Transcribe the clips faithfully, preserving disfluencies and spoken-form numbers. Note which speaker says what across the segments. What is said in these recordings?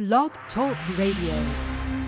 Speaker 1: Blog Talk Radio.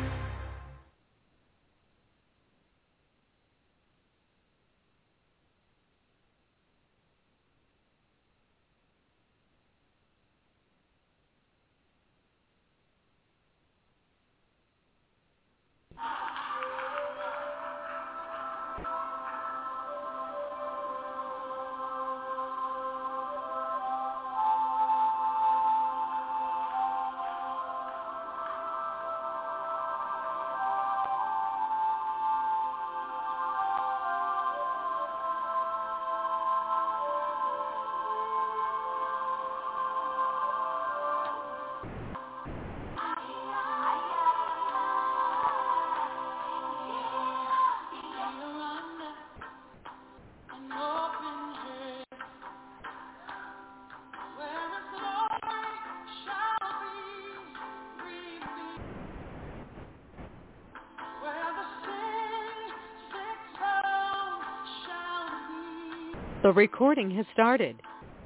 Speaker 1: The recording has started.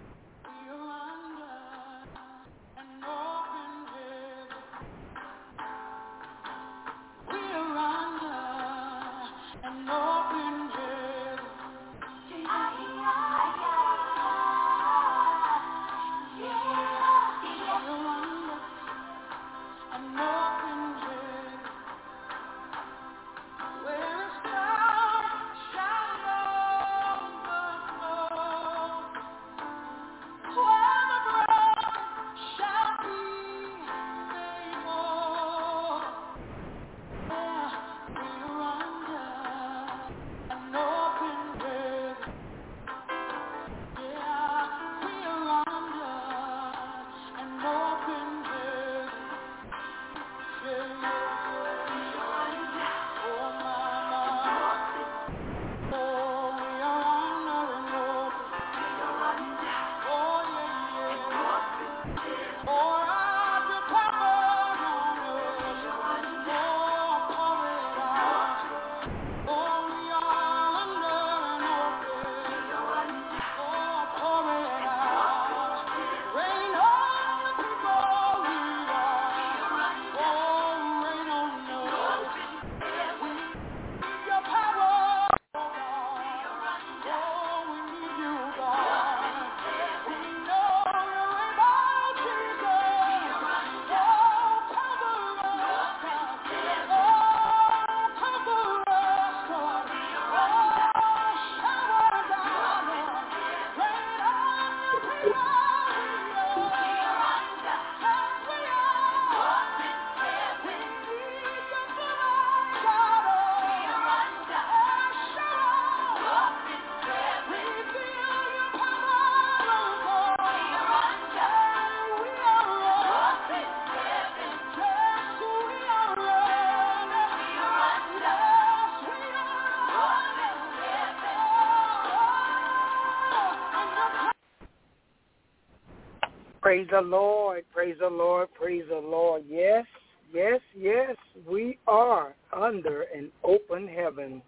Speaker 2: Praise the Lord, praise the Lord, praise the Lord. Yes, yes, yes, we are under an open heaven,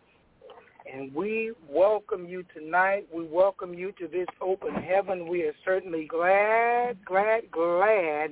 Speaker 2: and we welcome you tonight. We welcome you to this open heaven. We are certainly glad, glad, glad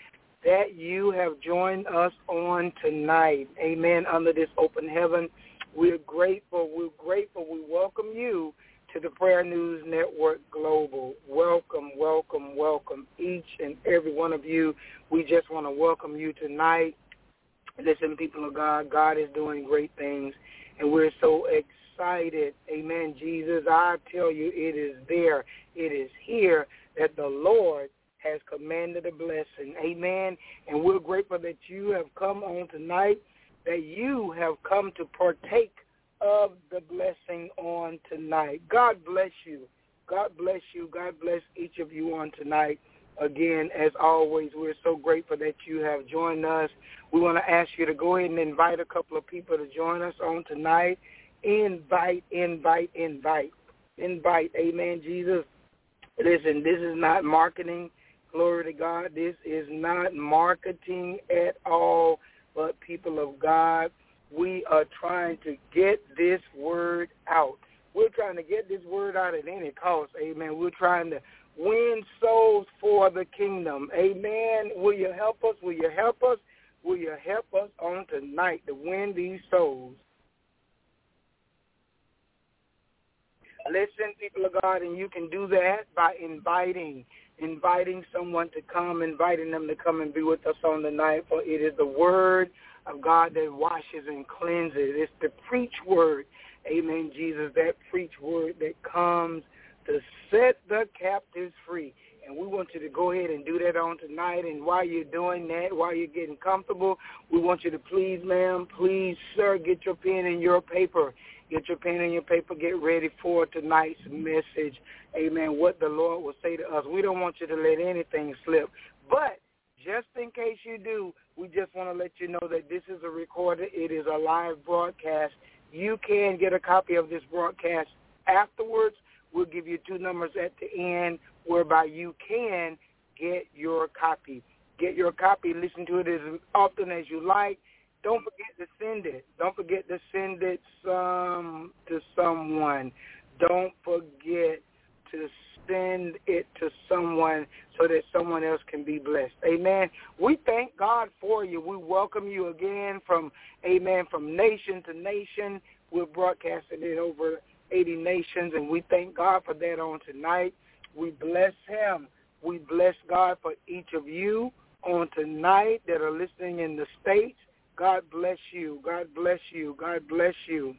Speaker 2: that you have joined us on tonight. Amen, under this open heaven. We're grateful, we're grateful. We welcome you to the Prayer News Network Global. Welcome, welcome, welcome, each and every one of you. We just want to welcome you tonight. Listen, people of God, God is doing great things, and we're so excited. Amen, Jesus. I tell you, it is there. It is here that the Lord has commanded a blessing. Amen. And we're grateful that you have come on tonight, that you have come to partake of the blessing on tonight. God bless you. God bless you. God bless each of you on tonight. Again, as always, we're so grateful that you have joined us. We want to ask you to go ahead and invite a couple of people to join us on tonight. Invite, invite, invite. Invite. Amen, Jesus. Listen, this is not marketing. Glory to God. This is not marketing at all, but people of God, we are trying to get this word out. We're trying to get this word out at any cost. Amen. We're trying to win souls for the kingdom. Amen. Will you help us? Will you help us? Will you help us on tonight to win these souls? Listen, people of God, and you can do that by inviting, inviting someone to come, inviting them to come and be with us on the night, for it is the word of God that washes and cleanses. It's the preach word, amen, Jesus, that preach word that comes to set the captives free. And we want you to go ahead and do that on tonight. And while you're doing that, while you're getting comfortable, we want you to please, ma'am, please, sir, get your pen and your paper. Get your pen and your paper. Get ready for tonight's message. Amen. What the Lord will say to us. We don't want you to let anything slip. But just in case you do, we just want to let you know that this is a recorded. It is a live broadcast. You can get a copy of this broadcast afterwards. We'll give you two numbers at the end whereby you can get your copy. Get your copy. Listen to it as often as you like. Don't forget to send it. Don't forget to send it some to someone. Don't forget to send it to someone so that someone else can be blessed. Amen. We thank God for you. We welcome you again from, amen, from nation to nation. We're broadcasting it over eighty nations, and we thank God for that on tonight. We bless him. We bless God for each of you on tonight that are listening in the States. God bless you. God bless you. God bless you.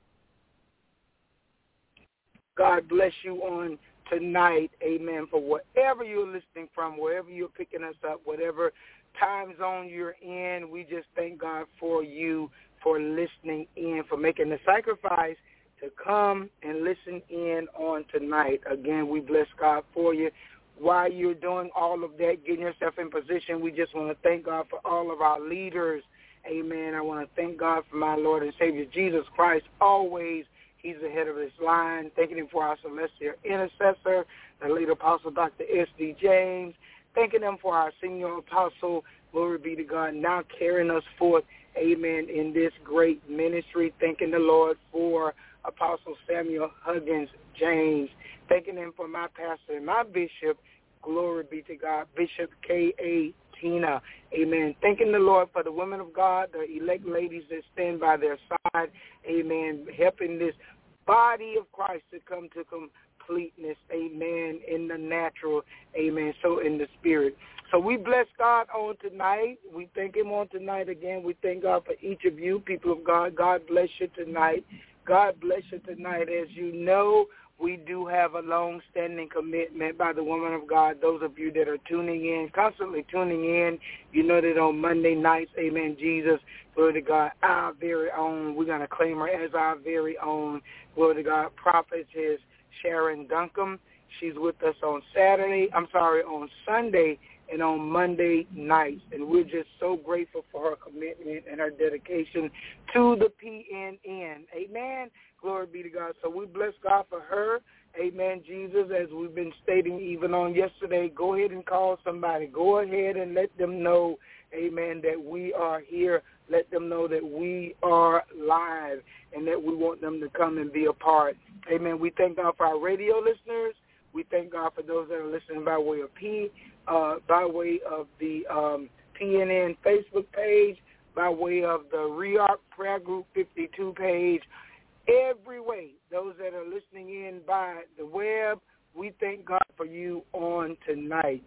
Speaker 2: God bless you on tonight, amen, for wherever you're listening from, wherever you're picking us up, whatever time zone you're in. We just thank God for you for listening in, for making the sacrifice to come and listen in on tonight. Again, we bless God for you. While you're doing all of that, getting yourself in position, we just want to thank God for all of our leaders. Amen. I want to thank God for my Lord and Savior, Jesus Christ. Always, he's the head of this line. Thanking him for our celestial intercessor, the late apostle, Doctor S D James. Thanking him for our senior apostle, glory be to God, now carrying us forth, amen, in this great ministry. Thanking the Lord for Apostle Samuel Huggins James. Thanking him for my pastor and my bishop, glory be to God, Bishop K A Tina. Amen. Thanking the Lord for the women of God, the elect ladies that stand by their side. Amen. Helping this body of Christ to come to completeness. Amen. In the natural. Amen. So in the spirit. So we bless God on tonight. We thank him on tonight again. We thank God for each of you, people of God. God bless you tonight. God bless you tonight. As you know, we do have a long-standing commitment by the woman of God. Those of you that are tuning in, constantly tuning in, you know that on Monday nights, amen, Jesus, glory to God, our very own, we're going to claim her as our very own, glory to God, prophetess Sharon Duncan. She's with us on Saturday, I'm sorry, on Sunday and on Monday nights. And we're just so grateful for her commitment and her dedication to the P N N. Amen. Glory be to God. So we bless God for her. Amen, Jesus, as we've been stating even on yesterday, go ahead and call somebody. Go ahead and let them know, amen, that we are here. Let them know that we are live and that we want them to come and be a part. Amen. We thank God for our radio listeners. We thank God for those that are listening by way of P, uh, by way of the um, P N N Facebook page, by way of the Rearc Prayer Group fifty-two page. Every way, those that are listening in by the web, we thank God for you on tonight.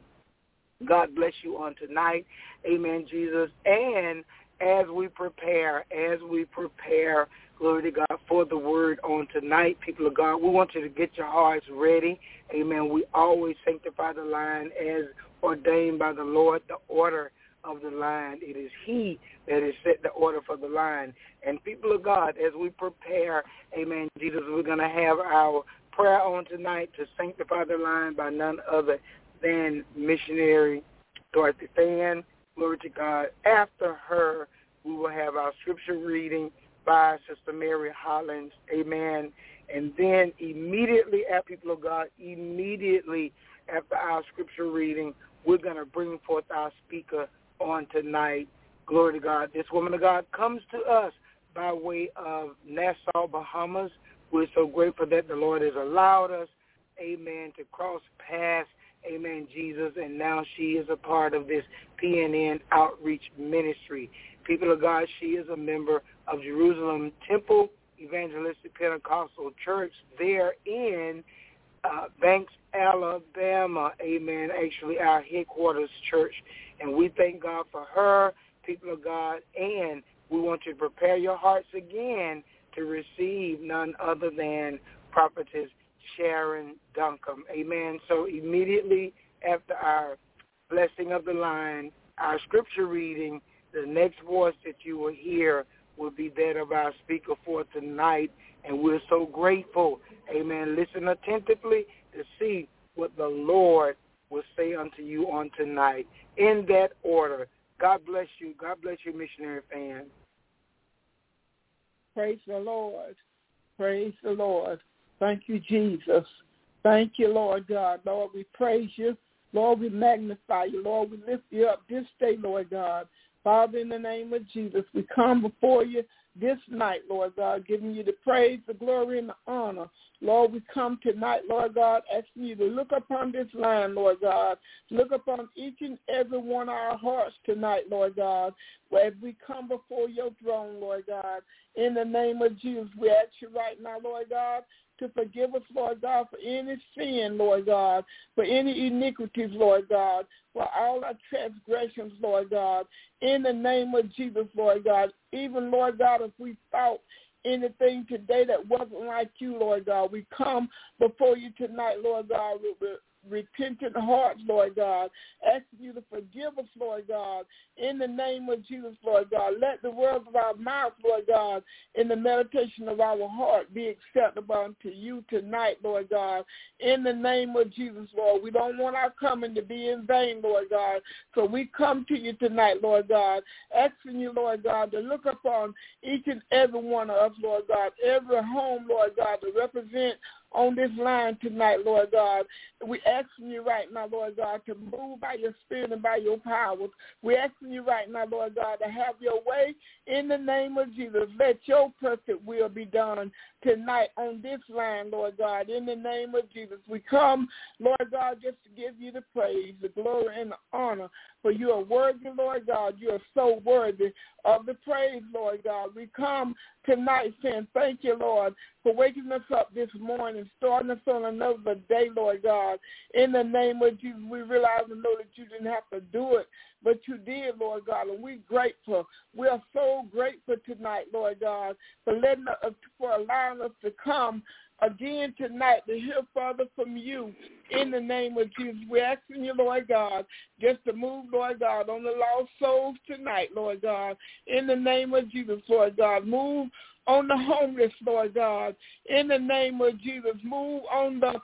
Speaker 2: God bless you on tonight. Amen, Jesus. And as we prepare, as we prepare, glory to God, for the word on tonight, people of God, we want you to get your hearts ready. Amen. We always sanctify the line as ordained by the Lord, the order of the line. It is he that has set the order for the line. And people of God, as we prepare, amen, Jesus, we're going to have our prayer on tonight to sanctify the line by none other than missionary Dorothy Fan. Glory to God. After her, we will have our scripture reading by Sister Mary Hollins. Amen. And then immediately after, people of God, immediately after our scripture reading, we're going to bring forth our speaker on tonight. Glory to God. This woman of God comes to us by way of Nassau, Bahamas. We're so grateful that the Lord has allowed us, amen, to cross paths, amen, Jesus, and now she is a part of this P N N Outreach Ministry. People of God, she is a member of Jerusalem Temple Evangelistic Pentecostal Church there in uh, Banks, Alabama, amen, actually our headquarters church. And we thank God for her, people of God, and we want you to prepare your hearts again to receive none other than Prophetess Sharon Duncombe, amen. So immediately after our blessing of the line, our scripture reading, the next voice that you will hear will be that of our speaker for tonight, and we're so grateful, amen. Listen attentively to see what the Lord will say unto you on tonight. In that order, God bless you. God bless you, missionary fan.
Speaker 3: Praise the Lord. Praise the Lord. Thank you, Jesus. Thank you, Lord God. Lord, we praise you. Lord, we magnify you. Lord, we lift you up this day, Lord God. Father, in the name of Jesus, we come before you this night, Lord God, giving you the praise, the glory, and the honor. Lord, we come tonight, Lord God, asking you to look upon this line, Lord God. Look upon each and every one of our hearts tonight, Lord God, as we come before your throne, Lord God. In the name of Jesus, we ask you right now, Lord God, to forgive us, Lord God, for any sin, Lord God, for any iniquities, Lord God, for all our transgressions, Lord God, in the name of Jesus, Lord God. Even, Lord God, if we thought anything today that wasn't like you, Lord God, we come before you tonight, Lord God, with repentant hearts, Lord God, asking you to forgive us, Lord God, in the name of Jesus, Lord God. Let the words of our mouth, Lord God, and the meditation of our heart be acceptable unto you tonight, Lord God, in the name of Jesus, Lord. We don't want our coming to be in vain, Lord God, so we come to you tonight, Lord God, asking you, Lord God, to look upon each and every one of us, Lord God, every home, Lord God, to represent on this line tonight, Lord God. We're asking you right now, Lord God, to move by your spirit and by your power. We're asking you right now, Lord God, to have your way in the name of Jesus. Let your perfect will be done tonight on this line, Lord God, in the name of Jesus. We come, Lord God, just to give you the praise, the glory, and the honor, for you are worthy, Lord God. You are so worthy of the praise, Lord God. We come tonight saying thank you, Lord, for waking us up this morning, starting us on another day, Lord God. In the name of Jesus, we realize and know that you didn't have to do it, but you did, Lord God, and we're grateful. We are so grateful tonight, Lord God, for letting us, for allowing us to come again tonight to hear further from you. In the name of Jesus, we're asking you, Lord God, just to move, Lord God, on the lost souls tonight, Lord God. In the name of Jesus, Lord God, move on the homeless, Lord God. In the name of Jesus, move on the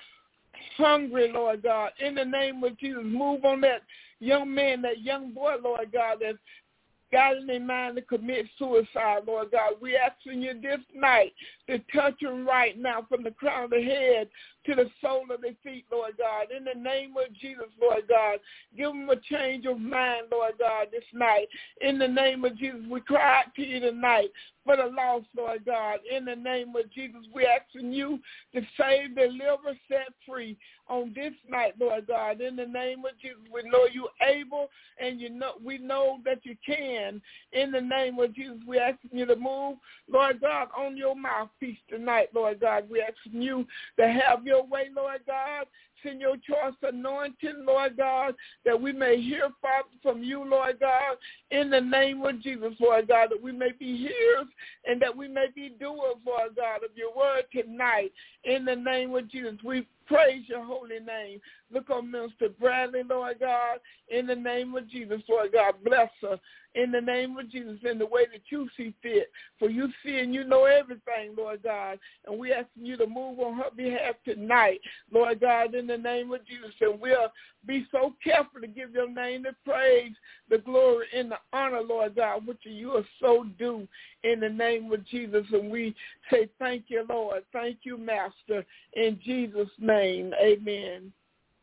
Speaker 3: hungry, Lord God. In the name of Jesus, move on that young man, that young boy, Lord God, that's got in their mind to commit suicide, Lord God. We're asking you this night to touch them right now from the crown of the head to the sole of their feet, Lord God. In the name of Jesus, Lord God, give them a change of mind, Lord God, this night. In the name of Jesus, we cry out to you tonight for the lost, Lord God. In the name of Jesus, we're asking you to save, deliver, set free on this night, Lord God. In the name of Jesus, we know you're able, and you know we know that you can. In the name of Jesus, we're asking you to move, Lord God, on your mouthpiece tonight, Lord God. We're asking you to have your way, Lord God. Send your choice anointing, Lord God, that we may hear, Father, from you, Lord God, in the name of Jesus, Lord God, that we may be hearers and that we may be doers, Lord God, of your word tonight. In the name of Jesus, we praise your holy name. Look on Minister Bradley, Lord God, in the name of Jesus, Lord God. Bless her in the name of Jesus in the way that you see fit. For you see and you know everything, Lord God, and we asking you to move on her behalf tonight, Lord God, in the name of Jesus. And we'll be so careful to give your name the praise, the glory, and the honor, Lord God, which you are so due in the name of Jesus. And we say thank you, Lord. Thank you, Master. In Jesus' name, amen.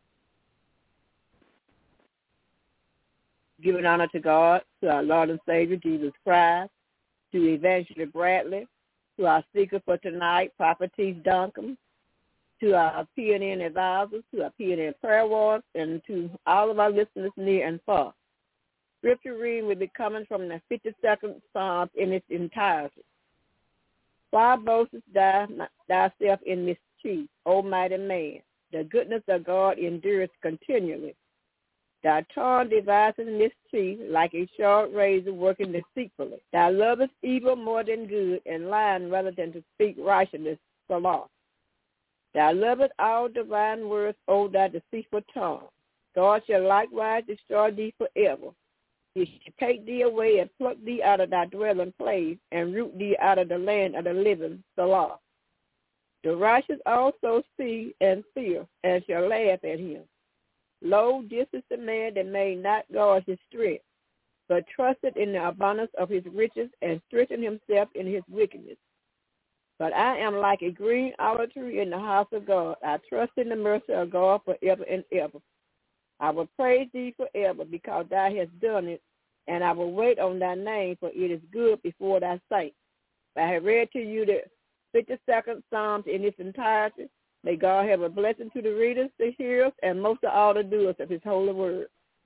Speaker 4: Giving honor to God, to our Lord and Savior, Jesus Christ, to Evangelist Bradley, to our speaker for tonight, Prophetess Duncombe, to our P N N advisors, to our P N N prayer warriors, and to all of our listeners near and far. Scripture reading will be coming from the fifty-second Psalm in its entirety. Why boastest thou thyself in mischief, O mighty man? The goodness of God endures continually. Thy tongue devises mischief like a sharp razor working deceitfully. Thou lovest evil more than good, and lying rather than to speak righteousness. Salah. Thou lovest all divine words, O thy deceitful tongue. God shall likewise destroy thee forever. He shall take thee away and pluck thee out of thy dwelling place, and root thee out of the land of the living. Salah. The righteous also see and fear, and shall laugh at him. Lo, this is the man that may not guard his strength, but trusted in the abundance of his riches, and strengthened himself in his wickedness. But I am like a green olive tree in the house of God. I trust in the mercy of God forever and ever. I will praise thee forever, because thou hast done it, and I will wait on thy name, for it is good before thy sight. I have read to you the fifty-second Psalms in its entirety. May God have a blessing to the readers, the hearers, and most of all the doers of his holy word.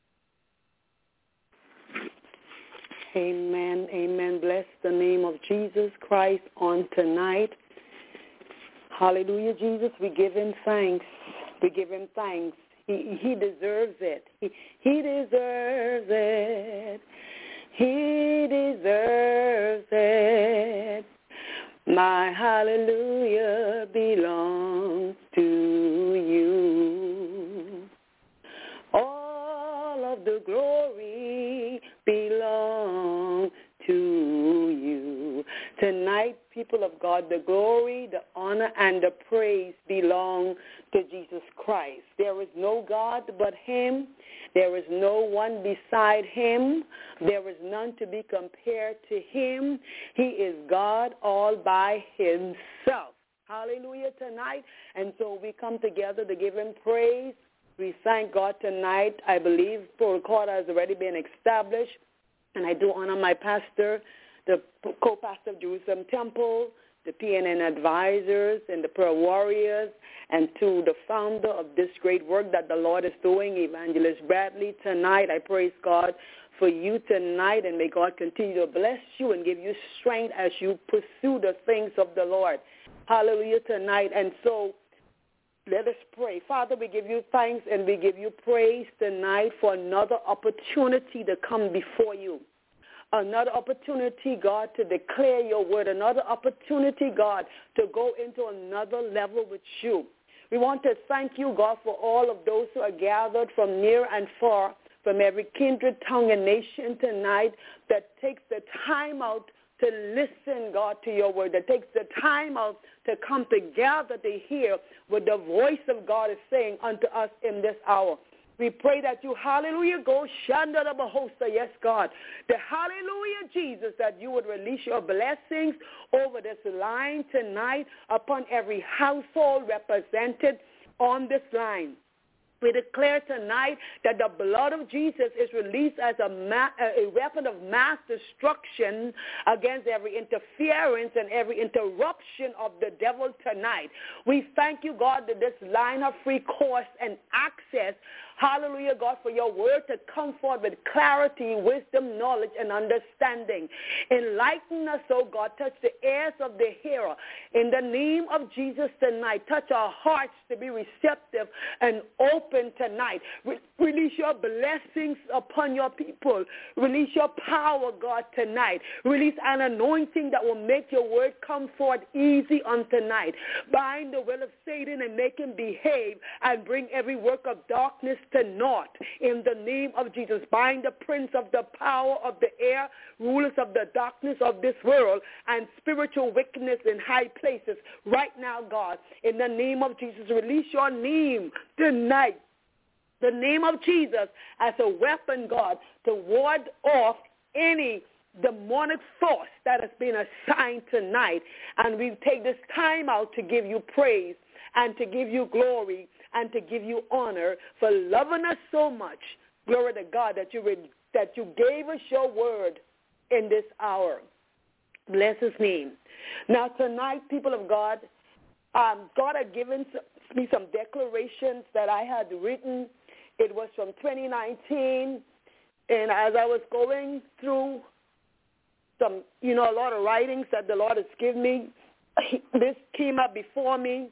Speaker 5: Amen, amen. Bless the name of Jesus Christ on tonight. Hallelujah, Jesus. We give him thanks. We give him thanks. He, he deserves it. He, he deserves it. He deserves it. My hallelujah belongs to you. All of the glory belongs to you. Tonight, people of God, the glory, the honor, and the praise belong to Jesus Christ. There is no God but him. There is no one beside him. There is none to be compared to him. He is God all by himself. Hallelujah tonight. And so we come together to give him praise. We thank God tonight. I believe protocol has already been established. And I do honor my pastor, the co-pastor of Jerusalem Temple, the P N N advisors, and the prayer warriors, and to the founder of this great work that the Lord is doing, Evangelist Bradley. Tonight, I praise God for you tonight, and may God continue to bless you and give you strength as you pursue the things of the Lord. Hallelujah tonight. And so let us pray. Father, we give you thanks and we give you praise tonight for another opportunity to come before you. Another opportunity, God, to declare your word. Another opportunity, God, to go into another level with you. We want to thank you, God, for all of those who are gathered from near and far, from every kindred, tongue, and nation tonight, that takes the time out to listen, God, to your word, that takes the time out to come together to hear what the voice of God is saying unto us in this hour. We pray that you, hallelujah, go Shanda the Bahosa, yes, God. The hallelujah, Jesus, that you would release your blessings over this line tonight upon every household represented on this line. We declare tonight that the blood of Jesus is released as a, ma- a weapon of mass destruction against every interference and every interruption of the devil tonight. We thank you, God, that this line of free course and access, hallelujah, God, for your word to come forth with clarity, wisdom, knowledge, and understanding. Enlighten us, oh God. Touch the ears of the hearer. In the name of Jesus tonight, touch our hearts to be receptive and open tonight. Re- release your blessings upon your people. Release your power, God, tonight. Release an anointing that will make your word come forth easy on tonight. Bind the will of Satan and make him behave, and bring every work of darkness to naught. In the name of Jesus, bind the prince of the power of the air, rulers of the darkness of this world, and spiritual wickedness in high places right now, God. In the name of Jesus, release your name tonight, the name of Jesus, as a weapon, God, to ward off any demonic force that has been assigned tonight. And we take this time out to give you praise and to give you glory and to give you honor for loving us so much. Glory to God that you re- that you gave us your word in this hour. Bless his name. Now tonight, people of God, um, God had given me some declarations that I had written. It was from twenty nineteen, and as I was going through some, you know, a lot of writings that the Lord has given me, this came up before me,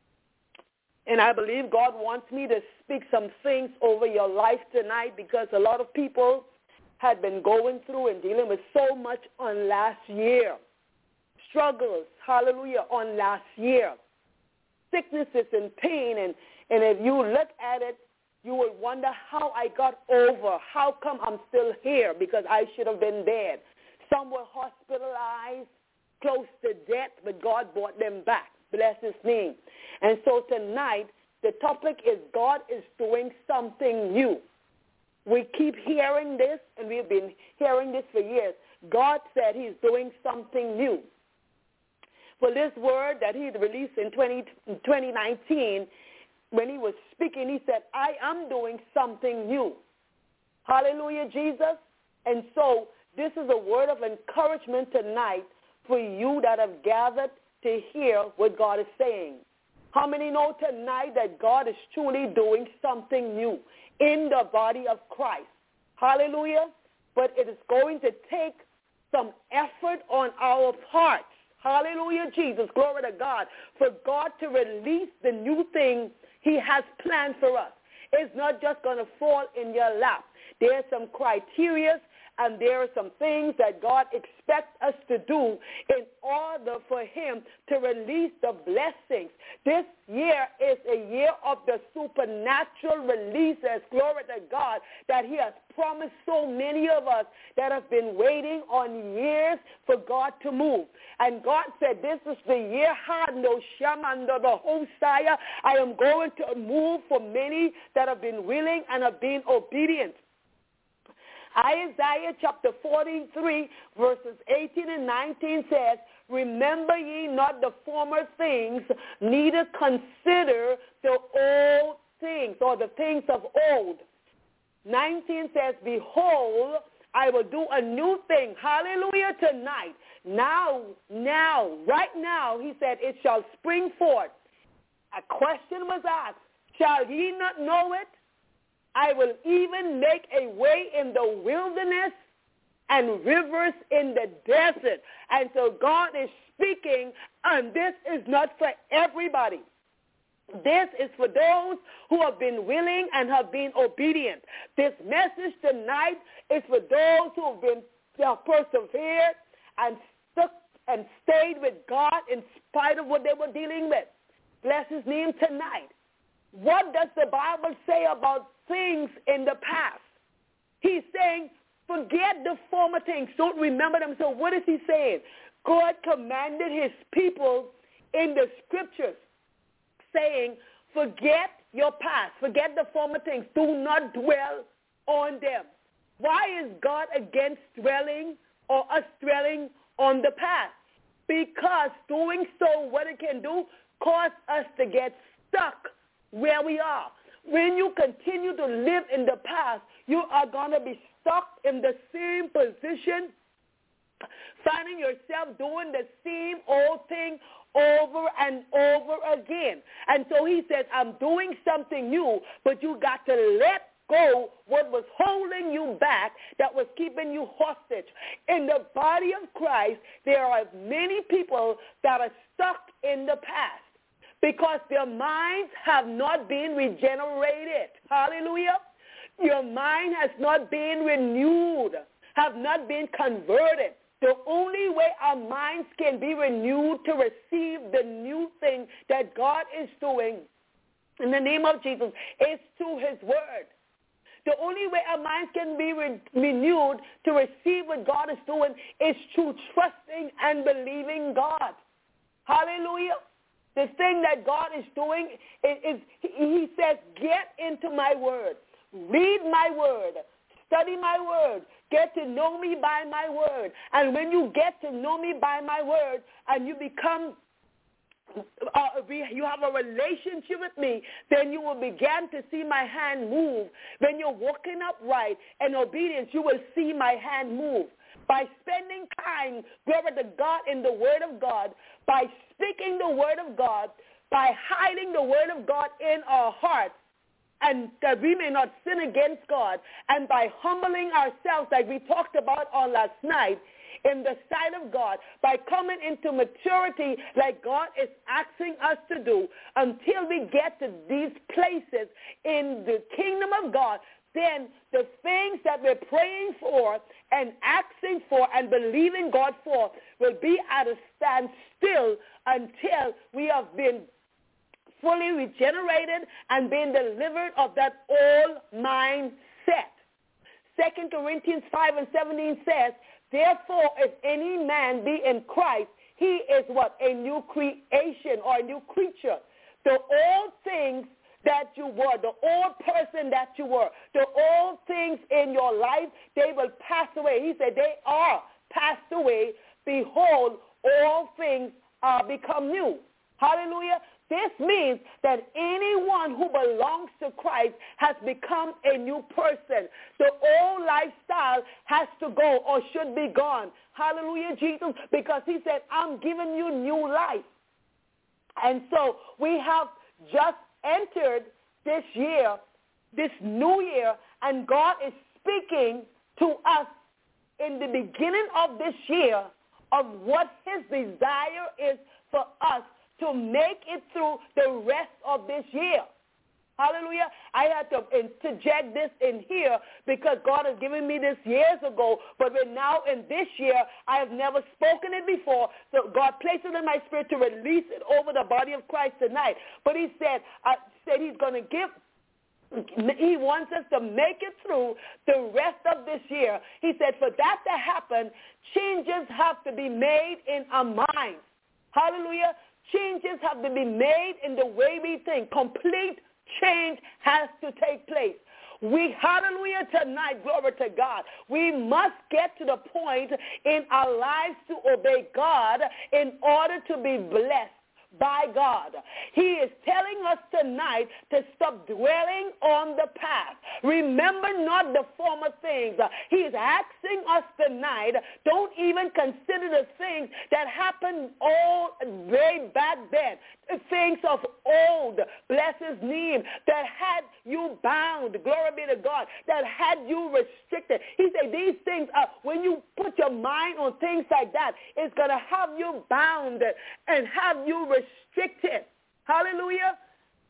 Speaker 5: and I believe God wants me to speak some things over your life tonight, because a lot of people had been going through and dealing with so much on last year. Struggles, hallelujah, on last year. Sicknesses and pain, and, and if you look at it, you will wonder how I got over. How come I'm still here? Because I should have been dead. Some were hospitalized, close to death, but God brought them back. Bless his name. And so tonight, the topic is God is doing something new. We keep hearing this, and we've been hearing this for years. God said he's doing something new. For this word that he released in twenty nineteen, when he was speaking, he said, I am doing something new. Hallelujah, Jesus. And so this is a word of encouragement tonight for you that have gathered to hear what God is saying. How many know tonight that God is truly doing something new in the body of Christ? Hallelujah. But it is going to take some effort on our parts. Hallelujah, Jesus. Glory to God. For God to release the new thing he has planned for us. It's not just going to fall in your lap. There's some criteria, and there are some things that God expects us to do in order for him to release the blessings. This year is a year of the supernatural releases, glory to God, that he has promised so many of us that have been waiting on years for God to move. And God said, this is the year, no under the Hosea. I am going to move for many that have been willing and have been obedient. Isaiah chapter forty-three, verses eighteen and nineteen says, remember ye not the former things, neither consider the old things, or the things of old. nineteen says, behold, I will do a new thing. Hallelujah, tonight. Now, now, right now, he said, it shall spring forth. A question was asked, shall ye not know it? I will even make a way in the wilderness and rivers in the desert. And so God is speaking, and this is not for everybody. This is for those who have been willing and have been obedient. This message tonight is for those who have been uh, persevered and stuck and stayed with God in spite of what they were dealing with. Bless his name tonight. What does the Bible say about things in the past? He's saying, forget the former things. Don't remember them. So what is he saying? God commanded his people in the scriptures saying, forget your past. Forget the former things. Do not dwell on them. Why is God against dwelling or us dwelling on the past? Because doing so, what it can do, cause us to get stuck where we are. When you continue to live in the past, you are going to be stuck in the same position, finding yourself doing the same old thing over and over again. And so he says, I'm doing something new, but you got to let go what was holding you back, that was keeping you hostage. In the body of Christ, there are many people that are stuck in the past, because their minds have not been regenerated. Hallelujah. Your mind has not been renewed, have not been converted. The only way our minds can be renewed to receive the new thing that God is doing in the name of Jesus is through his word. The only way our minds can be re- renewed to receive what God is doing is through trusting and believing God. Hallelujah. The thing that God is doing is, is he says, get into my word. Read my word. Study my word. Get to know me by my word. And when you get to know me by my word and you become, uh, you have a relationship with me, then you will begin to see my hand move. When you're walking upright and obedience, you will see my hand move. By spending time, glory to God, in the word of God, by speaking the word of God, by hiding the word of God in our hearts, and that we may not sin against God, and by humbling ourselves, like we talked about on last night, in the sight of God, by coming into maturity like God is asking us to do, until we get to these places in the kingdom of God, then the things that we're praying for and asking for and believing God for will be at a standstill until we have been fully regenerated and been delivered of that old mindset. Second Corinthians five and seventeen says, therefore, if any man be in Christ, he is what? A new creation or a new creature. The old things that you were, the old person that you were, the old things in your life, they will pass away. He said they are passed away. Behold, all things are become new. Hallelujah. This means that anyone who belongs to Christ has become a new person. The old lifestyle has to go or should be gone. Hallelujah, Jesus, because he said, I'm giving you new life. And so we have just entered this year, this new year, and God is speaking to us in the beginning of this year of what his desire is for us to make it through the rest of this year. Hallelujah. I had to interject this in here because God has given me this years ago, but we're now in this year. I have never spoken it before, so God placed it in my spirit to release it over the body of Christ tonight. But he said, uh, said he's going to give He wants us to make it through the rest of this year. He said for that to happen, changes have to be made in our minds. Hallelujah. Changes have to be made in the way we think. Complete change has to take place. We, hallelujah, tonight, glory to God, we must get to the point in our lives to obey God in order to be blessed by God. He is telling us tonight to stop dwelling on the past. Remember not the former things. He is asking us tonight, don't even consider the things that happened all way back then. The things of old, bless his name, that had you bound, glory be to God, that had you restricted. He said these things, are, when you put your mind on things like that, it's going to have you bound and have you restricted. Hallelujah.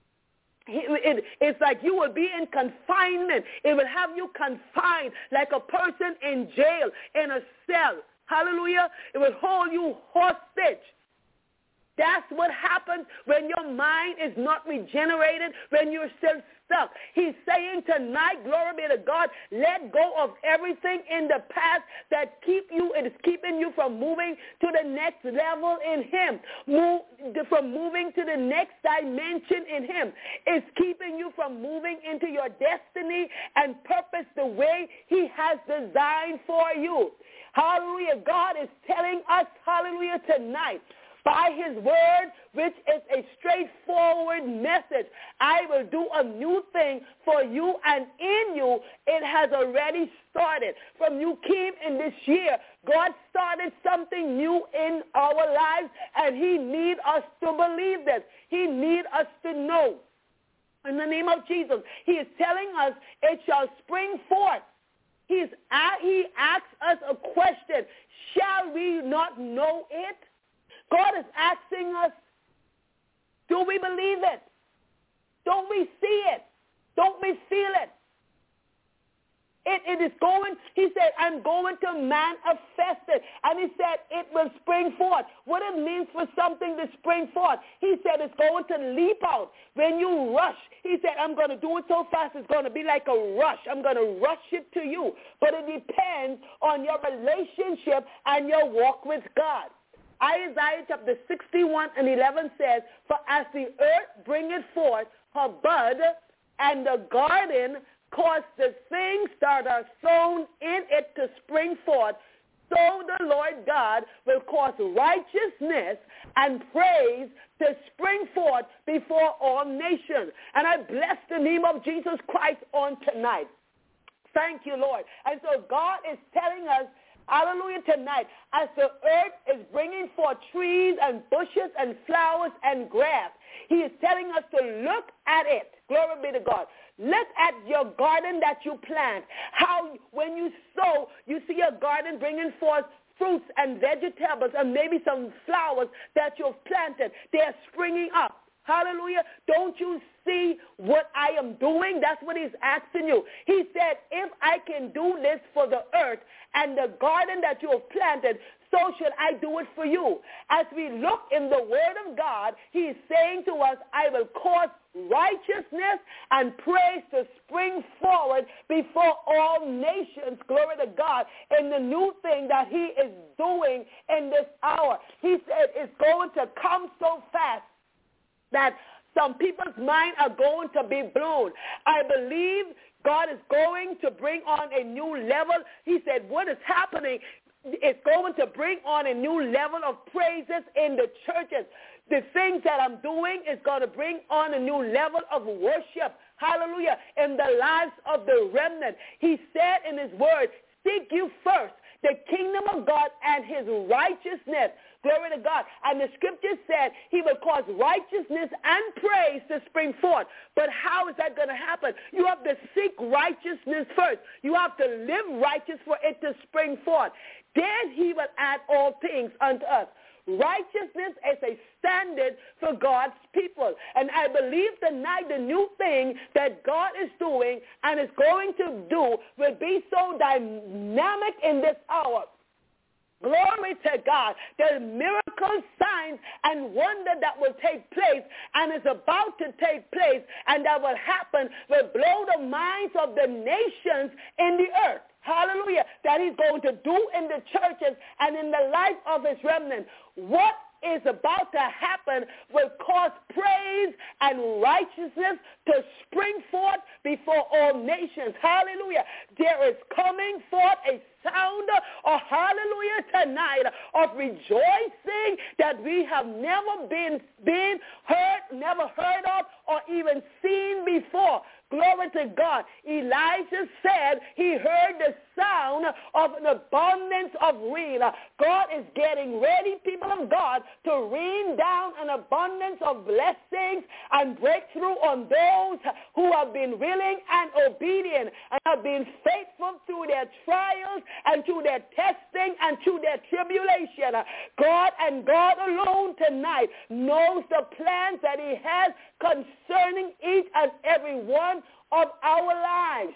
Speaker 5: It, it's like you will be in confinement. It will have you confined like a person in jail, in a cell. Hallelujah. It will hold you hostage. That's what happens when your mind is not regenerated, when you're still stuck. He's saying tonight, glory be to God, let go of everything in the past that keep you, it is keeping you from moving to the next level in him, Move, from moving to the next dimension in him. It's keeping you from moving into your destiny and purpose the way he has designed for you. Hallelujah. God is telling us, hallelujah, tonight, by his word, which is a straightforward message. I will do a new thing for you and in you. It has already started. From you came in this year, God started something new in our lives, and he needs us to believe this. He needs us to know. In the name of Jesus, he is telling us it shall spring forth. He's, he asks us a question. Shall we not know it? God is asking us, do we believe it? Don't we see it? Don't we feel it? It, it is going, he said, I'm going to manifest it. And he said, it will spring forth. What it means for something to spring forth, he said, it's going to leap out. When you rush, he said, I'm going to do it so fast, it's going to be like a rush. I'm going to rush it to you. But it depends on your relationship and your walk with God. Isaiah chapter sixty-one and eleven says, for as the earth bringeth forth her bud, and the garden cause the things that are sown in it to spring forth, so the Lord God will cause righteousness and praise to spring forth before all nations. And I bless the name of Jesus Christ on tonight. Thank you, Lord. And so God is telling us hallelujah, tonight, as the earth is bringing forth trees and bushes and flowers and grass, he is telling us to look at it. Glory be to God. Look at your garden that you plant. How when you sow, you see your garden bringing forth fruits and vegetables and maybe some flowers that you've planted. They're springing up. Hallelujah. Don't you see what I am doing? That's what he's asking you. He said, if I can do this for the earth and the garden that you have planted, so should I do it for you. As we look in the word of God, he is saying to us, I will cause righteousness and praise to spring forward before all nations, glory to God, in the new thing that he is doing in this hour. He said it's going to come so fast that some people's minds are going to be blown. I believe God is going to bring on a new level. He said what is happening is going to bring on a new level of praises in the churches. The things that I'm doing is going to bring on a new level of worship. Hallelujah. In the lives of the remnant. He said in his word, seek you first the kingdom of God and his righteousness. Glory to God. And the scripture said he will cause righteousness and praise to spring forth. But how is that going to happen? You have to seek righteousness first. You have to live righteous for it to spring forth. Then he will add all things unto us. Righteousness is a standard for God's people. And I believe tonight the new thing that God is doing and is going to do will be so dynamic in this hour. Glory to God. There are miracles, signs, and wonder that will take place and is about to take place, and that will happen will blow the minds of the nations in the earth. Hallelujah. That he's going to do in the churches and in the life of his remnant. What is about to happen will cause praise and righteousness to spring forth before all nations. Hallelujah. There is coming forth a sound of hallelujah tonight of rejoicing that we have never been, been heard, never heard of, or even seen before. Glory to God. Elijah said he heard the sound of an abundance of rain. God is getting ready, people of God, to rain down an abundance of blessings and breakthrough on those who have been willing and obedient and have been faithful through their trials and through their testing and through their tribulation. God and God alone tonight knows the plans that he has concerning each and every one of our lives.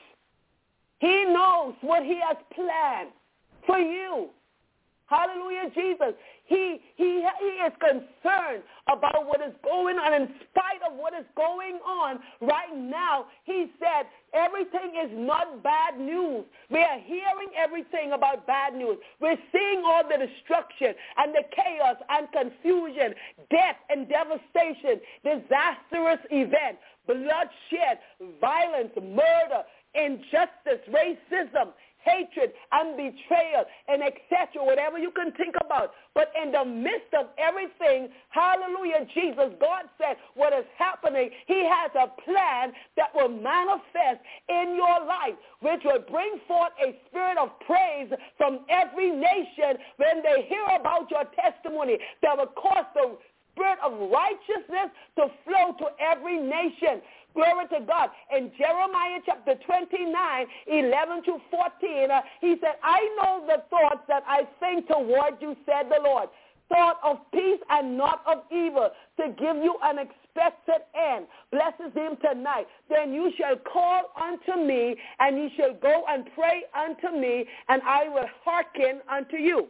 Speaker 5: He knows what he has planned for you. Hallelujah, Jesus. He, he, he is concerned about what is going on. In spite of what is going on right now, he said everything is not bad news. We are hearing everything about bad news. We're seeing all the destruction and the chaos and confusion, death and devastation, disastrous event, bloodshed, violence, murder, injustice, racism, hatred and betrayal and et cetera, whatever you can think about. But in the midst of everything, hallelujah, Jesus, God said what is happening, he has a plan that will manifest in your life, which will bring forth a spirit of praise from every nation when they hear about your testimony, that will cause the spirit of righteousness to flow to every nation. Glory to God. In Jeremiah chapter twenty-nine, eleven to fourteen, uh, he said, I know the thoughts that I think toward you, said the Lord, thought of peace and not of evil, to give you an expected end. Blesses him tonight. Then you shall call unto me, and you shall go and pray unto me, and I will hearken unto you.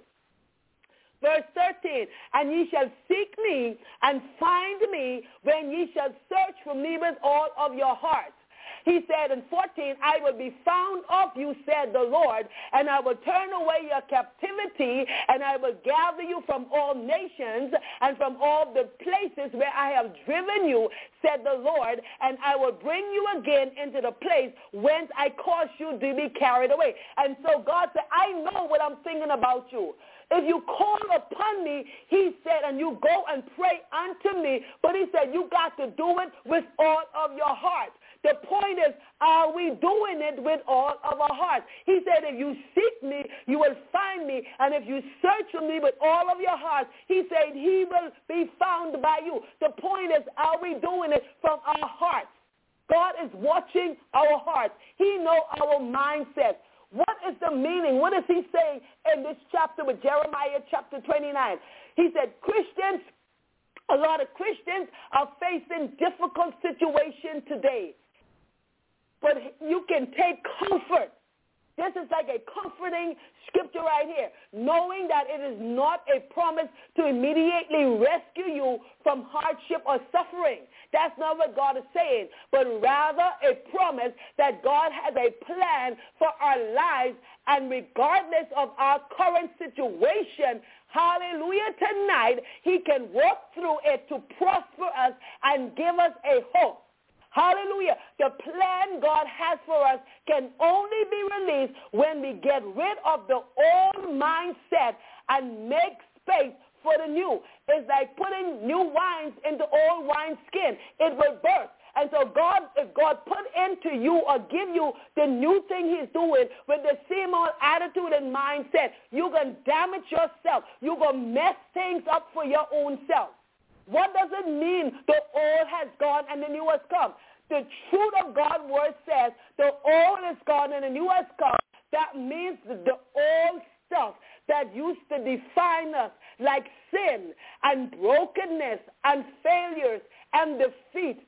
Speaker 5: Verse thirteen, and ye shall seek me and find me when ye shall search for me with all of your hearts. He said in fourteen, I will be found of you, said the Lord, and I will turn away your captivity, and I will gather you from all nations and from all the places where I have driven you, said the Lord, and I will bring you again into the place whence I caused you to be carried away. And so God said, I know what I'm thinking about you. If you call upon me, he said, and you go and pray unto me, but he said, you got to do it with all of your heart. The point is, are we doing it with all of our hearts? He said, if you seek me, you will find me. And if you search for me with all of your heart, he said he will be found by you. The point is, are we doing it from our hearts? God is watching our hearts. He knows our mindset. What is the meaning? What is he saying in this chapter with Jeremiah chapter twenty-nine? He said, Christians, a lot of Christians are facing difficult situations today. But you can take comfort. This is like a comforting scripture right here, knowing that it is not a promise to immediately rescue you from hardship or suffering. That's not what God is saying, but rather a promise that God has a plan for our lives, and regardless of our current situation, hallelujah, tonight, he can walk through it to prosper us and give us a hope. Hallelujah. The plan God has for us can only be released when we get rid of the old mindset and make space for the new. It's like putting new wines into old wineskin. It will burst. And so God, if God put into you or give you the new thing he's doing with the same old attitude and mindset, you're going to damage yourself. You're going to mess things up for your own self. What does it mean the old has gone and the new has come? The truth of God's word says the old is gone and the new has come. That means the old stuff that used to define us, like sin and brokenness and failures and defeat,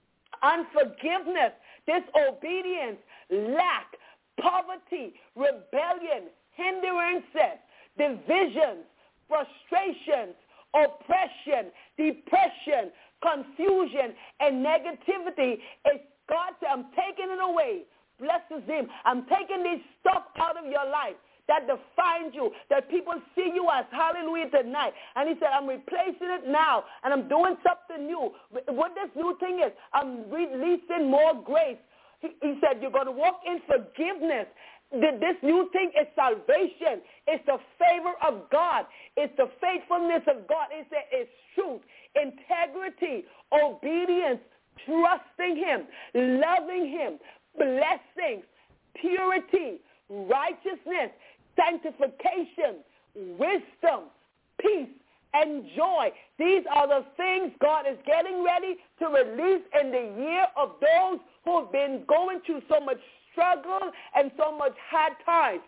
Speaker 5: unforgiveness, disobedience, lack, poverty, rebellion, hindrances, divisions, frustrations, oppression, depression, confusion, and negativity. Is God said, I'm taking it away. Bless his name. I'm taking this stuff out of your life that defines you, that people see you as, hallelujah, tonight. And he said, I'm replacing it now, and I'm doing something new. What this new thing is, I'm releasing more grace. He, he said, you're going to walk in forgiveness. This new thing is salvation. It's the favor of God. It's the faithfulness of God. It's, it's truth, integrity, obedience, trusting him, loving him, blessings, purity, righteousness, sanctification, wisdom, peace, and joy. These are the things God is getting ready to release in the year of those who have been going through so much struggle and so much hard times.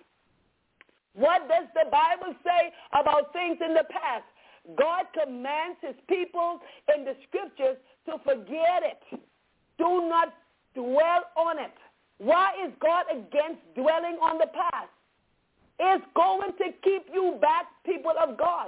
Speaker 5: What does the Bible say about things in the past? God commands his people in the scriptures to forget it. Do not dwell on it. Why is God against dwelling on the past? It's going to keep you back, people of God.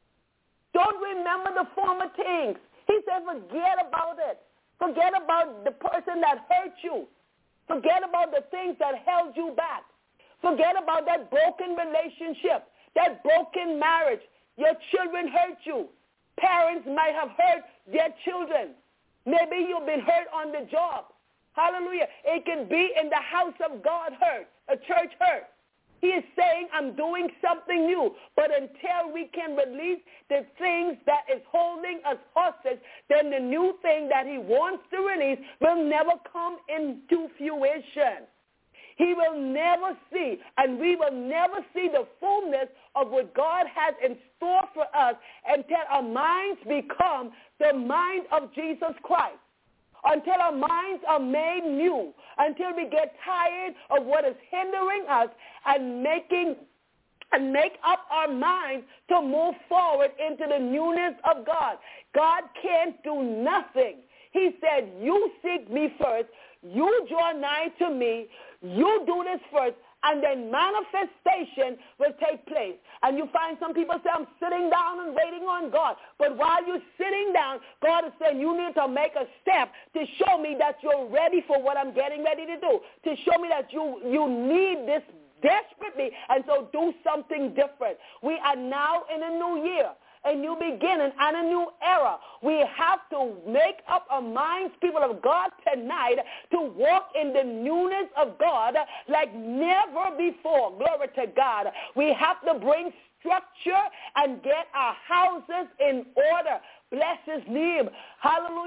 Speaker 5: Don't remember the former things. He said forget about it. Forget about the person that hurt you. Forget about the things that held you back. Forget about that broken relationship, that broken marriage. Your children hurt you. Parents might have hurt their children. Maybe you've been hurt on the job. Hallelujah. It can be in the house of God hurt, a church hurt. He is saying, I'm doing something new. But until we can release the things that is holding us hostage, then the new thing that he wants to release will never come into fruition. He will never see, and we will never see the fullness of what God has in store for us until our minds become the mind of Jesus Christ. Until our minds are made new, until we get tired of what is hindering us and making and make up our minds to move forward into the newness of God. God can't do nothing. He said, you seek me first, you draw nigh to me, you do this first, and then manifestation will take place. And you find some people say, I'm sitting down and waiting on God. But while you're sitting down, God is saying you need to make a step to show me that you're ready for what I'm getting ready to do, to show me that you, you need this desperately, and so do something different. We are now in a new year, a new beginning, and a new era. We have to make up our minds, people of God, tonight to walk in the newness of God like never before. Glory to God. We have to bring structure and get our houses in order. Bless his name. Hallelujah.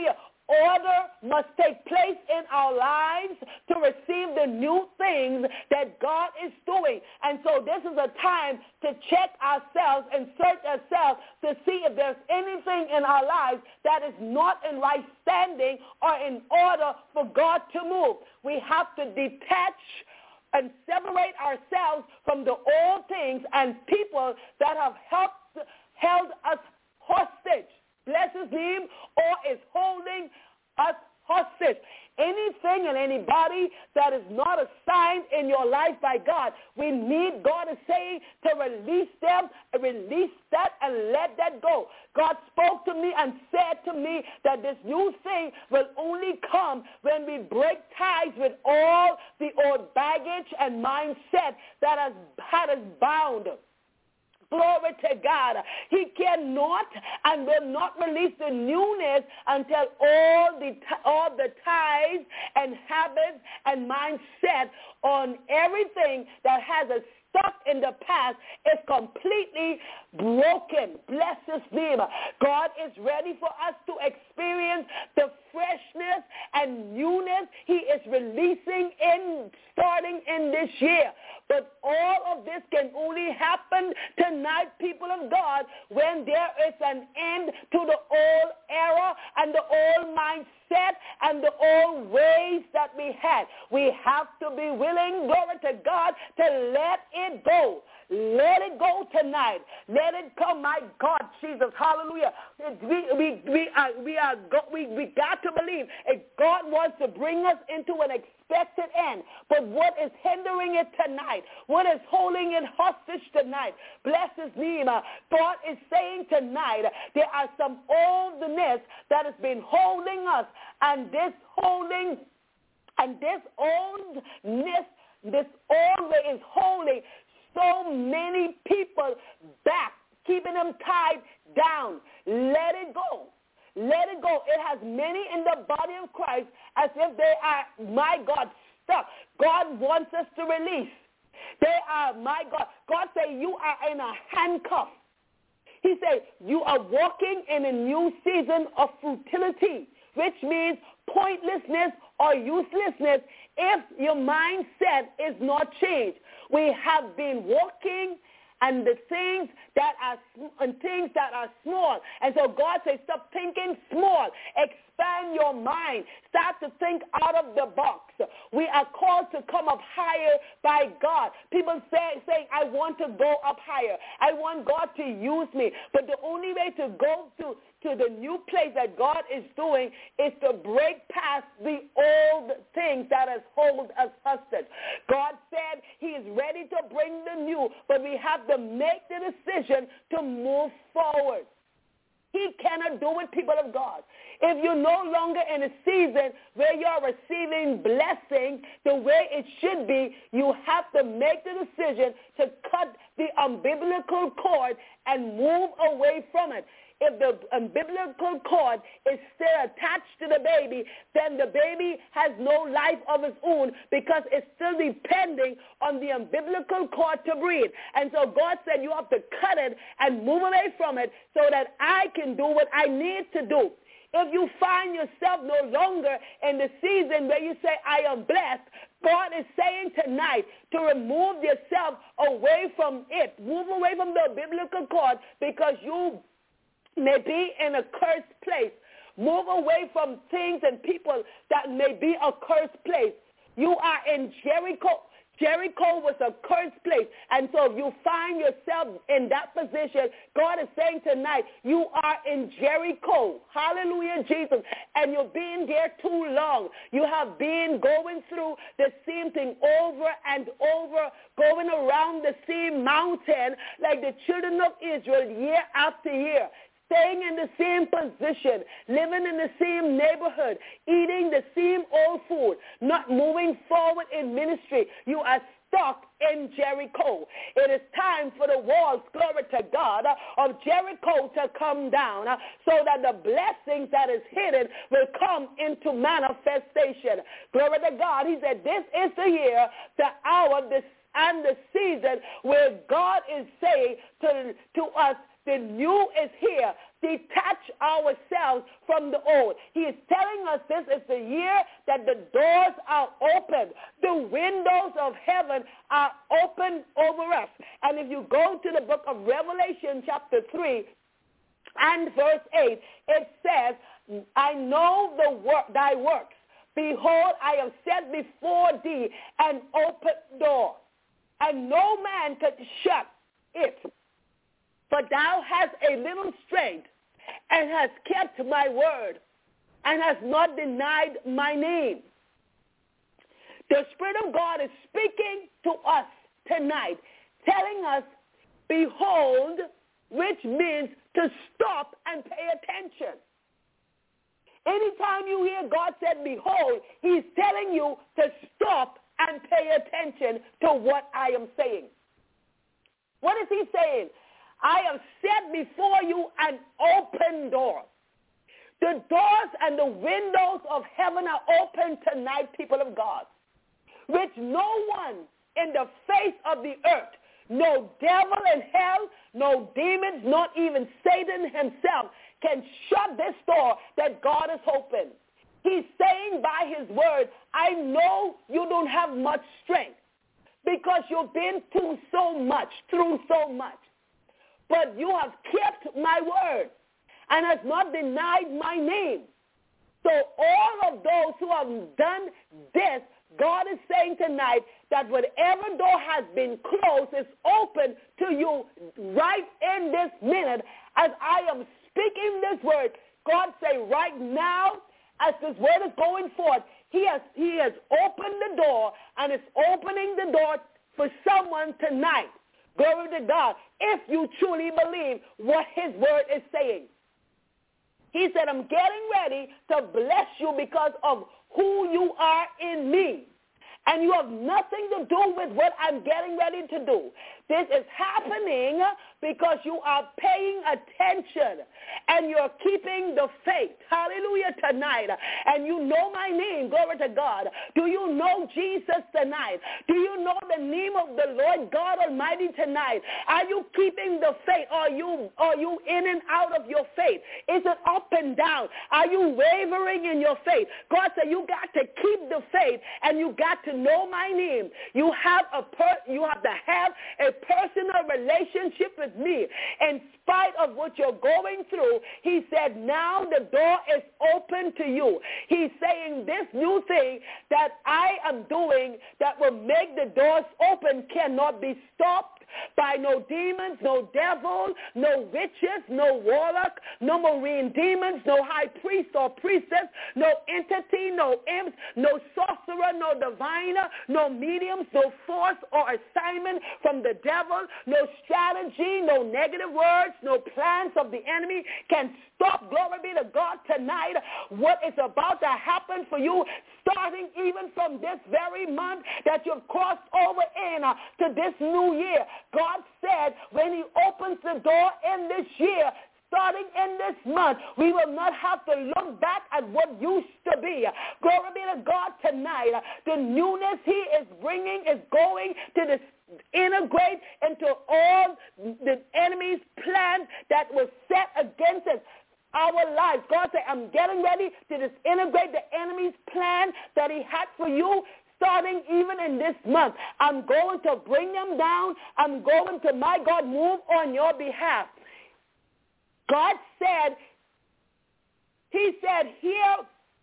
Speaker 5: order must take place in our lives to receive the new things that God is doing. And so this is a time to check ourselves and search ourselves to see if there's anything in our lives that is not in right standing or in order for God to move. We have to detach and separate ourselves from the old things and people that have helped, held us hostage. Bless his name, or is holding us hostage. Anything and anybody that is not assigned in your life by God, we need, God is saying, to release them, release that and let that go. God spoke to me and said to me that this new thing will only come when we break ties with all the old baggage and mindset that has had us bound. Glory to God. He cannot and will not release the newness until all the all the ties and habits and mindset on everything that has a stuck in the past is completely broken. Bless his name. God is ready for us to experience the freshness and newness he is releasing in starting in this year. But all of this can only happen tonight, people of God, when there is an end to the old era and the old mindset and the old ways that we had. We have to be willing, glory to God, to let it go. Let it go tonight. Let it come, my God, Jesus, hallelujah. We we we are we are we we got to believe if God wants to bring us into an expected end. But what is hindering it tonight? What is holding it hostage tonight? Bless his name. God is saying tonight there are some oldness that has been holding us, and this holding and this oldness, this old way is holding so many people back, keeping them tied down. Let it go. Let it go. It has many in the body of Christ as if they are, my God, stuck. God wants us to release. They are, my God. God say you are in a handcuff. He said you are walking in a new season of futility, which means pointlessness or uselessness if your mindset is not changed. We have been walking and the things that are and things that are small. And so God says, stop thinking small. Expand your mind. Start to think out of the box. We are called to come up higher by God. People say, saying, I want to go up higher. I want God to use me. But the only way to go to to the new place that God is doing is to break past the old things that has hold us hostage. God said he is ready to bring the new, but we have to make the decision to move forward. He cannot do it, people of God. If you're no longer in a season where you're receiving blessing the way it should be, you have to make the decision to cut the umbilical cord and move away from it. If the umbilical cord is still attached to the baby, then the baby has no life of its own because it's still depending on the umbilical cord to breathe. And so God said you have to cut it and move away from it so that I can do what I need to do. If you find yourself no longer in the season where you say, I am blessed, God is saying tonight to remove yourself away from it. Move away from the umbilical cord because you may be in a cursed place. Move away from things and people that may be a cursed place. You are in Jericho. Jericho was a cursed place. And so if you find yourself in that position, God is saying tonight, you are in Jericho. Hallelujah, Jesus. And you've been there too long. You have been going through the same thing over and over, going around the same mountain like the children of Israel year after year. Staying in the same position, living in the same neighborhood, eating the same old food, not moving forward in ministry. You are stuck in Jericho. It is time for the walls, glory to God, of Jericho to come down so that the blessings that is hidden will come into manifestation. Glory to God. He said, this is the year, the hour, the, and the season where God is saying to, to us, the new is here. detach ourselves from the old. He is telling us this is the year that the doors are open. The windows of heaven are open over us. And if you go to the book of Revelation chapter three and verse eight, it says, I know the work, thy works. Behold, I have set before thee an open door, and no man can shut it. For thou hast a little strength, and hast kept my word, and hast not denied my name. The Spirit of God is speaking to us tonight, telling us, behold, which means to stop and pay attention. Anytime you hear God said, behold, he's telling you to stop and pay attention to what I am saying. What is he saying? I have set before you an open door. The doors and the windows of heaven are open tonight, people of God, which no one in the face of the earth, no devil in hell, no demons, not even Satan himself, can shut this door that God has opened. He's saying by his word, I know you don't have much strength because you've been through so much, through so much. But you have kept my word and has not denied my name. So all of those who have done this, God is saying tonight that whatever door has been closed is open to you right in this minute. As I am speaking this word, God say right now, as this word is going forth, he has, he has opened the door and is opening the door for someone tonight. Glory to God, if you truly believe what his word is saying. He said, I'm getting ready to bless you because of who you are in me. And you have nothing to do with what I'm getting ready to do. This is happening because you are paying attention and you're keeping the faith. Hallelujah tonight. And you know my name. Glory to God. Do you know Jesus tonight? Do you know the name of the Lord God Almighty tonight? Are you keeping the faith? Are you, are you in and out of your faith? Is it up and down? Are you wavering in your faith? God said you got to keep the faith and you got to know my name. You have a per- you have to have a personal relationship with me. In spite of what you're going through, he said, now the door is open to you. He's saying this new thing that I am doing that will make the doors open cannot be stopped by no demons, no devil, no witches, no warlock, no marine demons, no high priest or priestess, no entity, no imps, no sorcerer, no diviner, no mediums, no force or assignment from the devil, no strategy, no negative words, no plans of the enemy can stop, glory be to God, tonight what is about to happen for you, starting even from this very month that you've crossed over in uh, to this new year. God said when he opens the door in this year, starting in this month, we will not have to look back at what used to be. Glory be to God tonight. The newness he is bringing is going to this integrate into all the enemy's plans that was set against us. Our lives. God said, I'm getting ready to disintegrate the enemy's plan that he had for you starting even in this month. I'm going to bring them down. I'm going to, my God, move on your behalf. God said, he said here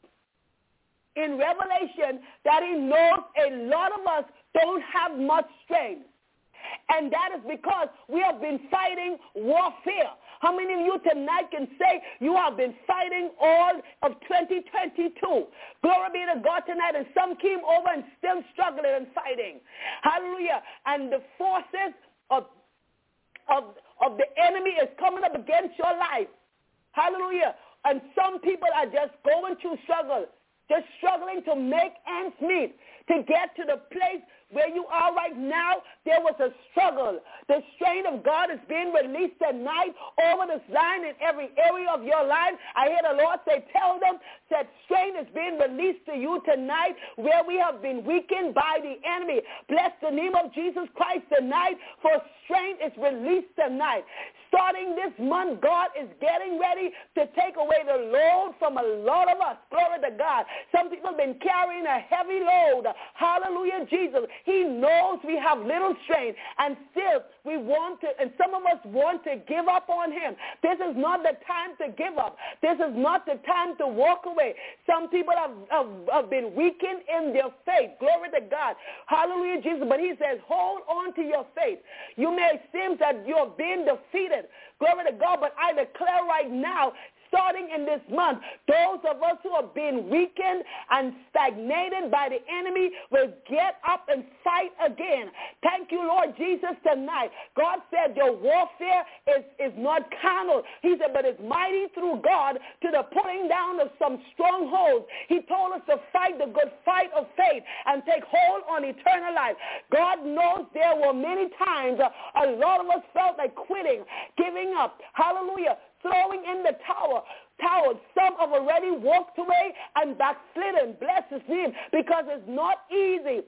Speaker 5: in Revelation that he knows a lot of us don't have much strength. And that is because we have been fighting warfare. How many of you tonight can say you have been fighting all of twenty twenty-two? Glory be to God tonight. And some came over and still struggling and fighting. Hallelujah. And the forces of, of, of the enemy is coming up against your life. Hallelujah. And some people are just going through struggle, just struggling to make ends meet, to get to the place where you are right now. There was a struggle. The strain of God is being released tonight over this line in every area of your life. I hear the Lord say, tell them that strain is being released to you tonight where we have been weakened by the enemy. Bless the name of Jesus Christ tonight, for strain is released tonight. Starting this month, God is getting ready to take away the load from a lot of us. Glory to God. Some people have been carrying a heavy load. Hallelujah, Jesus. He knows we have little strength, and still we want to, and some of us want to give up on him. This is not the time to give up. This is not the time to walk away. Some people have, have, have been weakened in their faith. Glory to God. Hallelujah, Jesus. But he says, hold on to your faith. You may seem that you're being defeated. Glory to God. But I declare right now, starting in this month, those of us who are being weakened and stagnated by the enemy will get up and fight again. Thank you, Lord Jesus, tonight. God said your warfare is, is not carnal. He said, but it's mighty through God to the pulling down of some strongholds. He told us to fight the good fight of faith and take hold on eternal life. God knows there were many times uh, a lot of us felt like quitting, giving up. Hallelujah. Throwing in the tower. Tower. Some have already walked away and backslidden. Bless his name, because it's not easy.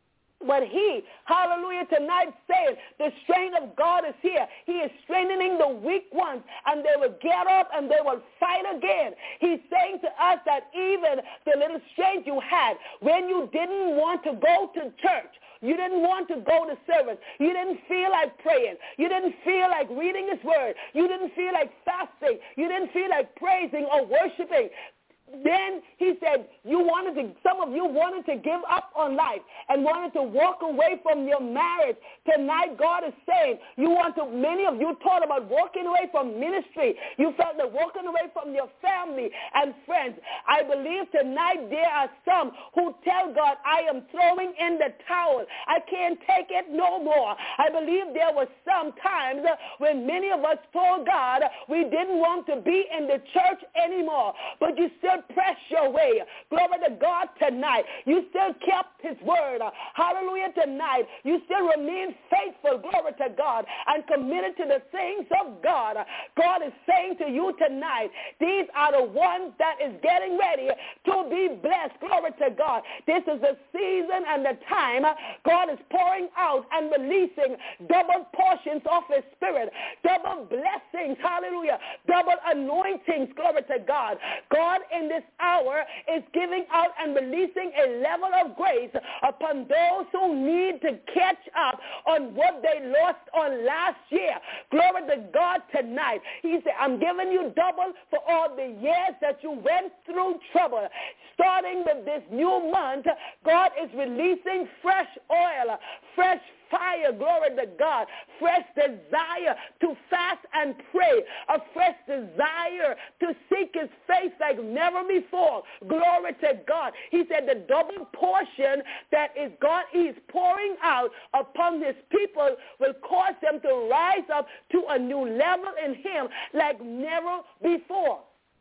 Speaker 5: But he, hallelujah, tonight saying the strength of God is here. He is strengthening the weak ones, and they will get up and they will fight again. He's saying to us that even the little strength you had when you didn't want to go to church, you didn't want to go to service, you didn't feel like praying, you didn't feel like reading his word, you didn't feel like fasting, you didn't feel like praising or worshiping. Then he said you wanted to, some of you wanted to give up on life and wanted to walk away from your marriage. Tonight God is saying you want to, many of you thought about walking away from ministry. You felt that walking away from your family and friends. I believe tonight there are some who tell God, I am throwing in the towel. I can't take it no more. I believe there were some times when many of us told God we didn't want to be in the church anymore, but you still press your way. Glory to God tonight. You still kept his word. Hallelujah tonight. You still remain faithful. Glory to God. And committed to the things of God. God is saying to you tonight, these are the ones that is getting ready to be blessed. Glory to God. This is the season and the time God is pouring out and releasing double portions of his spirit. Double blessings. Hallelujah. Double anointings. Glory to God. God in this hour is giving out and releasing a level of grace upon those who need to catch up on what they lost on last year. Glory to God tonight. He said, I'm giving you double for all the years that you went through trouble. Starting with this new month, God is releasing fresh oil, fresh fire, glory to God, fresh desire to fast and pray, a fresh desire to seek his face like never before. Glory to God. He said the double portion that is God is pouring out upon his people will cause them to rise up to a new level in him like never before.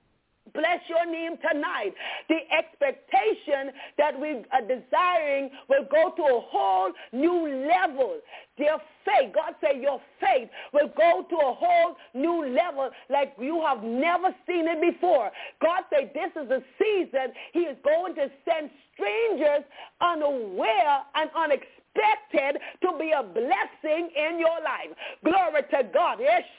Speaker 5: Bless your name tonight. The expectation that we are desiring will go to a whole new level. Their faith, God said your faith will go to a whole new level like you have never seen it before. God said this is the season he is going to send strangers unaware and unexpected expected to be a blessing in your life. Glory to God.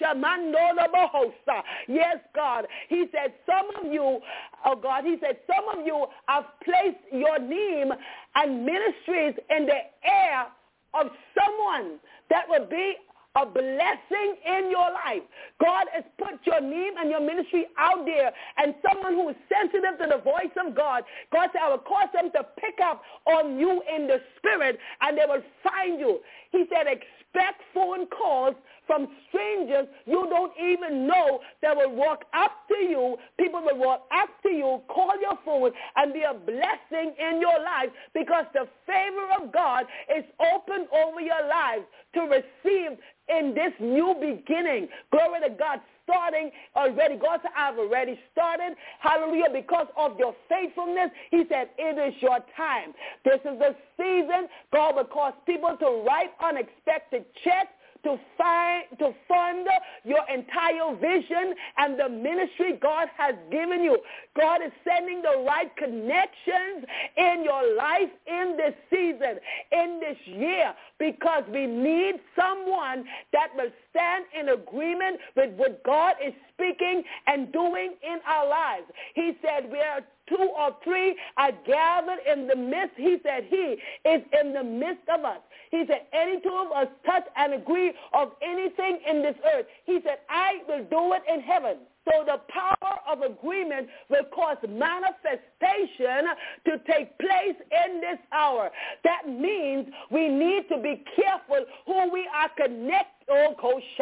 Speaker 5: Yes, God. He said some of you, oh God, he said some of you have placed your name and ministries in the air of someone that will be a blessing in your life. God has put your name and your ministry out there, and someone who is sensitive to the voice of God, God said, I will cause them to pick up on you in the spirit, and they will find you. He said, expect phone calls from strangers you don't even know that will walk up to you. People will walk up to you, call your phone, and be a blessing in your life because the favor of God is open over your lives to receive in this new beginning. Glory to God. Starting already. God said, I've already started. Hallelujah. Because of your faithfulness, he said, it is your time. This is the season God will cause people to write unexpected checks to find, to fund your entire vision and the ministry God has given you. God is sending the right connections in your life in this season, in this year, because we need someone that will stand in agreement with what God is speaking and doing in our lives. He said, where two or three are gathered in the midst, he said, he is in the midst of us. He said, any two of us touch and agree of anything in this earth. He said, I will do it in heaven. So the power of agreement will cause manifestation to take place in this hour. That means we need to be careful who we are connected. Oh,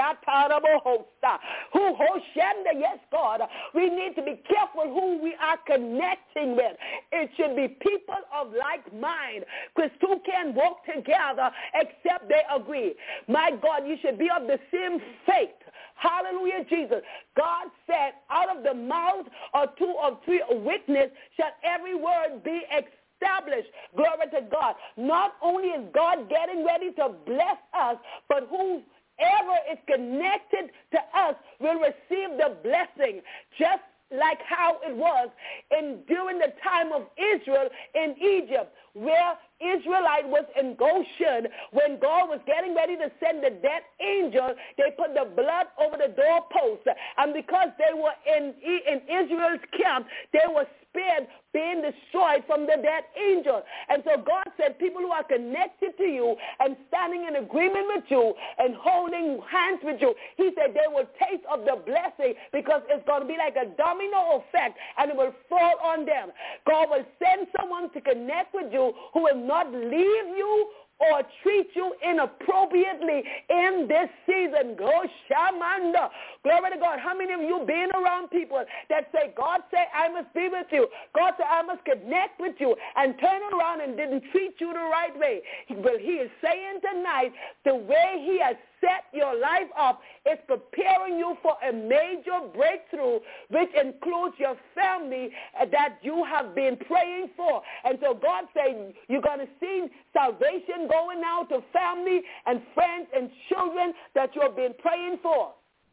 Speaker 5: who yes, God. We need to be careful who we are connecting with. It should be people of like mind, because two can walk together except they agree. My God, you should be of the same faith. Hallelujah, Jesus. God said, out of the mouth of two or three witnesses shall every word be established. Glory to God. Not only is God getting ready to bless us, but whoever is connected to us will receive the blessing. Just like how it was in during the time of Israel in Egypt, where Israelite was in Goshen. When God was getting ready to send the death angel, they put the blood over the doorpost. And because they were in, in Israel's camp, they were spared being destroyed from the death angel. And so God said, people who are connected to you and standing in agreement with you and holding hands with you, he said they will taste of the blessing, because it's going to be like a domino effect and it will fall on them. God will send someone to connect with you who will not leave you or treat you inappropriately in this season. Go Shamanda. Glory to God. How many of you been around people that say, God said I must be with you. God said I must connect with you, and turn around and didn't treat you the right way? Well, he is saying tonight, the way he has set your life up is preparing you for a major breakthrough, which includes your family that you have been praying for. And so God said you're going to see salvation going out to family and friends and children that you have been praying for.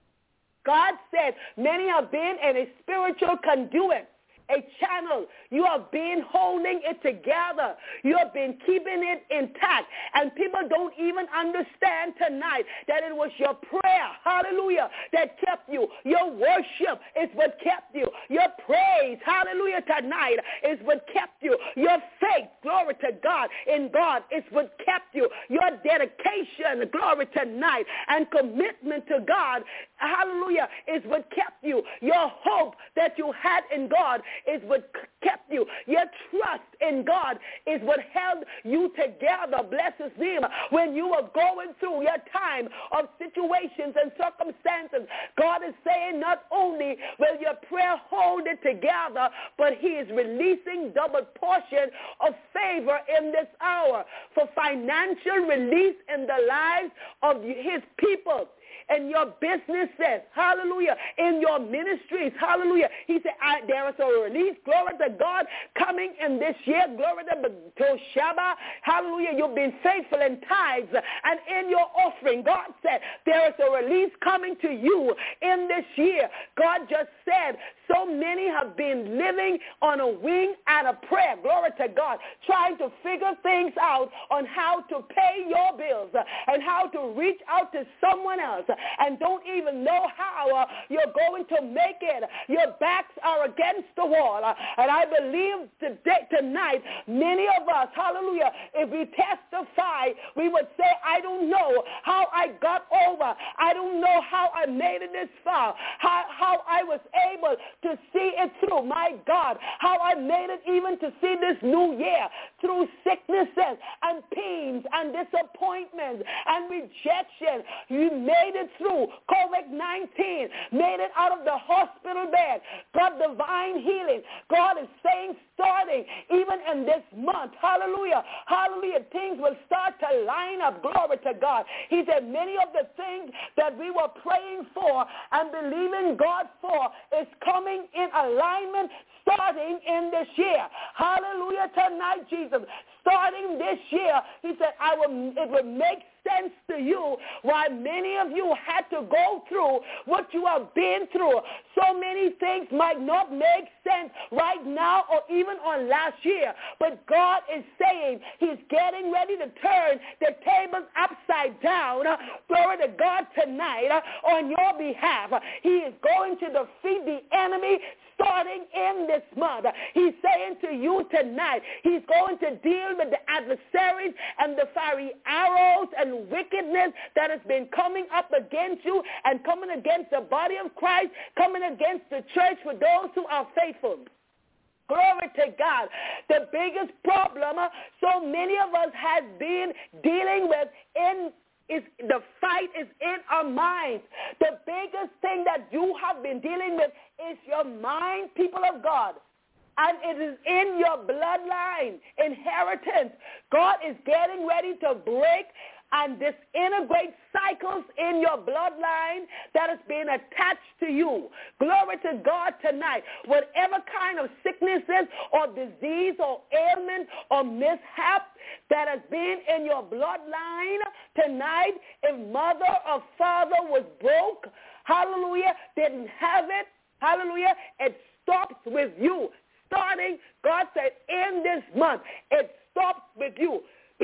Speaker 5: God said many have been in a spiritual conduit, a channel. You have been holding it together. You have been keeping it intact. And people don't even understand tonight that it was your prayer, hallelujah, that kept you. Your worship is what kept you. Your praise, hallelujah, tonight is what kept you. Your faith, glory to God, in God is what kept you. Your dedication, glory tonight, and commitment to God, hallelujah, is what kept you. Your hope that you had in God is what kept you. Your trust in God is what held you together. Bless his name. When you were going through your time of situations and circumstances, God is saying not only will your prayer hold it together, but he is releasing double portion of favor in this hour for financial release in the lives of his people. In your businesses, hallelujah, in your ministries, hallelujah. He said, I, there is a release, glory to God, coming in this year, glory to, to Shabbat, hallelujah. You've been faithful in tithes and in your offering. God said, there is a release coming to you in this year. God just said, so many have been living on a wing and a prayer, glory to God, trying to figure things out on how to pay your bills and how to reach out to someone else, and don't even know how uh, you're going to make it. Your backs are against the wall. Uh, and I believe today, tonight, many of us, hallelujah, if we testify, we would say, I don't know how I got over. I don't know how I made it this far. How, how I was able to see it through. My God, how I made it even to see this new year through sicknesses and pains and disappointments and rejection. You made it through covid nineteen, made it out of the hospital bed, got divine healing. God is saying, starting even in this month, hallelujah, hallelujah, things will start to line up, glory to God. He said many of the things that we were praying for and believing God for is coming in alignment starting in this year. Hallelujah tonight, Jesus. Starting this year, he said, I will, it will make sense to you why many of you had to go through what you have been through. So many things might not make sense right now or even on last year, but God is saying he's getting ready to turn the tables upside down, glory to God, tonight on your behalf. He is going to defeat the enemy starting in this month. He's saying to you tonight, he's going to deal with the adversaries and the fiery arrows and wickedness that has been coming up against you and coming against the body of Christ, coming against the church for those who are faithful. Glory to God. The biggest problem uh, so many of us have been dealing with in is the fight is in our minds. The biggest thing that you have been dealing with is your mind, people of God. And it is in your bloodline, inheritance. God is getting ready to break and disintegrate cycles in your bloodline that has been attached to you. Glory to God tonight. Whatever kind of sicknesses or disease or ailment or mishap that has been in your bloodline tonight, if mother or father was broke, hallelujah, didn't have it, hallelujah, it stops with you. Starting, God said, in this month, it stops with you.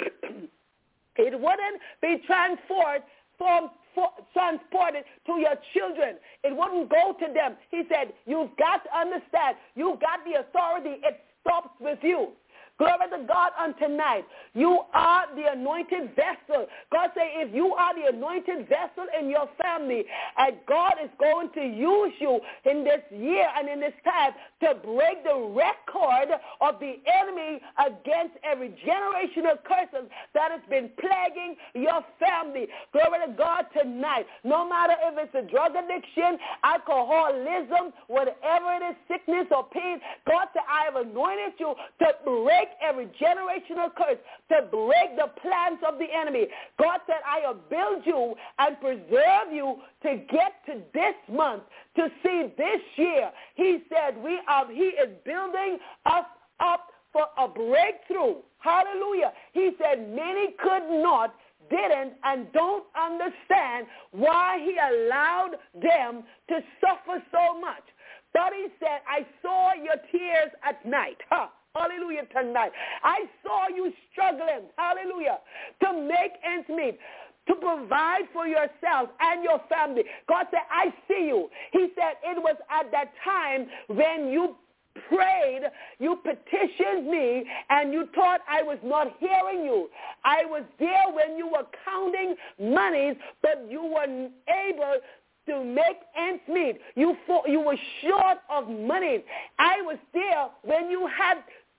Speaker 5: It wouldn't be transferred from, for, transported to your children. It wouldn't go to them. He said, you've got to understand, you've got the authority. It stops with you. Glory to God on tonight. You are the anointed vessel. God said, if you are the anointed vessel in your family, and God is going to use you in this year and in this time to break the record of the enemy against every generational curses that has been plaguing your family. Glory to God tonight. No matter if it's a drug addiction, alcoholism, whatever it is, sickness or pain, God said, I have anointed you to break every generational curse, to break the plans of the enemy. God said, I have built you and preserve you to get to this month, to see this year. He said, we are, he is building us up for a breakthrough. Hallelujah. He said, many could not, didn't, and don't understand why he allowed them to suffer so much. But he said, I saw your tears at night. Huh. Hallelujah tonight. I saw you struggling, hallelujah, to make ends meet, to provide for yourself and your family. God said, I see you. He said, it was at that time when you prayed, you petitioned me, and you thought I was not hearing you. I was there when you were counting monies, but you weren't able to make ends meet. You, you were short of money. I was there when you had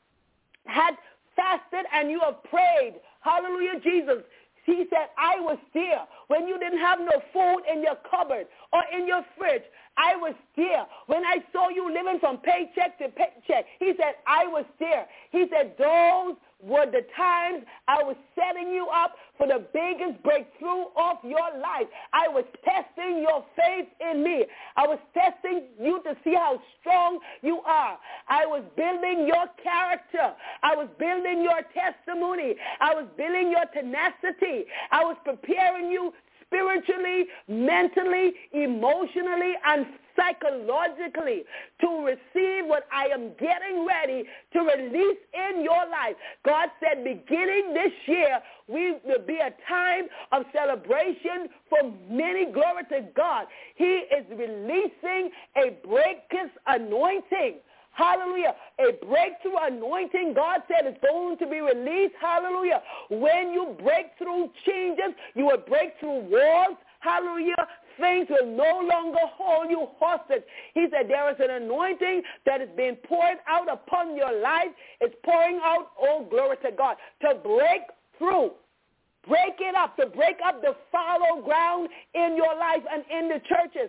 Speaker 5: had fasted and you have prayed. Hallelujah, Jesus. He said, I was there when you didn't have no food in your cupboard or in your fridge. I was there when I saw you living from paycheck to paycheck. He said, I was there. He said, those were the times I was setting you up for the biggest breakthrough of your life. I was testing your faith in me. I was testing you to see how strong you are. I was building your character. I was building your testimony. I was building your tenacity. I was preparing you spiritually, mentally, emotionally, and psychologically to receive what I am getting ready to release in your life. God said beginning this year, we will be a time of celebration for many. Glory to God. He is releasing a breakers anointing. Hallelujah. A breakthrough anointing, God said, is going to be released. Hallelujah. When you break through changes, you will break through walls. Hallelujah. Things will no longer hold you hostage. He said there is an anointing that is being poured out upon your life. It's pouring out, oh, glory to God, to break through. Break it up, to break up the fallow ground in your life and in the churches.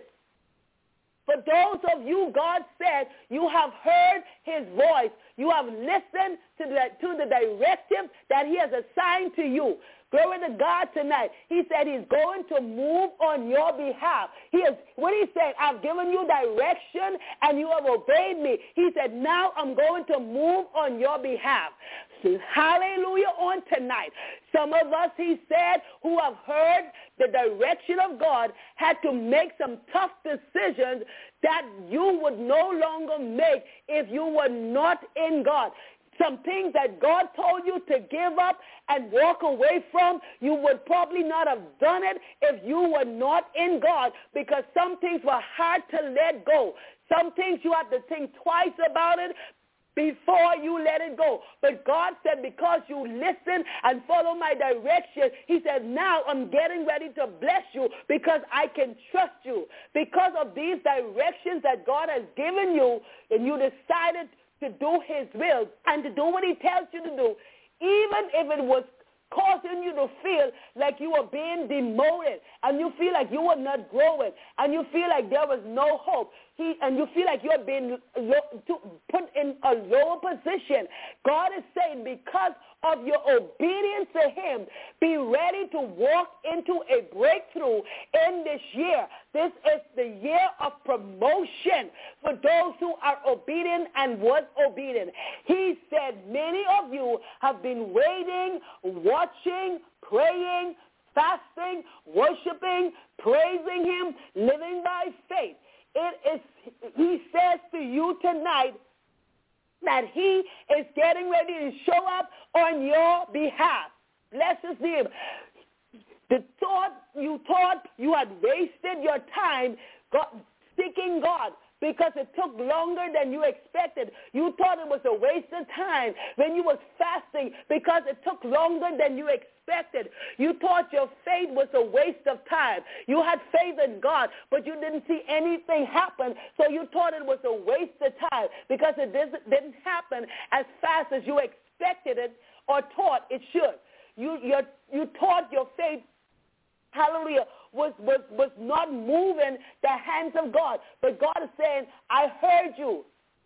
Speaker 5: For those of you, God said, you have heard his voice. You have listened to the, to the directive that he has assigned to you. Glory to God tonight. He said he's going to move on your behalf. He is, what he said, I've given you direction and you have obeyed me. He said, now I'm going to move on your behalf. So, hallelujah on tonight. Some of us, he said, who have heard the direction of God had to make some tough decisions that you would no longer make if you were not in God. Some things that God told you to give up and walk away from, you would probably not have done it if you were not in God, because some things were hard to let go. Some things you have to think twice about it before you let it go. But God said, because you listen and follow my direction, he said, now I'm getting ready to bless you because I can trust you. Because of these directions that God has given you, and you decided to do his will and to do what he tells you to do, even if it was causing you to feel like you were being demoted and you feel like you were not growing and you feel like there was no hope, he, and you feel like you're being put in a lower position. God is saying, because of your obedience to him, be ready to walk into a breakthrough in this year. This is the year of promotion for those who are obedient and was obedient. He said, many of you have been waiting, watching, praying, fasting, worshiping, praising him, living by faith. It is, he says to you tonight that he is getting ready to show up on your behalf. Bless his name. The thought you thought you had wasted your time God, seeking God because it took longer than you expected. You thought it was a waste of time when you was fasting because it took longer than you expected. You thought your faith was a waste of time. You had faith in God, but you didn't see anything happen, so you thought it was a waste of time because it didn't happen as fast as you expected it or thought it should. You, you, you thought your faith, hallelujah, was, was, was not moving the hands of God. But God is saying, I heard you.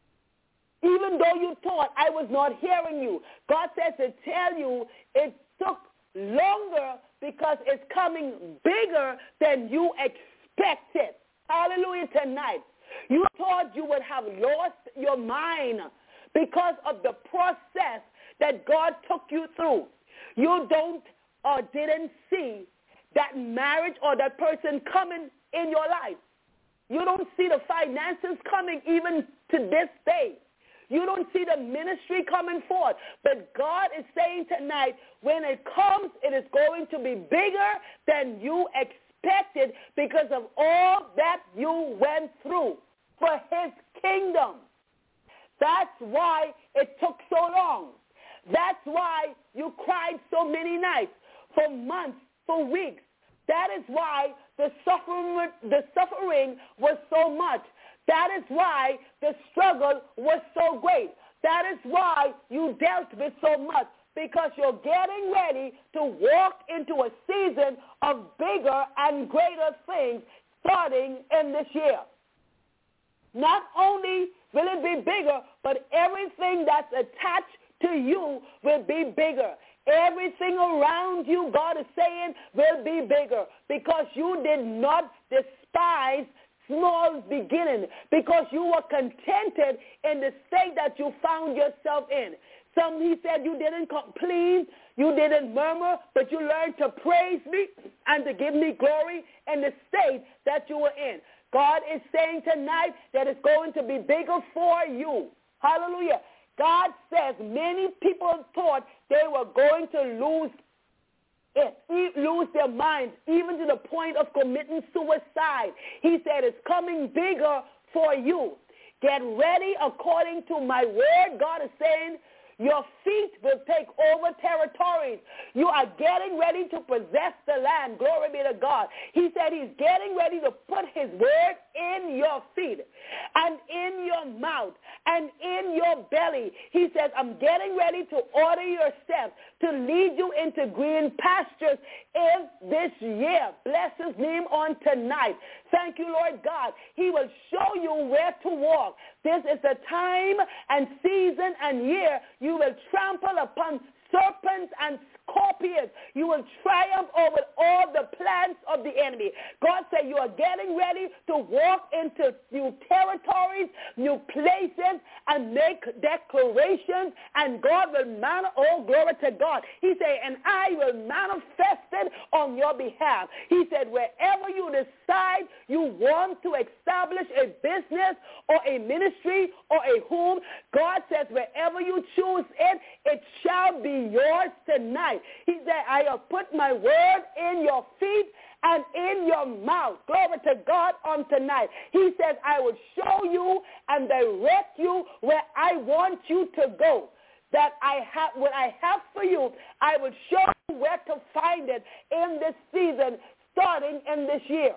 Speaker 5: Even though you thought I was not hearing you. God says to tell you it took longer because it's coming bigger than you expected. Hallelujah tonight. You thought you would have lost your mind because of the process that God took you through. You don't or didn't see that marriage or that person coming in your life. You don't see the finances coming even to this day. You don't see the ministry coming forth. But God is saying tonight, when it comes, it is going to be bigger than you expected because of all that you went through for his kingdom. That's why it took so long. That's why you cried so many nights, for months, for weeks. That is why the suffering, the suffering was so much. That is why the struggle was so great. That is why you dealt with so much, because you're getting ready to walk into a season of bigger and greater things starting in this year. Not only will it be bigger, but everything that's attached to you will be bigger. Everything around you, God is saying, will be bigger, because you did not despise small beginning, because you were contented in the state that you found yourself in. Some, he said, you didn't complain, you didn't murmur, but you learned to praise me and to give me glory in the state that you were in. God is saying tonight that it's going to be bigger for you. Hallelujah. God says many people thought they were going to lose it, lose their minds, even to the point of committing suicide. He said it's coming bigger for you. Get ready according to my word. God is saying your feet will take over territories. You are getting ready to possess the land. Glory be to God. He said he's getting ready to put his word in your feet and in your mouth and in your belly. He says, I'm getting ready to order your steps, to lead you into green pastures in this year. Bless his name on tonight. Thank you, Lord God. He will show you where to walk. This is a time and season and year you will trample upon serpents and scorpions. You will triumph over all the plans of the enemy. God said you are getting ready to walk into new territories, new places, and make declarations, and God will manifest, oh, glory to God. He said, and I will manifest it on your behalf. He said, wherever you decide you want to establish a business or a ministry or a home, God says, wherever you choose it, it shall be yours tonight. He said, I have put my word in your feet and in your mouth. Glory to God on tonight. He says, I will show you and direct you where I want you to go. That I have, what I have for you, I will show you where to find it in this season, starting in this year.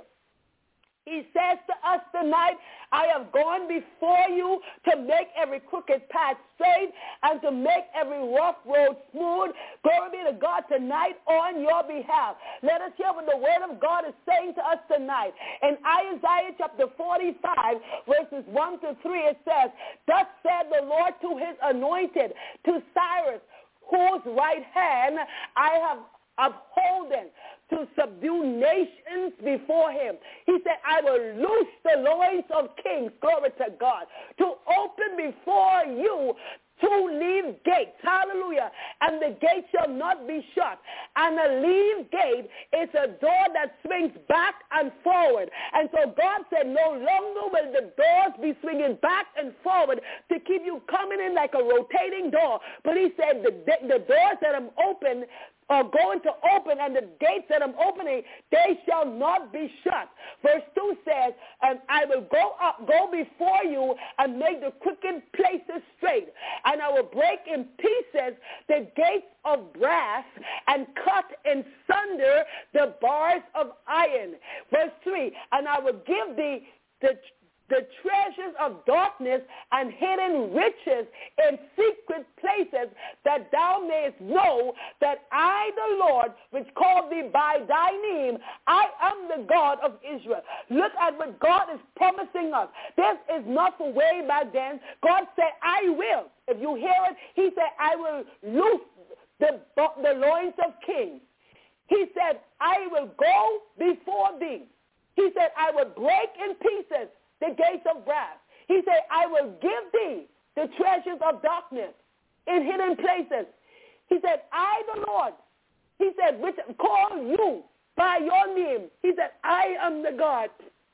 Speaker 5: He says to us tonight, I have gone before you to make every crooked path straight and to make every rough road smooth. Glory be to God tonight on your behalf. Let us hear what the word of God is saying to us tonight. In Isaiah chapter forty-five, verses one to three, it says, thus said the Lord to his anointed, to Cyrus, whose right hand I have upholden, to subdue nations before him. He said, I will loose the loins of kings, glory to God, to open before you two leave gates, hallelujah, and the gate shall not be shut. And a leave gate is a door that swings back and forward. And so God said, no longer will the doors be swinging back and forward to keep you coming in like a rotating door. But he said, the, the doors that I'm open are going to open, and the gates that I'm opening, they shall not be shut. Verse two says, and I will go up, go before you and make the crooked places straight, and I will break in pieces the gates of brass and cut in sunder the bars of iron. Verse three, and I will give thee the the treasures of darkness and hidden riches in secret places, that thou mayest know that I, the Lord, which called thee by thy name, I am the God of Israel. Look at what God is promising us. This is not for way back then. God said, I will. If you hear it, he said, I will loose the, the loins of kings. He said, I will go before thee. He said, I will break in pieces the gates of brass. He said, I will give thee the treasures of darkness in hidden places. He said, I, the Lord, he said, which call you by your name. He said, I am the God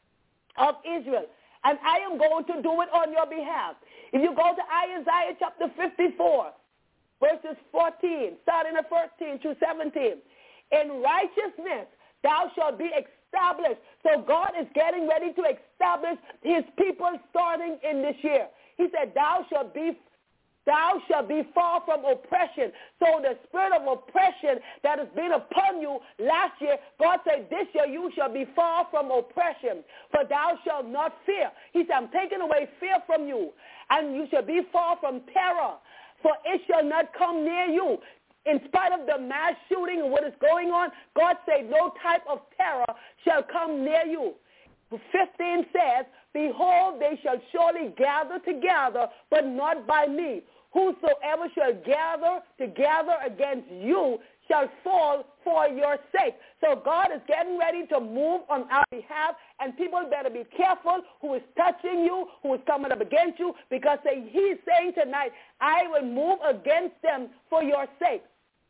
Speaker 5: of Israel, and I am going to do it on your behalf. If you go to Isaiah chapter fifty-four, verses fourteen, starting at fourteen through seventeen, in righteousness thou shalt be established. So God is getting ready to establish his people starting in this year. He said, thou shalt be thou shalt be far from oppression. So the spirit of oppression that has been upon you last year, God said, this year you shall be far from oppression, for thou shalt not fear. He said, I'm taking away fear from you, and you shall be far from terror, for it shall not come near you. In spite of the mass shooting and what is going on, God said no type of terror shall come near you. fifteen says, behold, they shall surely gather together, but not by me. Whosoever shall gather together against you shall fall for your sake. So God is getting ready to move on our behalf, and people better be careful who is touching you, who is coming up against you, because he's saying tonight, I will move against them for your sake.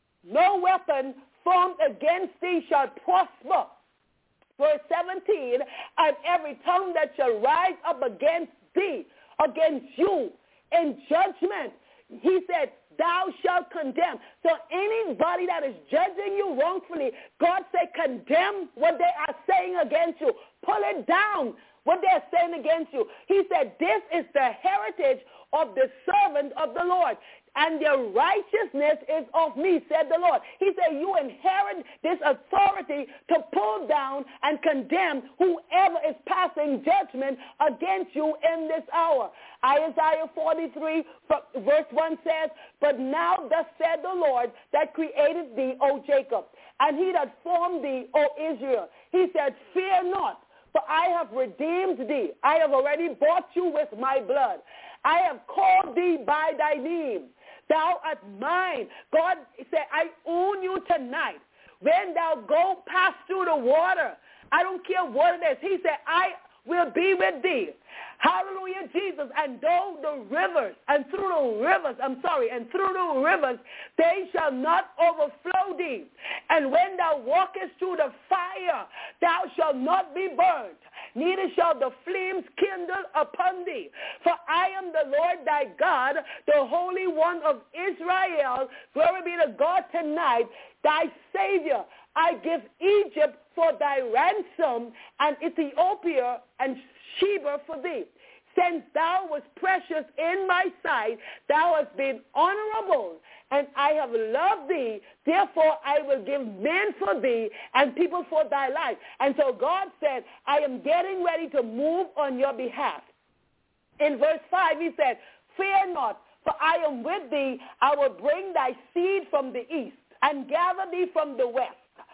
Speaker 5: No weapon formed against thee shall prosper. Verse seventeen, and every tongue that shall rise up against thee, against you, in judgment, he said, thou shalt condemn. So anybody that is judging you wrongfully, God said, condemn what they are saying against you. Pull it down, what they are saying against you. He said, this is the heritage of the servant of the Lord, and their righteousness is of me, said the Lord. He said, you inherit this authority to pull down and condemn whoever is passing judgment against you in this hour. Isaiah forty-three, verse one says, but now thus said the Lord that created thee, O Jacob, and he that formed thee, O Israel. He said, fear not, for I have redeemed thee. I have already bought you with my blood. I have called thee by thy name. Thou art mine. God said, I own you tonight. When thou go pass through the water, I don't care what it is. He said, I will be with thee. Hallelujah, Jesus. And though the rivers, and through the rivers, I'm sorry, and through the rivers, they shall not overflow thee. And when thou walkest through the fire, thou shalt not be burned, neither shall the flames kindle upon thee. For I am the Lord thy God, the Holy One of Israel. Glory be to God tonight, thy Savior. I give Egypt for thy ransom, and Ethiopia and Sheba for thee. Since thou wast precious in my sight, thou hast been honorable, and I have loved thee. Therefore I will give men for thee and people for thy life. And so God said, I am getting ready to move on your behalf. In verse five, he said, fear not, for I am with thee. I will bring thy seed from the east and gather thee from the west.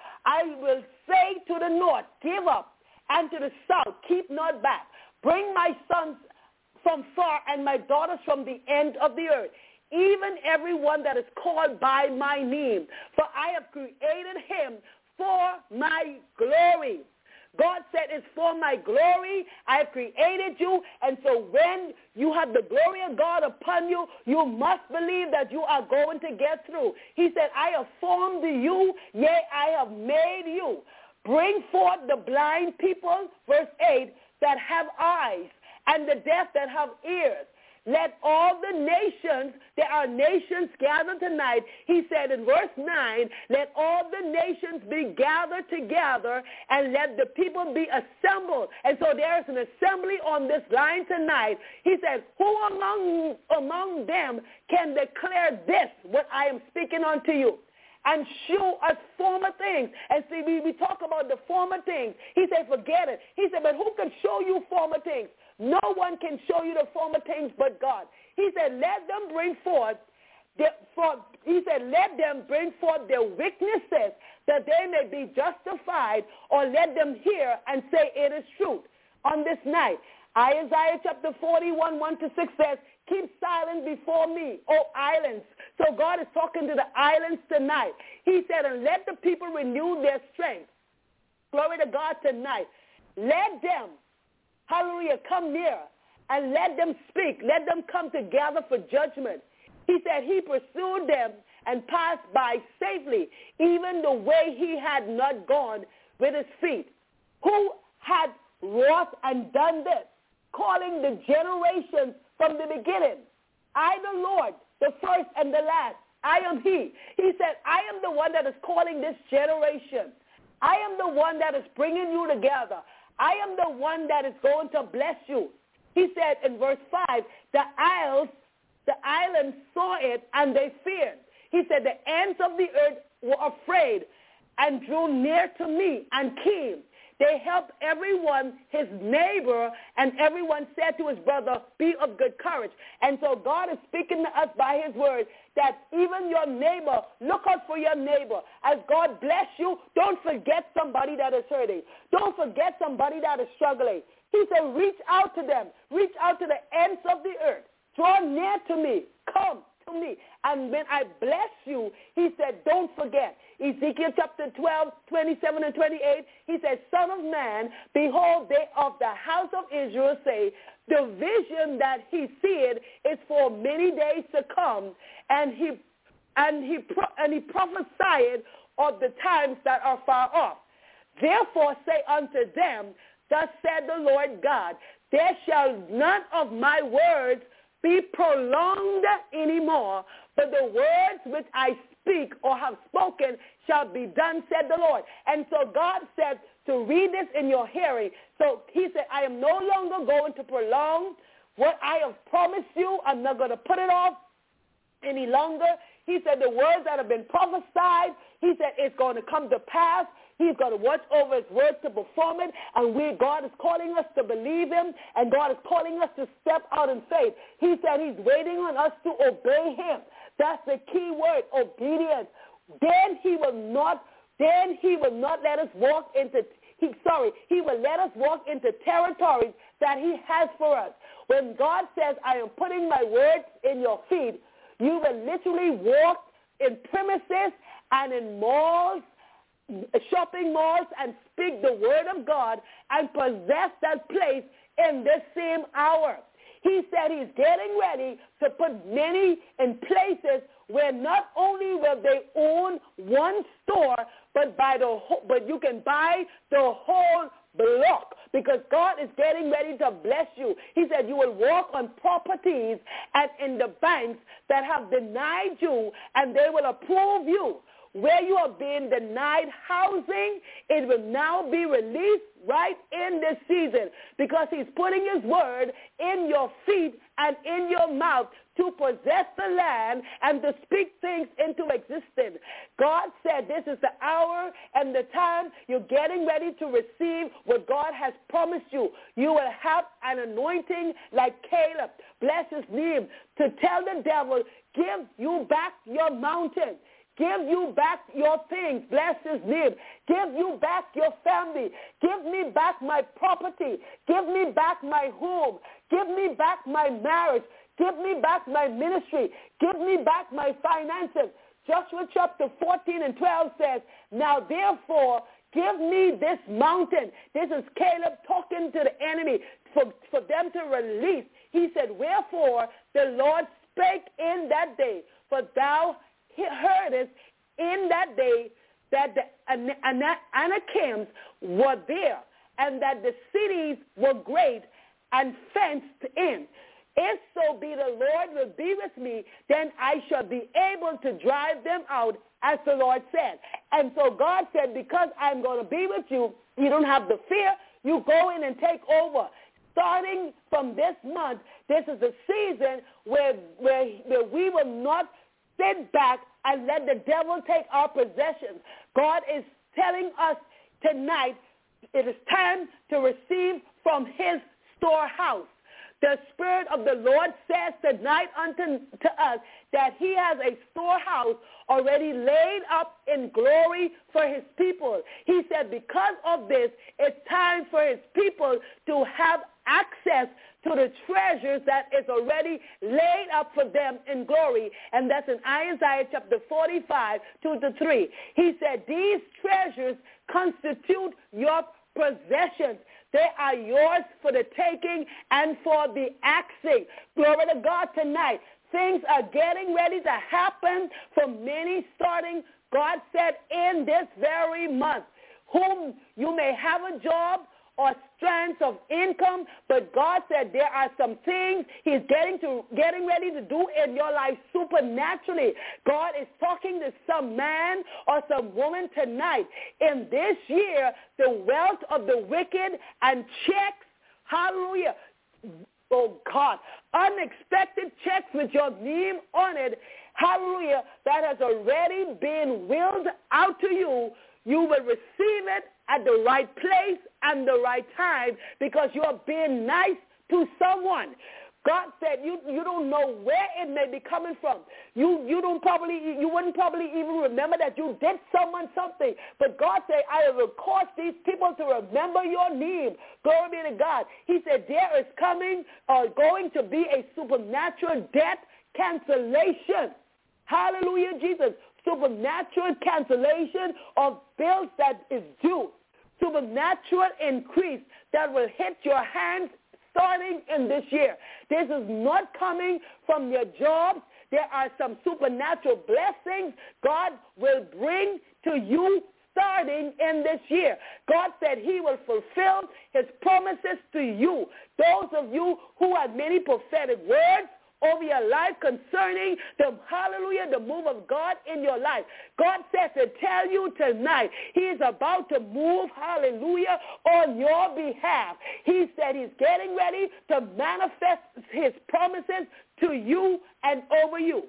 Speaker 5: I will say to the north, give up, and to the south, keep not back. Bring my sons from far and my daughters from the end of the earth, even everyone that is called by my name. For I have created him for my glory. God said, it's for my glory. I have created you. And so when you have the glory of God upon you, you must believe that you are going to get through. He said, I have formed you, yea, I have made you. Bring forth the blind people, verse eight, that have eyes, and the deaf that have ears. Let all the nations, there are nations gathered tonight. He said in verse nine, let all the nations be gathered together, and let the people be assembled. And so there is an assembly on this line tonight. He said, who among, among them can declare this, what I am speaking unto you? And show us former things. And see, we, we talk about the former things. He said, forget it. He said, but who can show you former things? No one can show you the former things but God. He said, let them bring forth, their, for, he said, let them bring forth their weaknesses that they may be justified, or let them hear and say it is truth. On this night, Isaiah chapter forty-one, one to six says, keep silent before me, O islands. So God is talking to the islands tonight. He said, and let the people renew their strength. Glory to God tonight. Let them, hallelujah, come near and let them speak. Let them come together for judgment. He said he pursued them and passed by safely, even the way he had not gone with his feet. Who had wrought and done this, calling the generations from the beginning? I, the Lord, the first and the last. I am he. He said, I am the one that is calling this generation. I am the one that is bringing you together. I am the one that is going to bless you. He said in verse five, the isles, the islands saw it and they feared. He said the ends of the earth were afraid and drew near to me and came. They helped everyone, his neighbor, and everyone said to his brother, be of good courage. And so God is speaking to us by his word that even your neighbor, look out for your neighbor. As God bless you, don't forget somebody that is hurting. Don't forget somebody that is struggling. He said, reach out to them. Reach out to the ends of the earth. Draw near to me. Come to me. And when I bless you, he said, don't forget. Ezekiel chapter twelve, twenty-seven and twenty-eight, he said, Son of man, behold, they of the house of Israel say, the vision that he seeth is for many days to come, and he and he and he prophesied of the times that are far off. Therefore say unto them, thus said the Lord God, there shall none of my words be prolonged anymore, but the words which I speak or have spoken shall be done, said the Lord. And so God said to read this in your hearing. So he said, I am no longer going to prolong what I have promised you. I'm not going to put it off any longer. He said the words that have been prophesied, he said it's going to come to pass. He's going to watch over his word to perform it. And we, God is calling us to believe him. And God is calling us to step out in faith. He said he's waiting on us to obey him. That's the key word, obedience. Then he will not, then he will not let us walk into, he, sorry, he will let us walk into territories that he has for us. When God says, I am putting my words in your feet, You will literally walk in premises and in malls, shopping malls, and speak the word of God and possess that place in this same hour. He said he's getting ready to put many in places where not only will they own one store, but by the whole, but you can buy the whole block, because God is getting ready to bless you. He said you will walk on properties and in the banks that have denied you, and they will approve you. Where you are being denied housing, it will now be released right in this season, because he's putting his word in your feet and in your mouth to possess the land and to speak things into existence. God said this is the hour and the time you're getting ready to receive what God has promised you. You will have an anointing like Caleb, bless his name, to tell the devil, give you back your mountain. Give you back your things. Bless his name. Give you back your family. Give me back my property. Give me back my home. Give me back my marriage. Give me back my ministry. Give me back my finances. Joshua chapter fourteen and twelve says, now therefore, give me this mountain. This is Caleb talking to the enemy for, for them to release. He said, wherefore the Lord spake in that day, for thou heardest in that day that the Anakims were there, and that the cities were great and fenced in. If so be the Lord will be with me, then I shall be able to drive them out, as the Lord said. And so God said, because I'm going to be with you, you don't have the fear. You go in and take over. Starting from this month, this is the season where, where, where we will not sit back and let the devil take our possessions. God is telling us tonight it is time to receive from his storehouse. The Spirit of the Lord says tonight unto to us that he has a storehouse already laid up in glory for his people. He said because of this, it's time for his people to have access to the treasures that is already laid up for them in glory. And that's in Isaiah chapter forty-five, two to three. He said, these treasures constitute your possessions. They are yours for the taking and for the axing. Glory to God tonight. Things are getting ready to happen for many starting, God said, in this very month. Whom you may have a job or strands of income, but God said there are some things he's getting to getting ready to do in your life supernaturally. God is talking to some man or some woman tonight. In this year, the wealth of the wicked and checks, hallelujah, oh God, unexpected checks with your name on it, hallelujah, that has already been willed out to you. You will receive it at the right place and the right time, because you are being nice to someone. God said you, you don't know where it may be coming from. You you don't probably you wouldn't probably even remember that you did someone something. But God said, I will cause these people to remember your name. Glory be to God. He said there is coming or going to be a supernatural debt cancellation. Hallelujah, Jesus. Supernatural cancellation of bills that is due. Supernatural increase that will hit your hands starting in this year. This is not coming from your jobs. There are some supernatural blessings God will bring to you starting in this year. God said he will fulfill his promises to you. Those of you who have many prophetic words over your life concerning the, hallelujah, the move of God in your life. God says to tell you tonight, he is about to move, hallelujah, on your behalf. He said he's getting ready to manifest his promises to you and over you.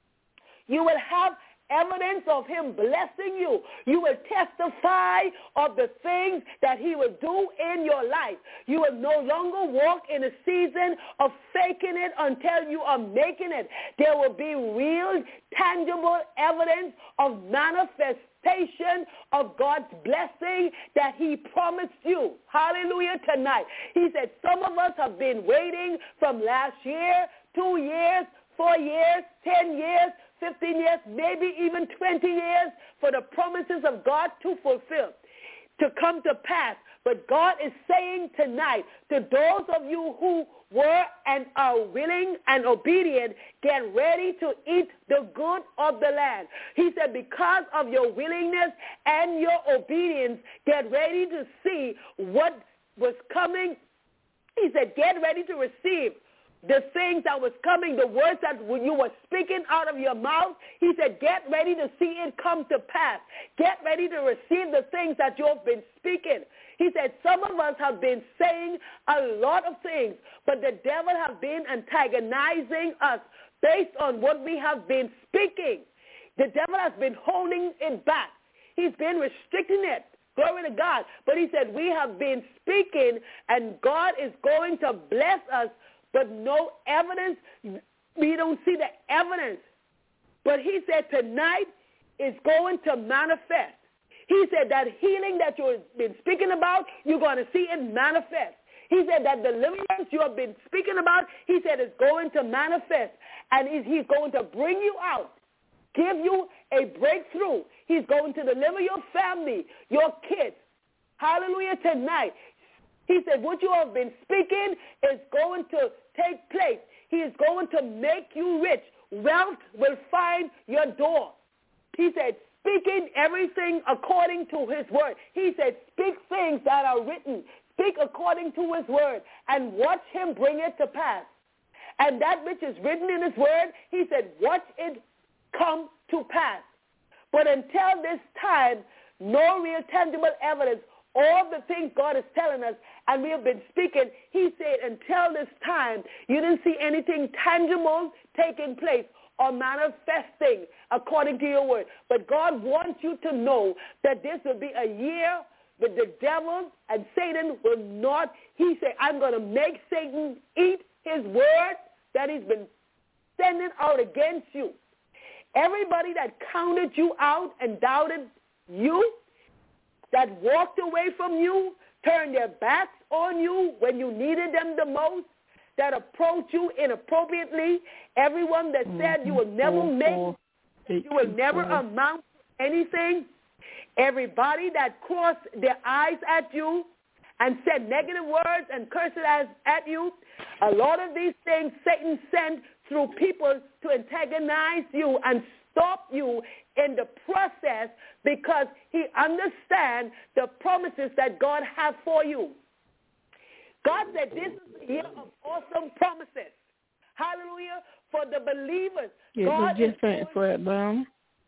Speaker 5: You will have evidence of him blessing you. You will testify of the things that he will do in your life. You will no longer walk in a season of faking it until you are making it. There will be real, tangible evidence of manifestation of God's blessing that he promised you. Hallelujah tonight. He said some of us have been waiting from last year, two years, four years, ten years, fifteen years, maybe even twenty years for the promises of God to fulfill, to come to pass. But God is saying tonight to those of you who were and are willing and obedient, get ready to eat the good of the land. He said, because of your willingness and your obedience, get ready to see what was coming. He said, get ready to receive the things that was coming, the words that you were speaking out of your mouth. He said, get ready to see it come to pass. Get ready to receive the things that you have been speaking. He said, some of us have been saying a lot of things, but the devil has been antagonizing us based on what we have been speaking. The devil has been holding it back. He's been restricting it. Glory to God. But he said, we have been speaking, and God is going to bless us, but no evidence. We don't see the evidence. But he said tonight is going to manifest. He said that healing that you've been speaking about, you're going to see it manifest. He said that deliverance you have been speaking about, he said is going to manifest. And he's going to bring you out, give you a breakthrough. He's going to deliver your family, your kids. Hallelujah tonight. He said what you have been speaking is going to take place. He is going to make you rich. Wealth will find your door. He said, speaking everything according to his word. He said, speak things that are written. Speak according to his word and watch him bring it to pass. And that which is written in his word, he said, watch it come to pass. But until this time, no real tangible evidence. All the things God is telling us, and we have been speaking, he said, until this time, you didn't see anything tangible taking place or manifesting according to your word. But God wants you to know that this will be a year with the devil and Satan will not. He said, I'm going to make Satan eat his word that he's been sending out against you. Everybody that counted you out and doubted you, that walked away from you, turned their backs on you when you needed them the most, that approached you inappropriately, everyone that said you will never make, you will never amount to anything, everybody that crossed their eyes at you and said negative words and cursed at, at you, a lot of these things Satan sent through people to antagonize you and stop you in the process because he understands the promises that God has for you. God said this is a year of awesome promises. Hallelujah. For the believers.
Speaker 3: Yeah,
Speaker 5: God
Speaker 3: just
Speaker 5: is
Speaker 3: saying for it, Mom.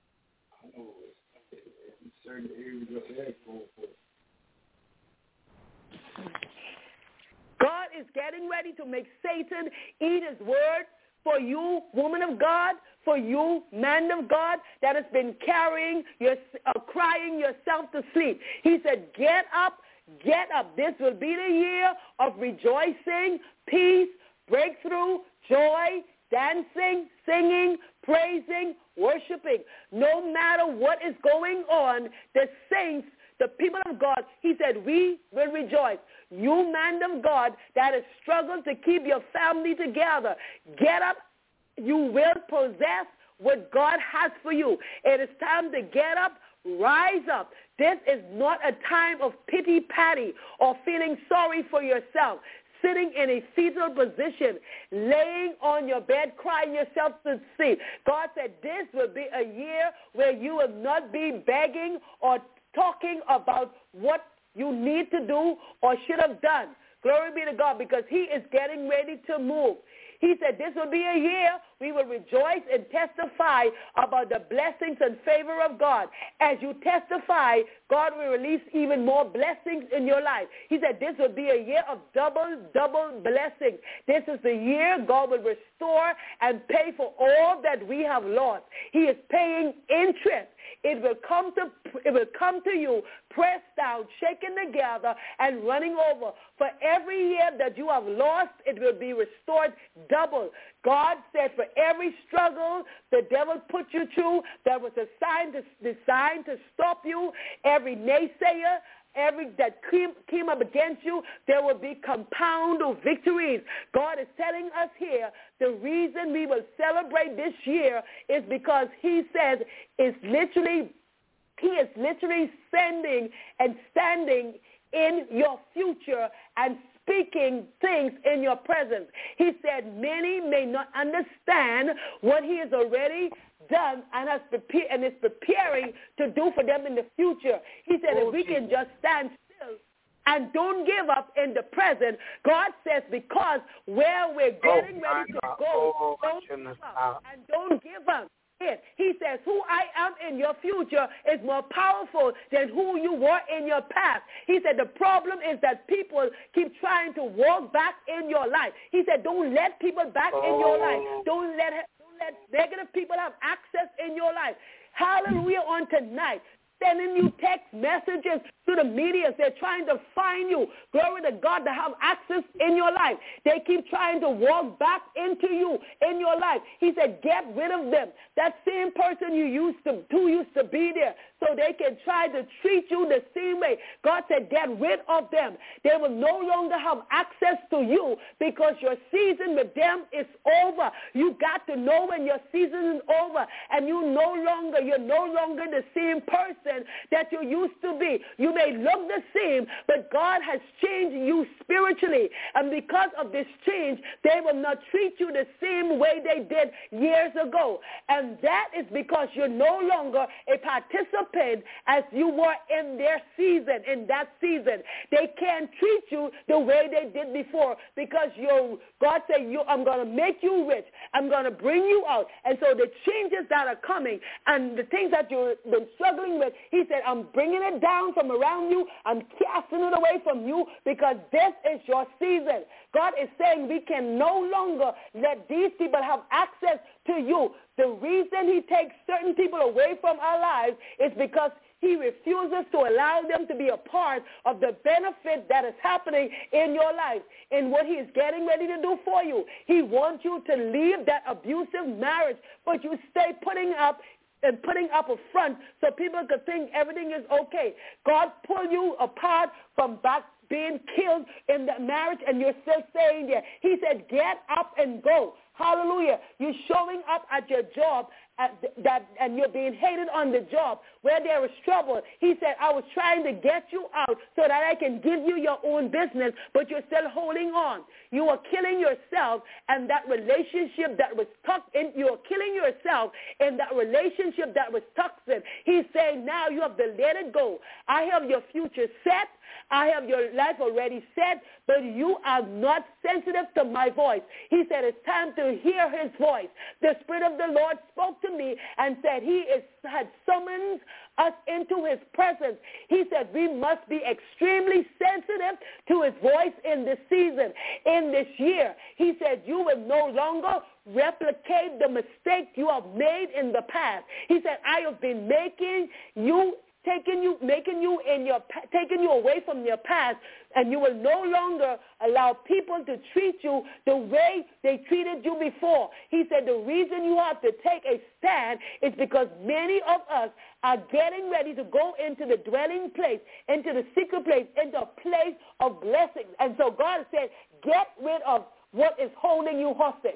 Speaker 5: God is getting ready to make Satan eat his word for you, woman of God, for you, man of God, that has been carrying, your, uh, crying yourself to sleep. He said, get up, get up. This will be the year of rejoicing, peace, breakthrough, joy, dancing, singing, praising, worshiping. No matter what is going on, the saints, the people of God, he said, we will rejoice. You, man of God, that has struggled to keep your family together, get up. You will possess what God has for you. It is time to get up, rise up. This is not a time of pity-patty or feeling sorry for yourself, sitting in a fetal position, laying on your bed, crying yourself to sleep. God said this will be a year where you will not be begging or talking about what you need to do or should have done. Glory be to God, because he is getting ready to move. He said this will be a year we will rejoice and testify about the blessings and favor of God. As you testify, God will release even more blessings in your life. He said this will be a year of double, double blessings. This is the year God will restore and pay for all that we have lost. He is paying interest. It will come to it will come to you, pressed down, shaken together, and running over. For every year that you have lost, it will be restored double. God said for every struggle the devil put you through that was assigned to, designed to stop you, every naysayer, every that came, came up against you, there will be compound victories. God is telling us here the reason we will celebrate this year is because he says it's literally, he is literally sending and standing in your future and speaking things in your presence. He said many may not understand what he has already done and has prepared and is preparing to do for them in the future. He said
Speaker 2: oh,
Speaker 5: if we
Speaker 2: Jesus.
Speaker 5: can just stand still and don't give up in the present, God says because where we're getting
Speaker 2: oh,
Speaker 5: ready to
Speaker 2: God.
Speaker 5: go,
Speaker 2: oh,
Speaker 5: don't give up and don't give up. He says, who I am in your future is more powerful than who you were in your past. He said, the problem is that people keep trying to walk back in your life. He said, don't let people back
Speaker 2: oh.
Speaker 5: in your life. Don't let, don't let negative people have access in your life. Hallelujah on tonight. Sending you text messages to the media. They're trying to find you. Glory to God to have access in your life. They keep trying to walk back into you in your life. He said, get rid of them. That same person you used to, who used to be there so they can try to treat you the same way. God said, get rid of them. They will no longer have access to you because your season with them is over. You got to know when your season is over and you no longer, you're no longer the same person that you used to be. You may look the same, but God has changed you spiritually. And because of this change, they will not treat you the same way they did years ago. And that is because you're no longer a participant as you were in their season, in that season. They can't treat you the way they did before because you're, God said, you, I'm going to make you rich. I'm going to bring you out. And so the changes that are coming and the things that you've been struggling with, he said, I'm bringing it down from around you. I'm casting it away from you because this is your season. God is saying we can no longer let these people have access to you. The reason he takes certain people away from our lives is because he refuses to allow them to be a part of the benefit that is happening in your life, in what he is getting ready to do for you. He wants you to leave that abusive marriage, but you stay putting up and putting up a front so people could think everything is okay. God pulled you apart from back being killed in the marriage and you're still staying there. He said, get up and go. Hallelujah. You're showing up at your job at that, and you're being hated on the job where there is trouble. He said, I was trying to get you out so that I can give you your own business, but you're still holding on. You are killing yourself, and that relationship that was tucked in, you are killing yourself in that relationship that was toxic. He's saying, now you have to let it go. I have your future set. I have your life already set, but you are not sensitive to my voice. He said, it's time to hear his voice. The Spirit of the Lord spoke to me and said he is, had summoned us into his presence. He said we must be extremely sensitive to his voice in this season, in this year. He said you will no longer replicate the mistake you have made in the past. He said, I have been making you taking you, making you in your, taking you away from your past, and you will no longer allow people to treat you the way they treated you before. He said the reason you have to take a stand is because many of us are getting ready to go into the dwelling place, into the secret place, into a place of blessings. And so God said, get rid of what is holding you hostage.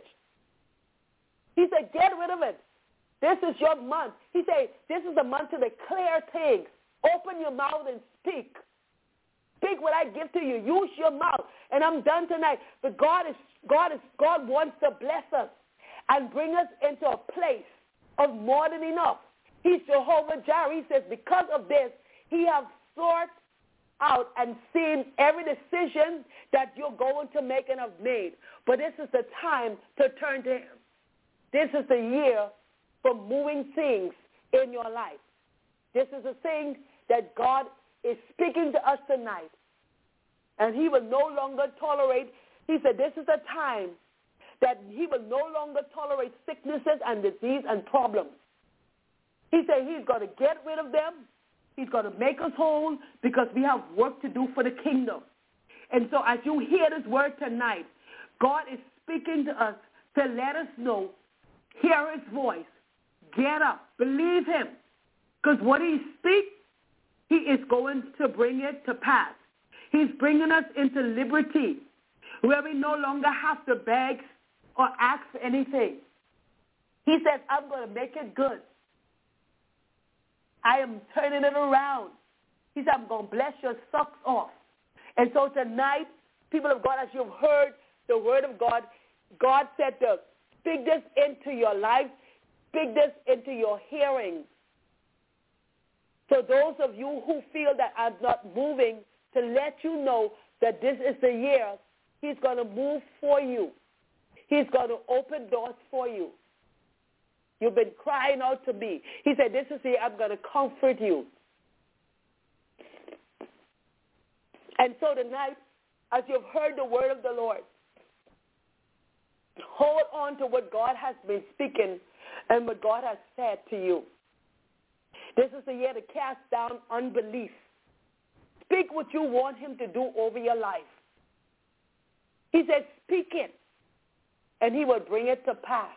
Speaker 5: He said, get rid of it. This is your month. He said, this is the month to declare things. Open your mouth and speak. Speak what I give to you. Use your mouth. And I'm done tonight. But God is God is God wants to bless us and bring us into a place of more than enough. He's Jehovah Jireh. He says, because of this, he has sought out and seen every decision that you're going to make and have made. But this is the time to turn to him. This is the year for moving things in your life. This is a thing that God is speaking to us tonight. And he will no longer tolerate, he said this is a time that he will no longer tolerate sicknesses and disease and problems. He said he's going to get rid of them. He's going to make us whole because we have work to do for the kingdom. And so as you hear this word tonight, God is speaking to us to let us know, hear his voice. Get up. Believe him. Because what he speaks he is going to bring it to pass. He's bringing us into liberty where we no longer have to beg or ask for anything. He says, I'm going to make it good. I am turning it around. He said, I'm going to bless your socks off. And so tonight, people of God, as you've heard the word of God, God said to speak this into your life, speak this into your hearing. So those of you who feel that I'm not moving, to let you know that this is the year he's going to move for you. He's going to open doors for you. You've been crying out to me. He said, this is the year I'm going to comfort you. And so tonight, as you've heard the word of the Lord, hold on to what God has been speaking and what God has said to you. This is the year to cast down unbelief. Speak what you want him to do over your life. He said, speak it, and he will bring it to pass.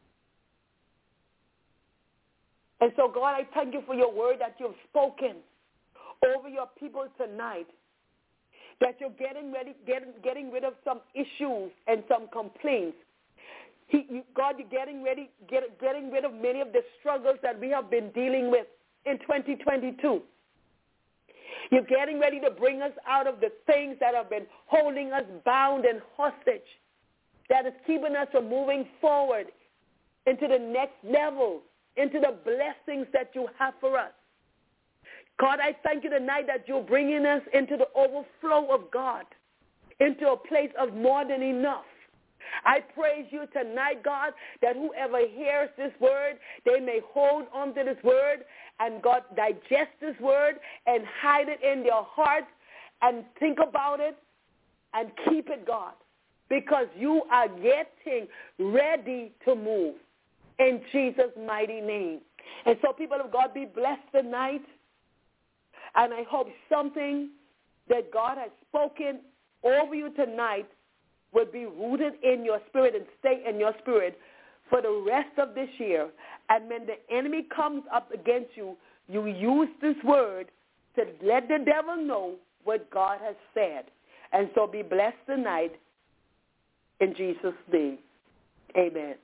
Speaker 5: And so, God, I thank you for your word that you've spoken over your people tonight, that you're getting ready, getting, getting rid of some issues and some complaints. He, you, God, you're getting ready, get, getting rid of many of the struggles that we have been dealing with in twenty twenty-two. You're getting ready to bring us out of the things that have been holding us bound and hostage, that is keeping us from moving forward into the next level, into the blessings that you have for us. God, I thank you tonight that you're bringing us into the overflow of God, into a place of more than enough. I praise you tonight, God, that whoever hears this word, they may hold on to this word and, God, digest this word and hide it in their hearts and think about it and keep it, God, because you are getting ready to move in Jesus' mighty name. And so, people of God, be blessed tonight. And I hope something that God has spoken over you tonight will be rooted in your spirit and stay in your spirit for the rest of this year. And when the enemy comes up against you, you use this word to let the devil know what God has said. And so be blessed tonight in Jesus' name. Amen.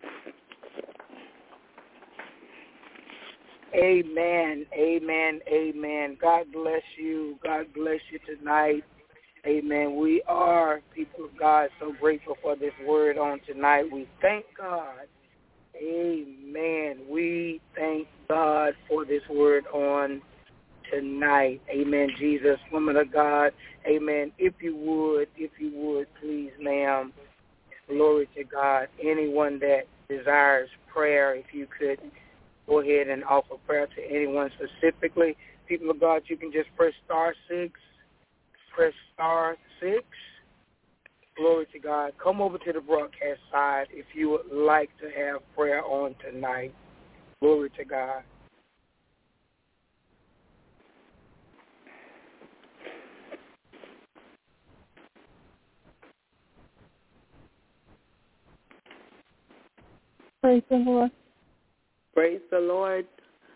Speaker 2: Amen, amen, amen. God bless you. God bless you tonight. Amen. We are, people of God, so grateful for this word on tonight. We thank God. Amen. We thank God for this word on tonight. Amen, Jesus, woman of God. Amen. If you would, if you would, please, ma'am. Glory to God. Anyone that desires prayer, if you could go ahead and offer prayer to anyone specifically. People of God, you can just press star six. Press star six. Glory to God. Come over to the broadcast side if you would like to have prayer on tonight. Glory to God.
Speaker 3: Praise the Lord.
Speaker 5: Praise the Lord.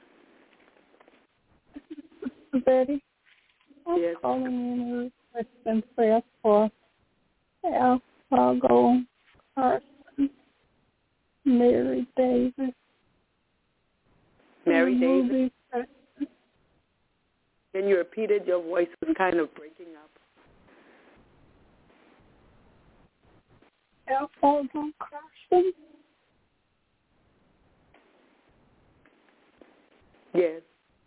Speaker 3: Betty, I'm
Speaker 5: Yes.
Speaker 3: calling in a request and prayer for Al Fargo, Carson, Mary Davis.
Speaker 5: Mary Davis.
Speaker 3: Movie.
Speaker 5: Can you repeat it? Your voice was kind of breaking up.
Speaker 3: Al Fargo, Carson.
Speaker 5: Yes.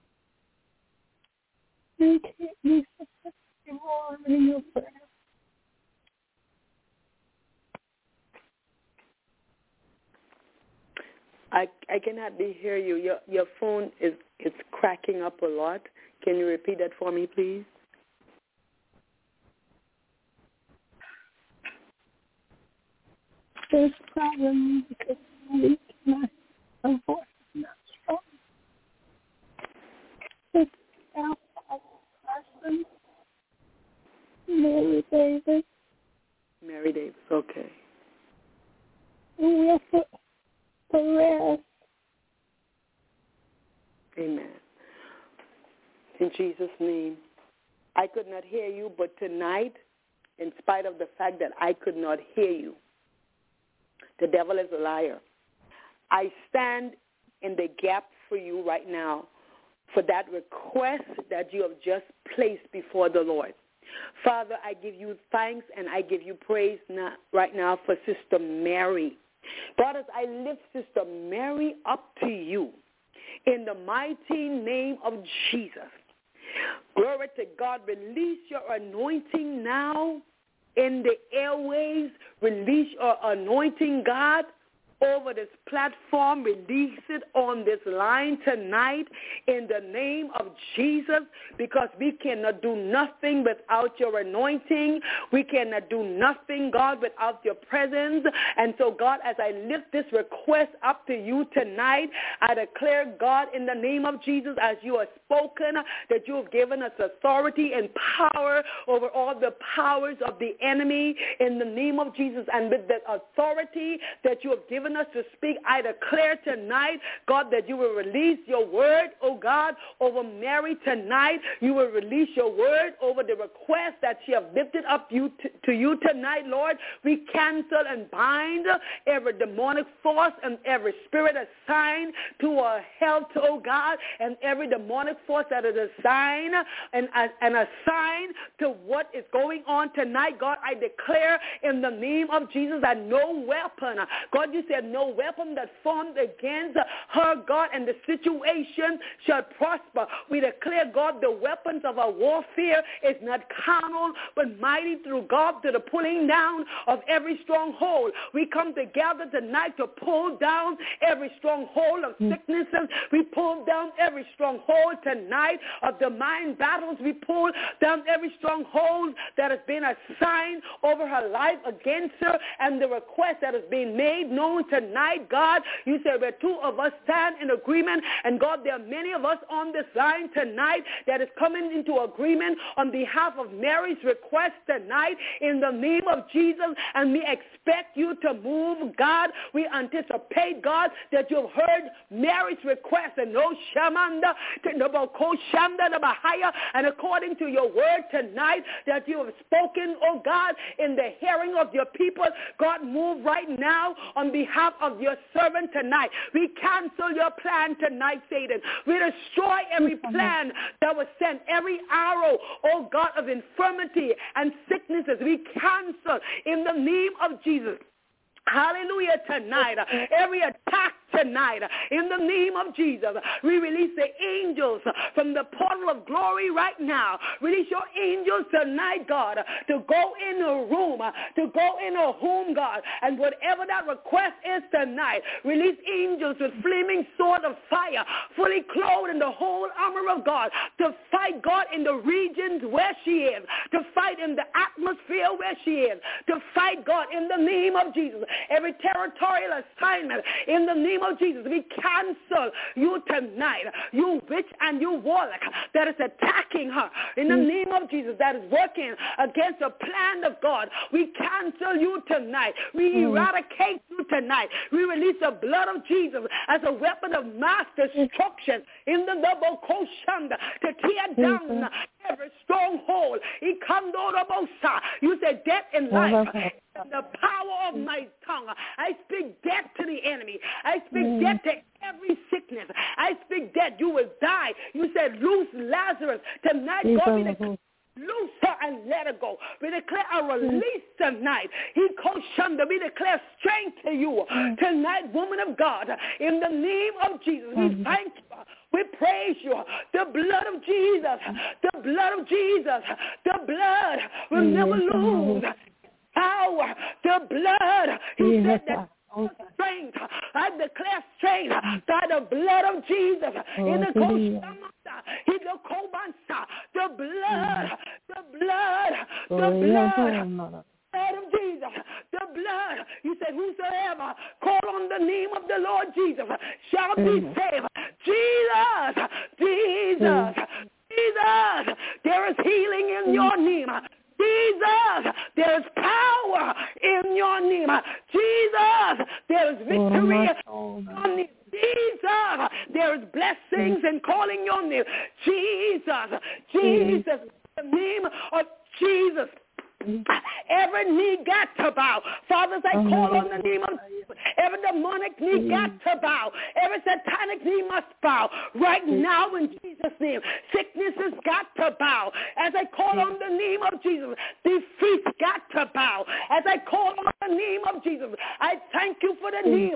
Speaker 3: You can't be successful in your prayer.
Speaker 5: I I can hardly hear you. Your your phone is it's cracking up a lot. Can you repeat that for me, please?
Speaker 3: There's a problem because my my voice is not strong. It's Al Carson, Mary Davis.
Speaker 5: Mary Davis, okay.
Speaker 3: And we'll put the rest.
Speaker 5: Amen. In Jesus' name. I could not hear you, but tonight, in spite of the fact that I could not hear you, the devil is a liar. I stand in the gap for you right now for that request that you have just placed before the Lord. Father, I give you thanks and I give you praise now, right now for Sister Mary. God, as I lift Sister Mary up to you in the mighty name of Jesus. Glory to God. Release your anointing now in the airways. Release your anointing, God, over this platform. Release it on this line tonight in the name of Jesus, because we cannot do nothing without your anointing. We cannot do nothing, God, without your presence. And so, God, as I lift this request up to you tonight, I declare, God, in the name of Jesus, as you have spoken, that you have given us authority and power over all the powers of the enemy in the name of Jesus. And with the authority that you have given us to speak, I declare tonight, God, that you will release your word, oh God, over Mary tonight. You will release your word over the request that she has lifted up you to, to you tonight, Lord. We cancel and bind every demonic force and every spirit assigned to our health, oh God, and every demonic force that is assigned and, and assigned to what is going on tonight. God, I declare in the name of Jesus that no weapon, God, you said no weapon that formed against her, God, and the situation shall prosper. We declare, God, the weapons of our warfare is not carnal, but mighty through God to the pulling down of every stronghold. We come together tonight to pull down every stronghold of sicknesses. We pull down every stronghold tonight of the mind battles. We pull down every stronghold that has been assigned over her life against her, and the request that has been made known tonight, God. You said where two of us stand in agreement, and God, there are many of us on this line tonight that is coming into agreement on behalf of Mary's request tonight in the name of Jesus, and we expect you to move, God. We anticipate, God, that you've heard Mary's request, and no shamanda, and according to your word tonight that you have spoken, oh God, in the hearing of your people, God, move right now on behalf of your servant tonight. We cancel your plan tonight, Satan. We destroy every plan that was sent, every arrow, oh God, of infirmity and sicknesses. We cancel in the name of Jesus. Hallelujah tonight. Every attack tonight, in the name of Jesus, we release the angels from the portal of glory right now. Release your angels tonight, God, to go in a room, to go in a home, God, and whatever that request is tonight, release angels with flaming sword of fire, fully clothed in the whole armor of God, to fight, God, in the regions where she is, to fight in the atmosphere where she is, to fight, God, in the name of Jesus. Every territorial assignment, in the name of Jesus, we cancel you tonight, you witch and you warlock that is attacking her. In the name of Jesus, that is working against the plan of God, we cancel you tonight. We eradicate you tonight. We release the blood of Jesus as a weapon of mass destruction in the double koshanda to tear down every stronghold. You said death and life. The power of my tongue. I speak death to the enemy. I speak mm. death to every sickness. I speak death. You will die. You said loose Lazarus. Tonight, God, we declare loose her and let her go. We declare a release tonight. He calls Shanda. We declare strength to you tonight, woman of God. In the name of Jesus, we thank you. We praise you. The blood of Jesus. The blood of Jesus. The blood will never lose power, the blood. He yes, said that strength. I declare strength by the blood of Jesus. Oh, in the Koshamata, in the Kobansa, the blood, the blood, the oh, blood. Blood of Jesus, the blood. You said, whosoever call on the name of the Lord Jesus shall be saved. Jesus, Jesus, Jesus. There is healing in your name. Jesus, there is power in your name. Jesus, there is victory in your name. Jesus, there is blessings in calling your name. Jesus, Jesus, the name of Jesus. Every knee got to bow. Fathers, I call on the name of Jesus. Every demonic knee got to bow. Every satanic knee must bow. Right now in Jesus' name. Sickness has got to bow. As I call on the name of Jesus, defeat got to bow. As I call on the name of Jesus, I thank you for the name.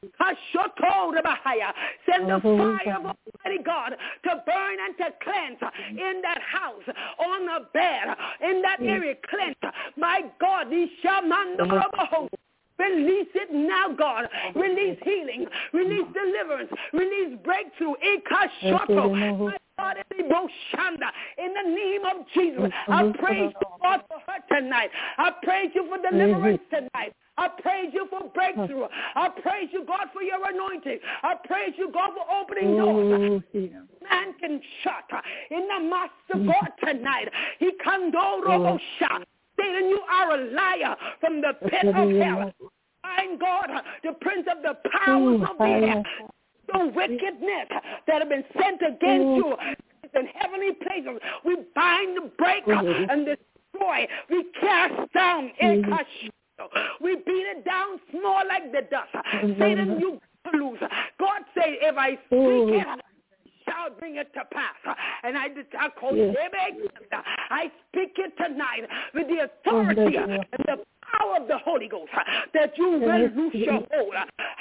Speaker 5: Send the fire of Almighty God to burn and to cleanse in that house, on the bed, in that area, cleanse. My God, these shamando release it now, God. Release healing, release deliverance, release breakthrough. My God, in the name of Jesus, I praise you, God, for her tonight. I praise you for deliverance tonight. I praise you for breakthrough. I praise you, God, for your anointing. I praise you, God, for opening doors. Man can shut in the Master God tonight. He can do shut. Satan, you are a liar from the pit of hell. Find God, the prince of the powers of the air, the wickedness that have been sent against you in heavenly places. We bind, break, and destroy. We cast down. We beat it down small like the dust. Satan, you lose. God say, if I speak it, shall bring it to pass. And I, I, call yes. I speak it tonight with the authority and the power of the Holy Ghost that you will loose your hold.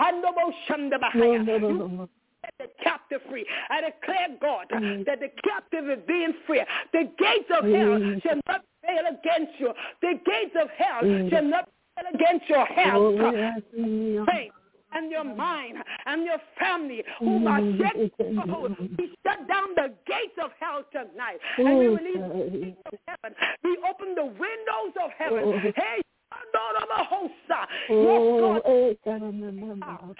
Speaker 5: You set the captive free. I declare, God, that the captive is being free. The gates of hell shall not fail against you. The gates of hell shall not fail against your health. Faith and your mind and your family who are sick. We shut down the gates of hell tonight. And we release the gates of heaven. We open the windows of heaven. Hey, yes, God.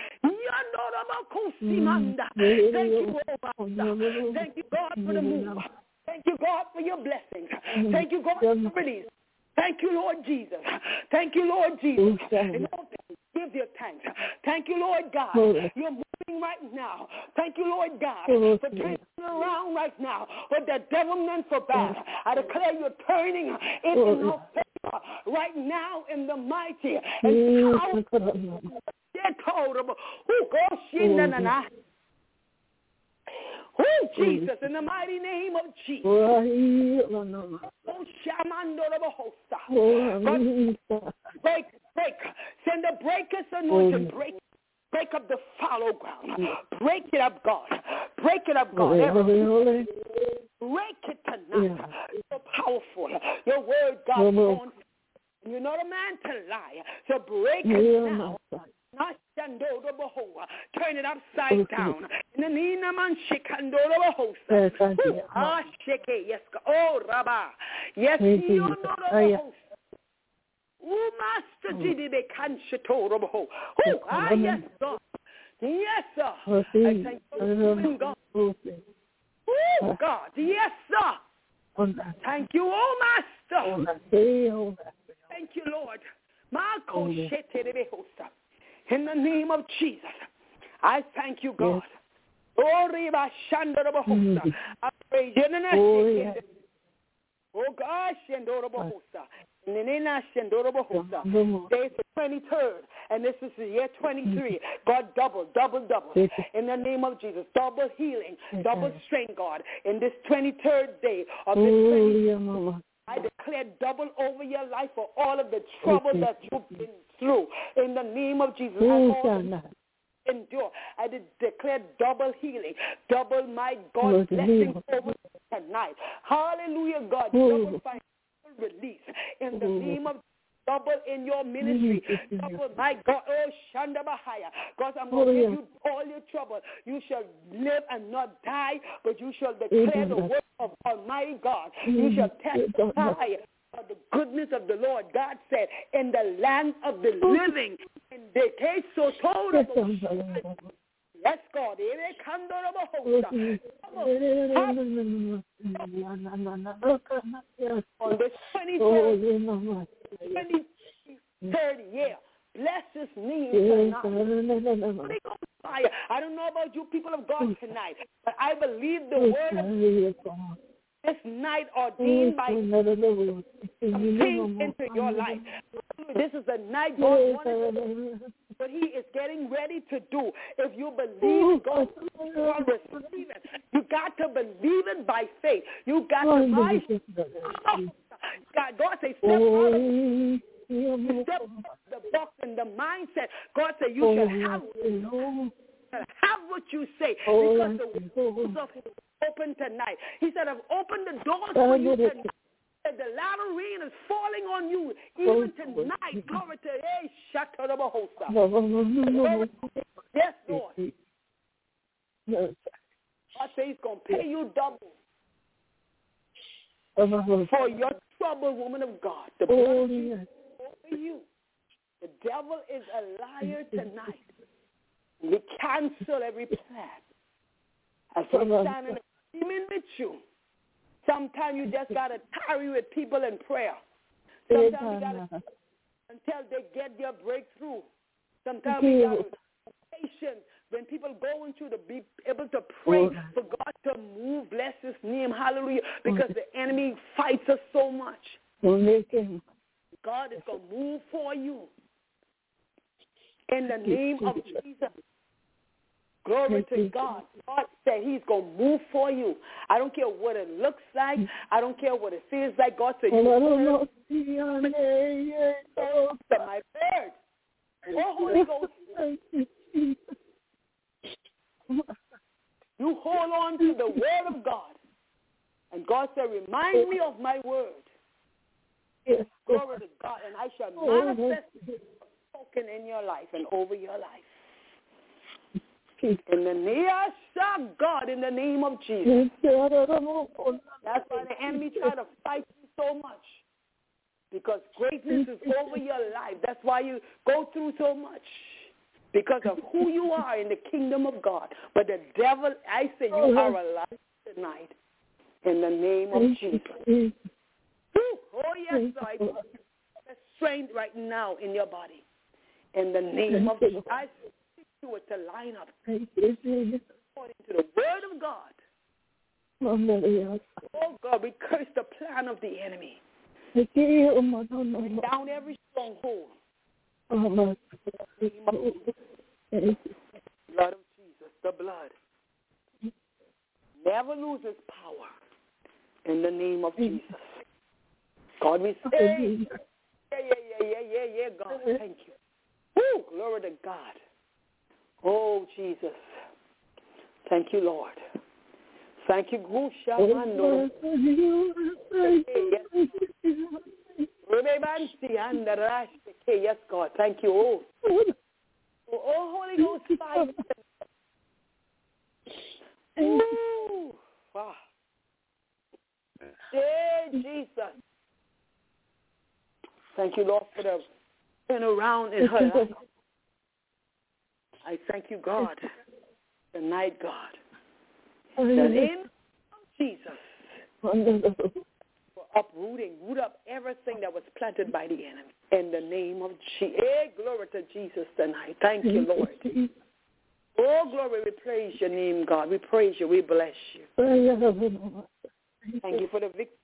Speaker 5: Thank you, Thank you, God, for the move. Thank you, God, for your blessings. Thank you, God, for the release. Thank you, Lord Jesus. Thank you, Lord Jesus. And give your thanks. Thank you, Lord God. You're moving right now. Thank you, Lord God, for turning around right now. What the devil meant for bad, I declare you're turning it in your favor right now in the mighty and powerful. Oh, Jesus, in the mighty name of Jesus. Oh, God, break, break. Send the breakers anointing. Break, break up the fallow ground. Break it up, God. Break it up, God. Break it tonight. You're powerful. Your word, God, you're not a man to lie. So break it now. Not turn it upside down. In the name of Shikandoro Ah, shake yes, oh, Rabba. Yes, you know. Oh, Master Didi be Kanshitoro. Oh, ah, yes, God. Yes, sir. I thank you, God. Oh, God. Yes, sir. Thank you, oh, Master. Thank you, Lord. Marco Sheterebehosa. In the name of Jesus, I thank you, God. Oh, Reba Shandarabahosa. I praise you. Oh, gosh, Shandarabahosa. Day the twenty-third, and this is the year twenty-three. God, double, double, double. In the name of Jesus, double healing, double strength, God. In this twenty-third day of this twenty-third, I declare double over your life for all of the trouble that you've been through. In the name of Jesus, I endure. I de- declare double healing, double, my God, blessing over tonight. Hallelujah, God. Double financial release in the name of double in your ministry. Double, my God. Oh, Shanda Bahaya. God, I'm going to give you all your trouble. You shall live and not die, but you shall declare the word of Almighty God. You shall testify of the goodness of the Lord. God said, in the land of the living, in the case so told of the yes, God. On the twenty-third, twenty-third year, bless his name tonight. fire. I don't know about you people of God tonight, but I believe the word of God this night ordained by something into your life. This is the night God wanted to do, but he is getting ready to do. If you believe God, God receive it. You got to believe it by faith. You got to by God, God says, step out of step out of the box and the mindset. God said, you should have, have what you say, because the windows of open tonight. He said, I've opened the doors for you tonight. The latter rain is falling on you even tonight. Glory to eh, yes, Lord. God says he's going to pay you double for your trouble, woman of God. The blood of Jesus over you. The devil is a liar tonight. We cancel every plan. As we stand in agreement with you, sometimes you just got to tarry with people in prayer. Sometimes you got to until they get their breakthrough. Sometimes we got to be patient when people go into to be able to pray for God to move, bless his name, hallelujah, because the enemy fights us so much. God is going to move for you in the name of Jesus. Glory to God. God said he's going to move for you. I don't care what it looks like. I don't care what it feels like. God said, you heard my word. Oh, Holy Ghost. You hold on to the word of God. And God said, remind me of my word. Yes. Glory to God. And I shall manifest spoken in your life and over your life. In the name of God, in the name of Jesus. That's why the enemy try to fight you so much. Because greatness is over your life. That's why you go through so much. Because of who you are in the kingdom of God. But the devil, I say you are alive tonight. In the name of Jesus. Oh, yes, so I put strength right now in your body. In the name of Jesus. I speak to it to line up according to the word of God. Oh, God, we curse the plan of the enemy. Down every stronghold. Blood of Jesus, the blood. Never loses power. In the name of Jesus. God, we say, yeah, yeah, yeah, yeah, yeah, yeah, God, thank you. Woo, glory to God. Oh, Jesus. Thank you, Lord. Thank you, Gusha Mando. Yes, God, thank you. Oh, oh Holy Ghost, fire. Ooh, wow. Hey, Jesus. Thank you, Lord, for the turn around in her life. I thank you, God, tonight, God, that in Jesus, for uprooting, root up everything that was planted by the enemy. In the name of Jesus. Hey, glory to Jesus tonight. Thank you, Lord. Oh, glory, we praise your name, God. We praise you. We bless you. Thank you for the victory.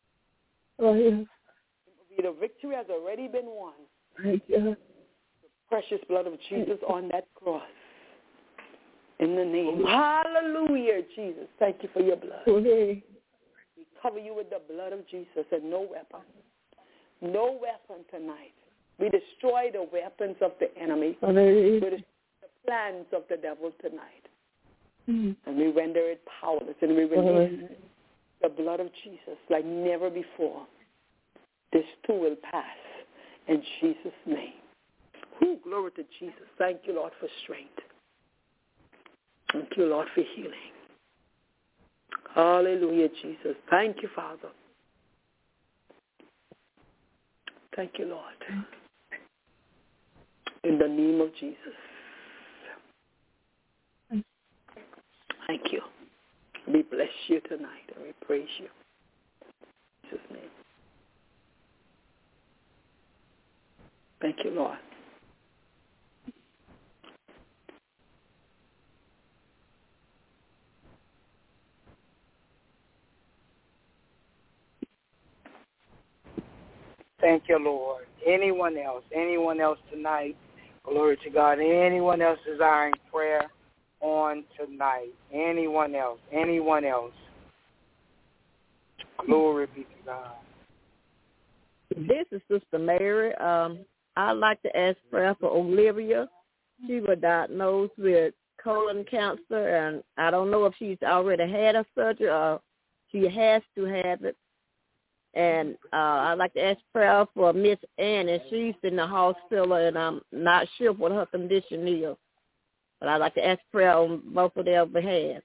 Speaker 5: The victory has already been won. Thank you. The precious blood of Jesus on that cross. In the name. Hallelujah, Jesus. Thank you for your blood. We cover you with the blood of Jesus and no weapon. No weapon tonight. We destroy the weapons of the enemy. We destroy the plans of the devil tonight. Mm. And we render it powerless. And we release the blood of Jesus like never before. This too will pass in Jesus' name. Ooh, glory to Jesus. Thank you, Lord, for strength. Thank you, Lord, for healing. Hallelujah, Jesus. Thank you, Father. Thank you, Lord. In the name of Jesus. Thank you. We bless you tonight and we praise you. In Jesus' name. Thank you, Lord.
Speaker 2: Thank you, Lord. Anyone else? Anyone else tonight? Glory to God. Anyone else desiring prayer on tonight? Anyone else? Anyone else? Glory be to God.
Speaker 4: This is Sister Mary. Um, I'd like to ask prayer for Olivia. She was diagnosed with colon cancer, and I don't know if she's already had a surgery or she has to have it. And uh, I'd like to ask prayer for Miss Ann, and she's in the hospital, and I'm not sure what her condition is. But I'd like to ask prayer on both of their behalf.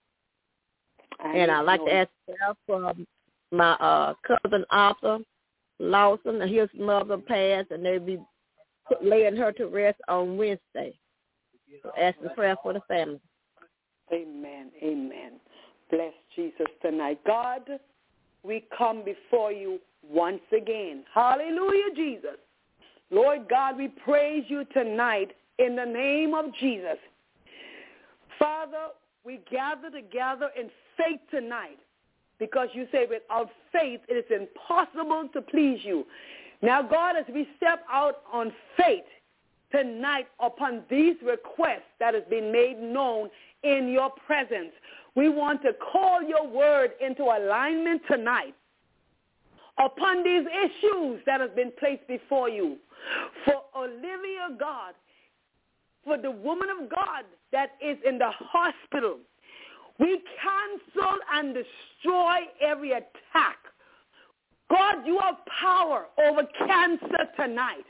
Speaker 4: And I'd like to ask prayer for my uh, cousin Arthur Lawson. His mother passed, and they'll be laying her to rest on Wednesday. So asking prayer for the family.
Speaker 5: Amen. Amen. Bless Jesus tonight. God, we come before you once again. Hallelujah, Jesus. Lord God, we praise you tonight in the name of Jesus. Father, we gather together in faith tonight because you say without faith it is impossible to please you. Now, God, as we step out on faith tonight upon these requests that has been made known in your presence, we want to call your word into alignment tonight upon these issues that have been placed before you. For Olivia, God, for the woman of God that is in the hospital, we cancel and destroy every attack. God, you have power over cancer tonight.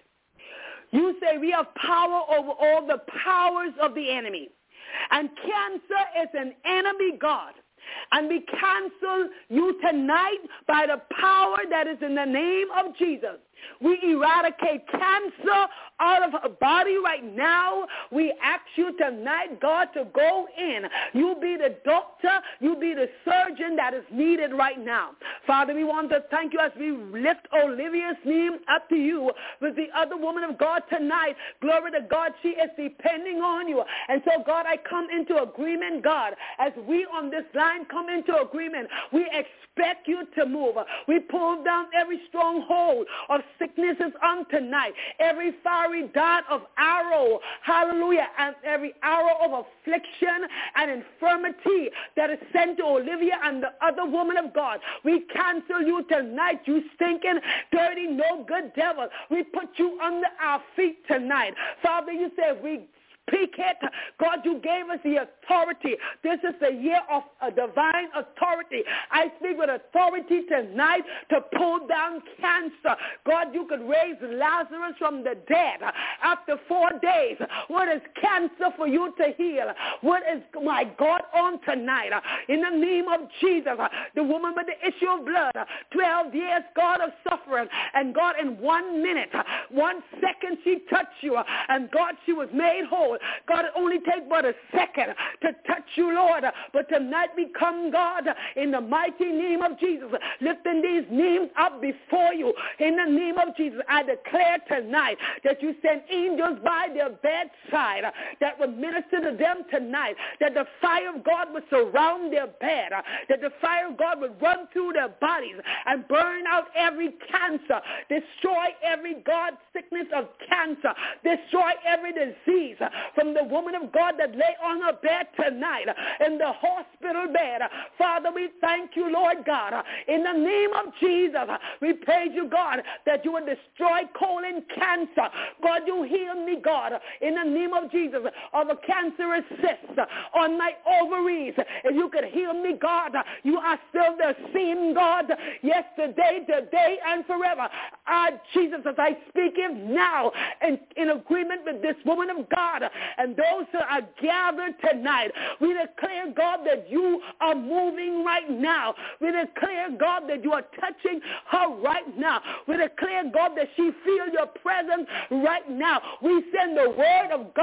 Speaker 5: You say we have power over all the powers of the enemy. And cancer is an enemy, God. And we cancel you tonight by the power that is in the name of Jesus. We eradicate cancer out of her body right now. We ask you tonight, God, to go in. You be the doctor. You be the surgeon that is needed right now. Father, we want to thank you as we lift Olivia's name up to you with the other woman of God tonight. Glory to God, she is depending on you. And so, God, I come into agreement, God, as we on this line come into agreement. We expect you to move. We pull down every stronghold of sicknesses on tonight, every fiery dart of arrow, hallelujah, and every arrow of affliction and infirmity that is sent to Olivia and the other woman of God. We cancel you tonight, you stinking, dirty, no good devil. We put you under our feet tonight. Father, you said we speak it. God, you gave us the authority. This is the year of a divine authority. I speak with authority tonight to pull down cancer. God, you could raise Lazarus from the dead after four days. What is cancer for you to heal? What is, my God, on tonight? In the name of Jesus, the woman with the issue of blood, twelve years, God, of suffering, and God, in one minute, one second, she touched you, and God, she was made whole. God, it only takes but a second to touch you, Lord. But tonight we come, God, in the mighty name of Jesus, lifting these names up before you. In the name of Jesus, I declare tonight that you send angels by their bedside that will minister to them tonight, that the fire of God would surround their bed, that the fire of God would run through their bodies and burn out every cancer, destroy every, God, sickness of cancer, destroy every disease from the woman of God that lay on her bed tonight in the hospital bed. Father, we thank you, Lord God. In the name of Jesus, we praise you, God, that you will destroy colon cancer. God, you heal me, God, in the name of Jesus, of a cancerous cyst on my ovaries. If you could heal me, God, you are still the same God yesterday, today, and forever. Ah, Jesus, as I speak it now, in, in agreement with this woman of God, and those who are gathered tonight, we declare, God, that you are moving right now. We declare, God, that you are touching her right now. We declare, God, that she feels your presence right now. We send the word of God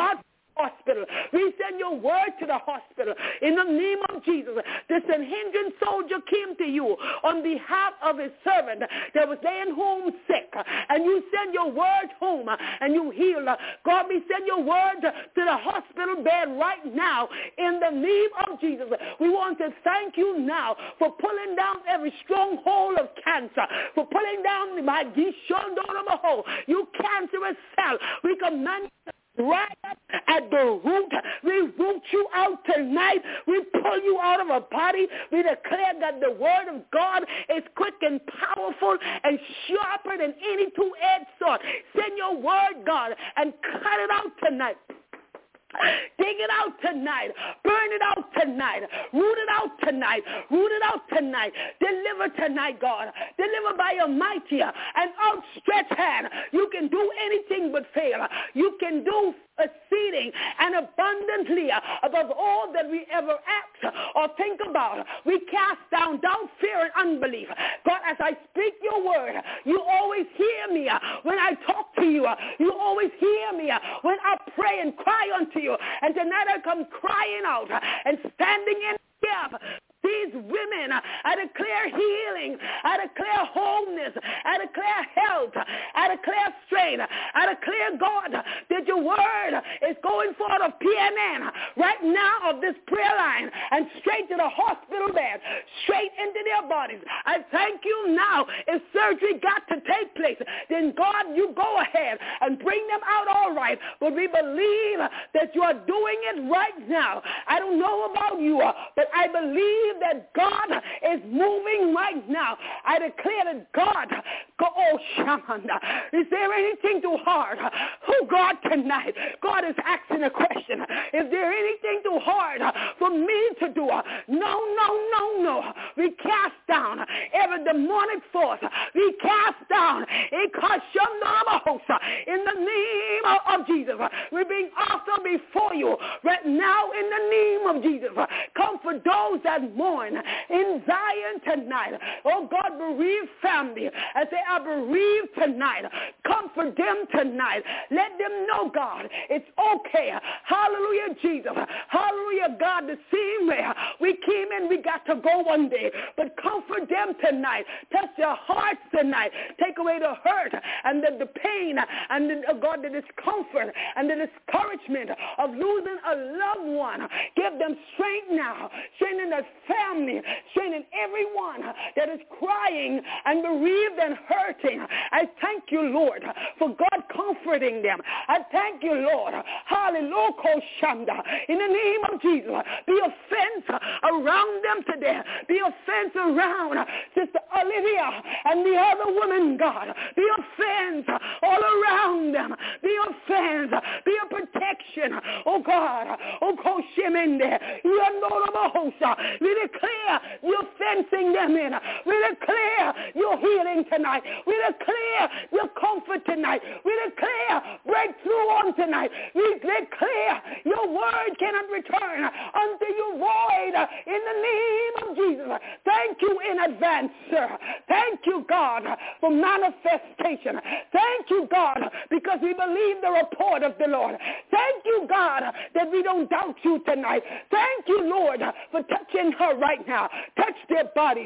Speaker 5: hospital. We send your word to the hospital in the name of Jesus. This unhinged soldier came to you on behalf of his servant that was laying home sick, and you send your word home and you heal. God, we send your word to the hospital bed right now in the name of Jesus. We want to thank you now for pulling down every stronghold of cancer, for pulling down my you cancerous cell. We command right up at the root. We root you out tonight. We pull you out of our body. We declare that the word of God is quick and powerful and sharper than any two-edged sword. Send your word, God, and cut it out tonight. Dig it out tonight. Burn it out tonight. Root it out tonight. Root it out tonight. Deliver tonight, God. Deliver by your mighty and outstretched hand. You can do anything but fail. You can do exceeding and abundantly above all that we ever act or think about. We cast down doubt, fear, and unbelief. God, as I speak your word, you always hear me when I talk to you. You always hear me when I pray and cry unto you. And tonight I come crying out and standing in the gap. These women, I declare healing, I declare wholeness, I declare health, I declare strength, I declare, God, that your word is going forth of P N N right now of this prayer line and straight to the hospital bed, straight into their bodies. I thank you now. If surgery got to take place, then God, you go ahead and bring them out all right. But we believe that you are doing it right now. I don't know about you, but I believe that God is moving right now. I declare that God, go, oh, Shamanda, is there anything too hard? Oh, God, tonight, God is asking a question. Is there anything too hard for me to do? No, no, no, no. We cast down every demonic force. We cast down in the name of Jesus. We're being offered before you right now in the name of Jesus. Comfort those that mourn in Zion tonight. Oh God, bereaved family, as they are bereaved tonight, comfort them tonight. Let them know, God, it's okay. Hallelujah, Jesus. Hallelujah, God, the same way we came in, we got to go one day, but comfort them tonight. Touch their hearts tonight. Take away the hurt and the, the pain and the, oh God, the discomfort and the discouragement of losing a loved one. Give them strength now. Strengthen the family, strengthen everyone that is crying and bereaved and hurting. I thank you, Lord, for God comforting them. I thank you, Lord. Hallelujah. In the name of Jesus, be a fence around them today. Be a fence around Sister Olivia and the other woman, God. Be a fence all around them. Be a fence. Be a protection. Oh, God. Oh, Koshimende. You are not we declare you're fencing them in. We declare your healing tonight. We declare your comfort tonight. We declare breakthrough on tonight. We declare your word cannot return unto you void in the name of Jesus. Thank you in advance, sir. Thank you, God, for manifestation. Thank you, God, because we believe the report of the Lord. Thank you, God, that we don't doubt you tonight. Thank you, Lord, for touching her right now. Touch their bodies.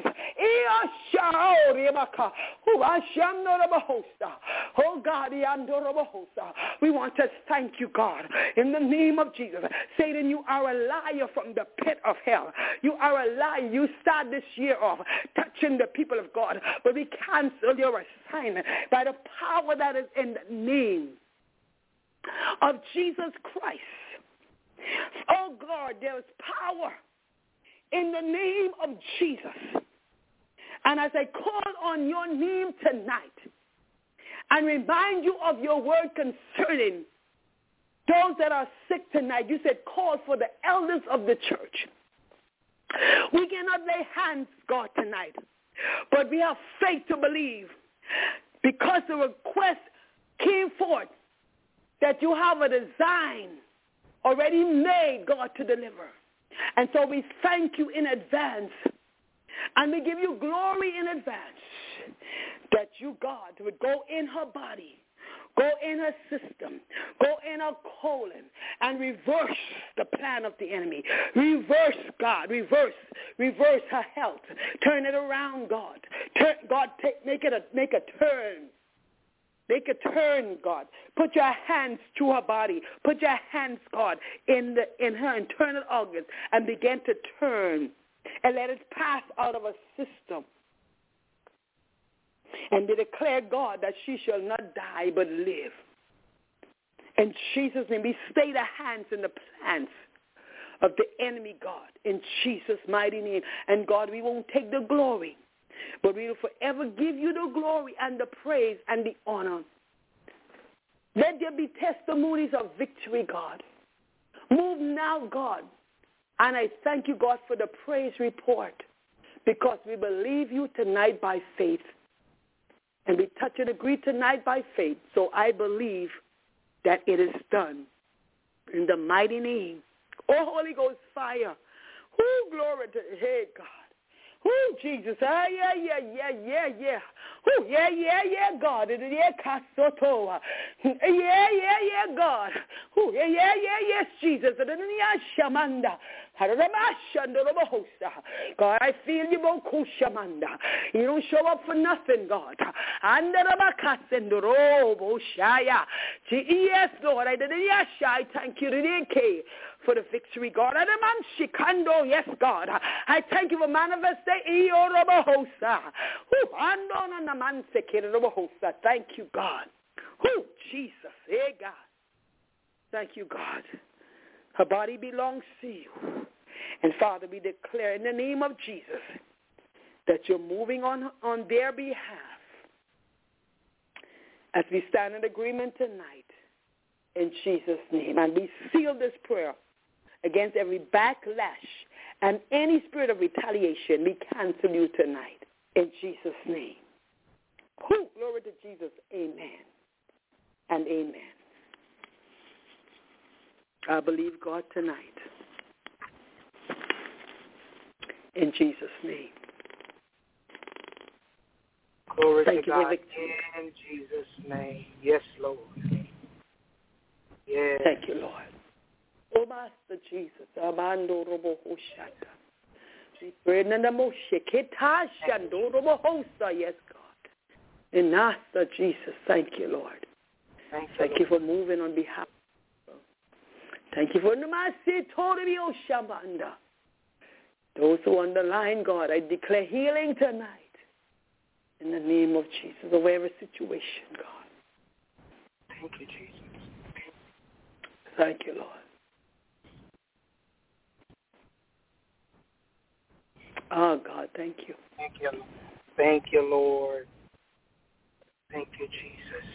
Speaker 5: Oh God, we want to thank you, God, in the name of Jesus. Satan, you are a liar from the pit of hell. You are a liar. You start this year off touching the people of God, but we cancel your assignment by the power that is in the name of Jesus Christ. Oh God, there is power in the name of Jesus. And as I call on your name tonight and remind you of your word concerning those that are sick tonight, you said call for the elders of the church. We cannot lay hands, God, tonight, but we have faith to believe because the request came forth that you have a design already made, God, to deliver. And so we thank you in advance, and we give you glory in advance that you, God, would go in her body, Go in her system. Go in her colon and reverse the plan of the enemy. Reverse, God. Reverse. Reverse her health. Turn it around, God. Turn, God, take, make it a make a turn. Make a turn, God. Put your hands to her body. Put your hands, God, in the in her internal organs and begin to turn and let it pass out of her system. And they declare, God, that she shall not die but live. In Jesus' name, we stay the hands and the plans of the enemy, God, in Jesus' mighty name. And God, we won't take the glory, but we will forever give you the glory and the praise and the honor. Let there be testimonies of victory, God. Move now, God. And I thank you, God, for the praise report, because we believe you tonight by faith. And we touch and agree tonight by faith. So I believe that it is done. In the mighty name. Oh, Holy Ghost fire. Oh, glory to hey, God. Oh, Jesus. Ah, yeah, yeah, yeah, yeah, yeah. Oh, yeah, yeah, yeah, God. Yeah, Kasoto. Yeah, yeah, yeah, God. Oh, yeah, yeah, yeah, yes, Jesus. Shamanda. God, I feel you, Shamanda. You don't show up for nothing, God. Yes, Lord. I thank you for the victory, God. Yes, God. I thank you for manifestation. Thank you, God. Oh, Jesus. Hey, God. Thank you, God. Her body belongs to you. And, Father, we declare in the name of Jesus that you're moving on, on their behalf as we stand in agreement tonight in Jesus' name. And we seal this prayer against every backlash and any spirit of retaliation. We cancel you tonight in Jesus' name. Whew, glory to Jesus. Amen and amen. I believe God tonight. In Jesus' name.
Speaker 2: Glory
Speaker 5: Thank
Speaker 2: to
Speaker 5: you
Speaker 2: God. In Jesus' name. Yes, Lord. Yes.
Speaker 5: Thank you, Lord. Oh, Master Jesus. Amando robo hoshata. Yes, God. And Master Jesus, thank you, Lord.
Speaker 2: Thank you,
Speaker 5: Thank
Speaker 2: Lord.
Speaker 5: you for moving on behalf. Thank you for the Master Toribio Shamanda. Those who are on the line, God, I declare healing tonight in the name of Jesus over every situation, God.
Speaker 2: Thank you, Jesus.
Speaker 5: Thank you, Lord. Oh, God, thank you.
Speaker 2: Thank you. Thank you, Lord. Thank you, Jesus.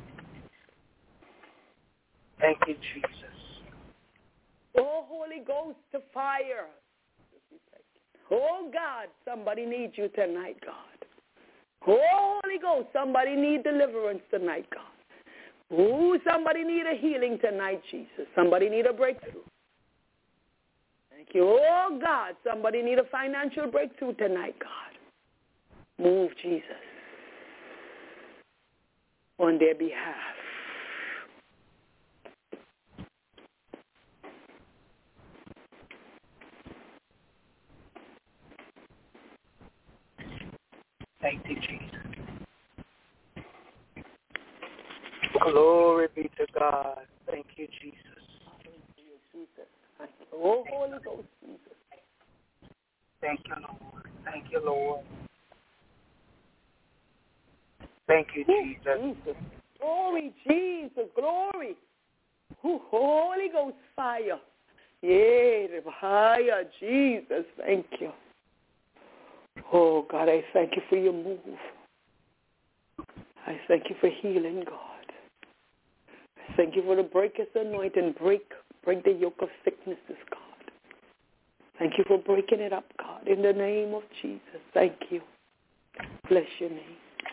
Speaker 2: Thank you, Jesus.
Speaker 5: Oh, Holy Ghost, to fire. Oh, God, somebody needs you tonight, God. Oh, Holy Ghost, somebody needs deliverance tonight, God. Oh, somebody need a healing tonight, Jesus. Somebody need a breakthrough. Thank you. Oh, God, somebody need a financial breakthrough tonight, God. Move, Jesus, on their behalf.
Speaker 2: Thank you, Jesus. Glory be to God. Thank you, Jesus.
Speaker 5: Thank you. Oh, Holy Ghost, Jesus.
Speaker 2: Thank you, Lord. Thank you, Lord. Thank you, Jesus.
Speaker 5: Jesus. Glory, Jesus. Glory. Ooh, Holy Ghost fire. Yeah, fire, Jesus. Thank you. Oh, God, I thank you for your move. I thank you for healing, God. I thank you for the breaker's anointing. Break, break the yoke of sicknesses, God. Thank you for breaking it up, God, in the name of Jesus. Thank you. Bless your name.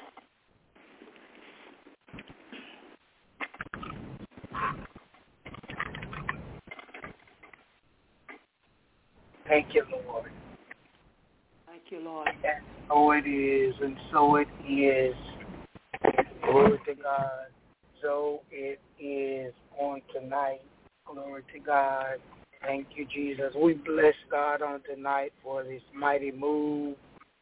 Speaker 2: Thank you, Lord.
Speaker 5: Thank you, Lord.
Speaker 2: And so it is, and so it is. Glory to God. so it is on tonight. Glory to God. Thank you, Jesus. We bless God on tonight for this mighty move.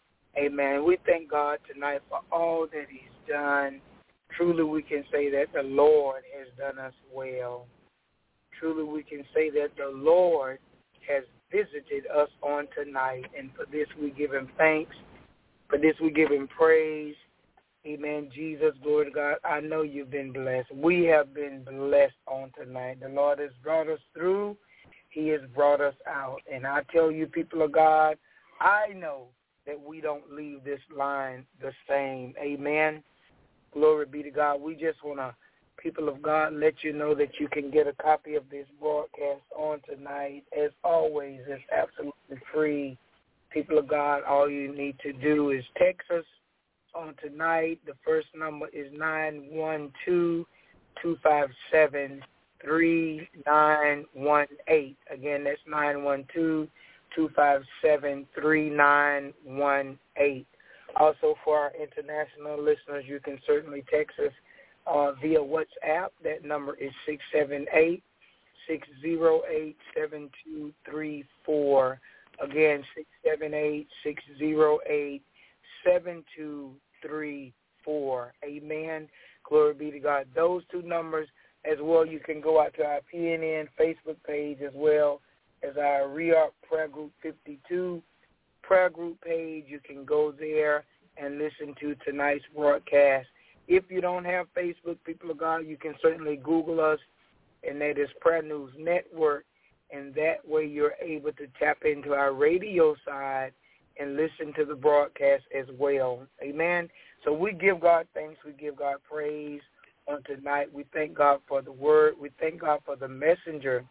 Speaker 2: Amen. We thank God tonight for all that he's done. Truly we can say that the Lord has done us well. Truly we can say that the Lord has visited us on tonight. And for this we give him thanks. For this we give him praise. Amen. Jesus, glory to God. I know you've been blessed. We have been blessed on tonight. The Lord has brought us through. He has brought us out. And I tell you, people of God, I know that we don't leave this line the same. Amen. Glory be to God. We just want to, people of God, let you know that you can get a copy of this broadcast on tonight. As always, it's absolutely free. People of God, all you need to do is text us on tonight. The first number is nine one two, two five seven, three nine one eight. Again, that's nine one two, two five seven, three nine one eight. Also, for our international listeners, you can certainly text us uh, via WhatsApp. That number is six seven eight, six zero eight, seven two three four. Again, six seven eight, six zero eight, seven two three four. Amen. Glory be to God. Those two numbers as well. You can go out to our P N N Facebook page as well as our Reark Prayer Group fifty-two prayer group page. You can go there and listen to tonight's broadcast. If you don't have Facebook, people of God, you can certainly Google us, and that is Prayer News Network, and that way you're able to tap into our radio side and listen to the broadcast as well. Amen. So we give God thanks. We give God praise on tonight. We thank God for the word. We thank God for the messenger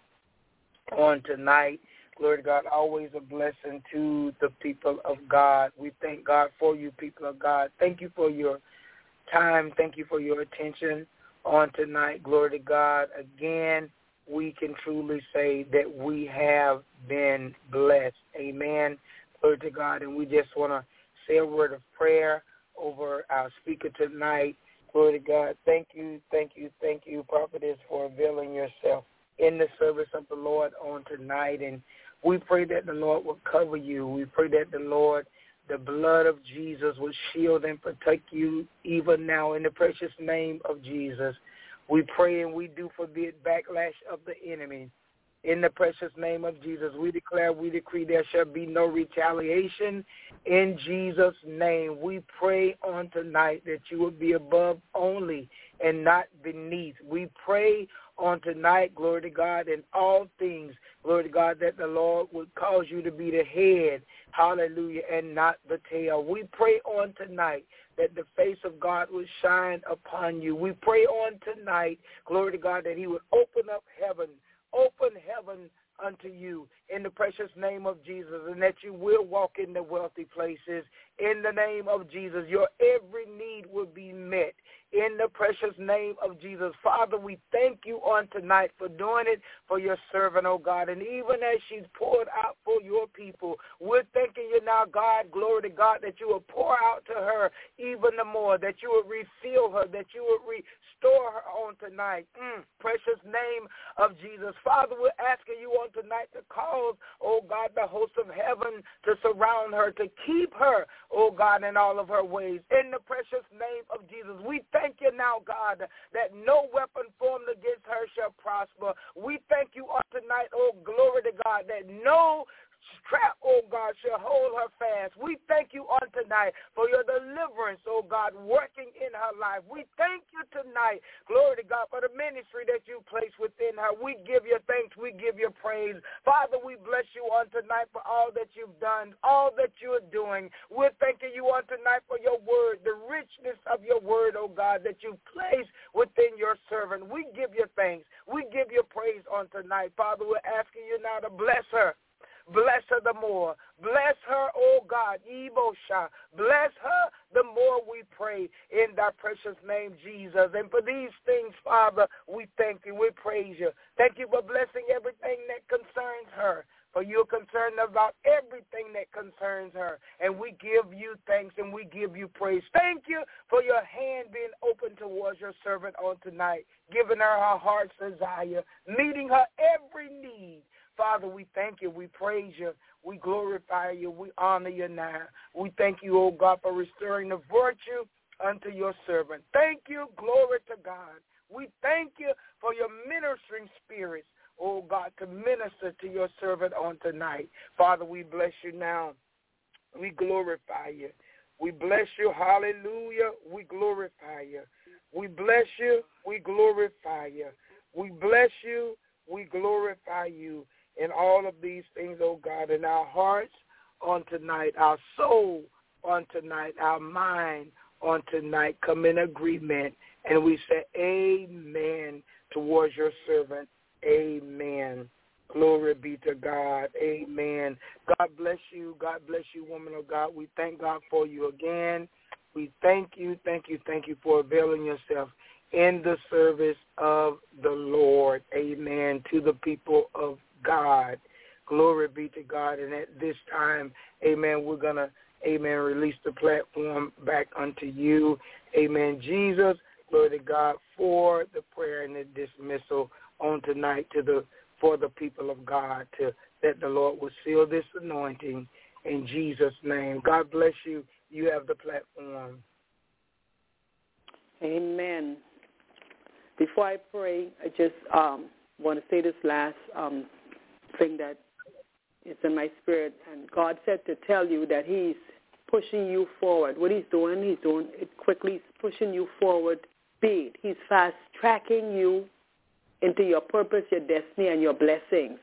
Speaker 2: on tonight. Glory to God, always a blessing to the people of God. We thank God for you, people of God. Thank you for your time. Thank you for your attention on tonight. Glory to God. Again, we can truly say that we have been blessed. Amen. Glory to God. And we just want to say a word of prayer over our speaker tonight. Glory to God. Thank you, thank you, thank you, prophetess, for availing yourself in the service of the Lord on tonight. And we pray that the Lord will cover you. We pray that the Lord, the blood of Jesus, will shield and protect you even now in the precious name of Jesus. We pray and we do forbid backlash of the enemy. In the precious name of Jesus, we declare, we decree there shall be no retaliation. In Jesus' name, we pray on tonight that you will be above only and not beneath. We pray on tonight, glory to God, in all things, glory to God, that the Lord would cause you to be the head, hallelujah, and not the tail. We pray on tonight that the face of God would shine upon you. We pray on tonight, glory to God, that he would open up heaven, open heaven unto you in the precious name of Jesus, and that you will walk in the wealthy places in the name of Jesus. Your every need will be met in the precious name of Jesus. Father, we thank you on tonight for doing it for your servant, oh God. And even as she's poured out for your people, we're thanking you now, God, glory to God, that you will pour out to her even the more, that you will refill her, that you will restore her on tonight. Mm, precious name of Jesus. Father, we're asking you on tonight to cause, oh God, the host of heaven to surround her, to keep her, oh God, in all of her ways. In the precious name of Jesus, we thank you now, God, that no weapon formed against her shall prosper. We thank you on tonight, oh glory to God, that no trap, oh God, shall hold her fast. We thank you on tonight for your deliverance, oh God, working in her life. We thank you tonight, glory to God, for the ministry that you place within her. We give you thanks. We give you praise. Father, we bless you on tonight for all that you've done, all that you're doing. We're thanking you on tonight for your word, the richness of your word, oh God, that you place within your servant. We give you thanks. We give you praise on tonight. Father, we're asking you now to bless her. Bless her the more. Bless her, oh God, Ebosha. Bless her the more, we pray, in thy precious name, Jesus. And for these things, Father, we thank you. We praise you. Thank you for blessing everything that concerns her. for you're concerned about everything that concerns her. And we give you thanks and we give you praise. Thank you for your hand being open towards your servant on tonight, giving her her heart's desire, meeting her every need. Father, we thank you. We praise you. We glorify you. We honor you now. We thank you, oh God, for restoring the virtue unto your servant. Thank you. Glory to God. We thank you for your ministering spirits, oh God, to minister to your servant on tonight. Father, we bless you now. We glorify you. We bless you. Hallelujah. We glorify you. We bless you. We glorify you. We bless you. We glorify you in all of these things, oh God, in our hearts on tonight, our soul on tonight, our mind on tonight. Come in agreement. And we say amen towards your servant. Amen. Glory be to God. Amen. God bless you. God bless you, woman of God. We thank God for you again. We thank you, thank you, thank you for availing yourself in the service of the Lord. Amen. To the people of God. Glory be to God. And at this time, amen, we're going to, amen, release the platform back unto you. Amen. Jesus, glory to God, for the prayer and the dismissal on tonight to the for the people of God, to that the Lord will seal this anointing in Jesus' name. God bless you. You have the platform.
Speaker 5: Amen. Before I pray, I just um, want to say this last um, thing that is in my spirit. And God said to tell you that he's pushing you forward. What he's doing, he's doing it quickly. He's pushing you forward. Speed. He's fast-tracking you into your purpose, your destiny, and your blessings.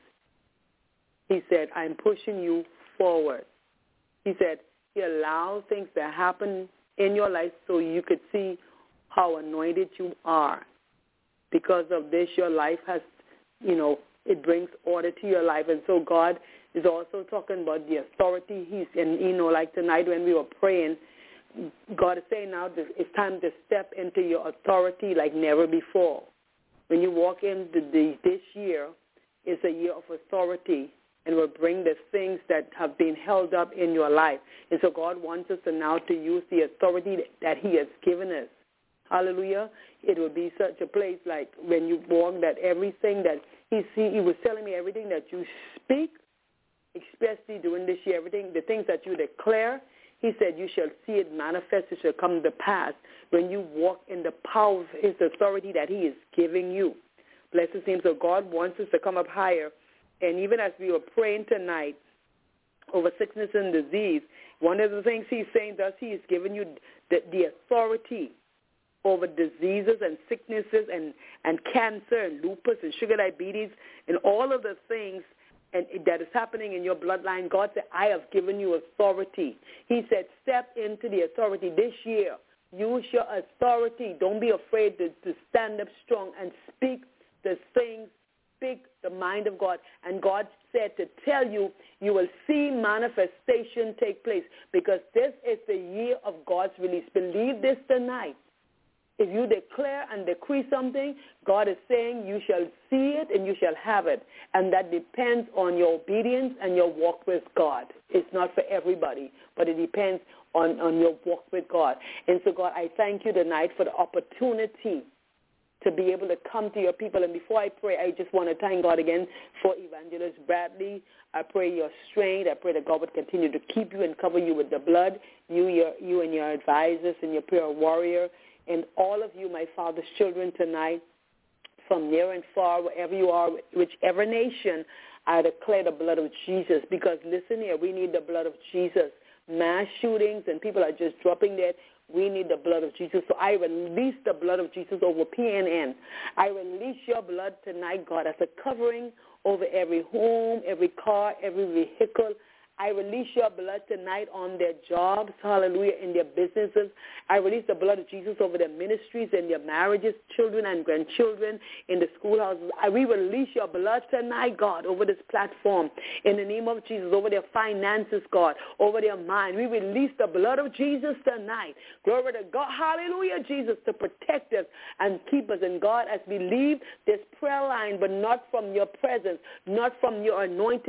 Speaker 5: He said, I'm pushing you forward. He said he allows things to happen in your life so you could see how anointed you are. Because of this, your life has, you know, it brings order to your life. And so God is also talking about the authority. He's, and, you know, like tonight when we were praying, God is saying now that it's time to step into your authority like never before. When you walk into the, this year, it's a year of authority and will bring the things that have been held up in your life. And so God wants us to now to use the authority that he has given us. Hallelujah. It will be such a place like when you walk that everything that he see, he was telling me everything that you speak, especially during this year, everything, the things that you declare, he said you shall see it manifest, it shall come to pass when you walk in the power of his authority that he is giving you. Bless his name. So God wants us to come up higher. And even as we were praying tonight over sickness and disease, one of the things he's saying to us, he is giving you the, the authority over diseases and sicknesses and, and cancer and lupus and sugar diabetes and all of the things and that is happening in your bloodline. God said, I have given you authority. He said, step into the authority this year. Use your authority. Don't be afraid to, to stand up strong and speak the things, speak the mind of God. And God said to tell you, you will see manifestation take place because this is the year of God's release. Believe this tonight. If you declare and decree something, God is saying you shall see it and you shall have it. And that depends on your obedience and your walk with God. It's not for everybody, but it depends on, on your walk with God. And so, God, I thank you tonight for the opportunity to be able to come to your people. And before I pray, I just want to thank God again for Evangelist Bradley. I pray your strength. I pray that God would continue to keep you and cover you with the blood, you, your, you and your advisors and your prayer warrior. And all of you, my Father's children tonight, from near and far, wherever you are, whichever nation, I declare the blood of Jesus. Because listen here, we need the blood of Jesus. Mass shootings and people are just dropping dead. We need the blood of Jesus. So I release the blood of Jesus over P N N. I release your blood tonight, God, as a covering over every home, every car, every vehicle. I release your blood tonight on their jobs, hallelujah, in their businesses. I release the blood of Jesus over their ministries and their marriages, children and grandchildren in the schoolhouses. I we release your blood tonight, God, over this platform. In the name of Jesus, over their finances, God, over their mind. We release the blood of Jesus tonight. Glory to God, hallelujah, Jesus, to protect us and keep us. And God, as we leave this prayer line, but not from your presence, not from your anointing,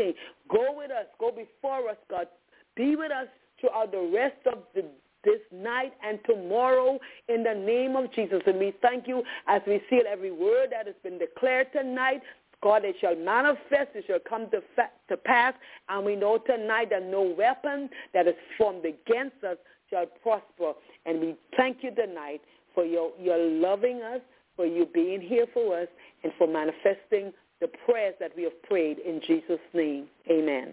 Speaker 5: Go with us. Go before us, God. Be with us throughout the rest of the, this night and tomorrow in the name of Jesus. And we thank you as we seal every word that has been declared tonight. God, it shall manifest, it shall come to, fa- to pass, and we know tonight that no weapon that is formed against us shall prosper. And we thank you tonight for your, your loving us, for you being here for us, and for manifesting the prayers that we have prayed in Jesus' name. Amen.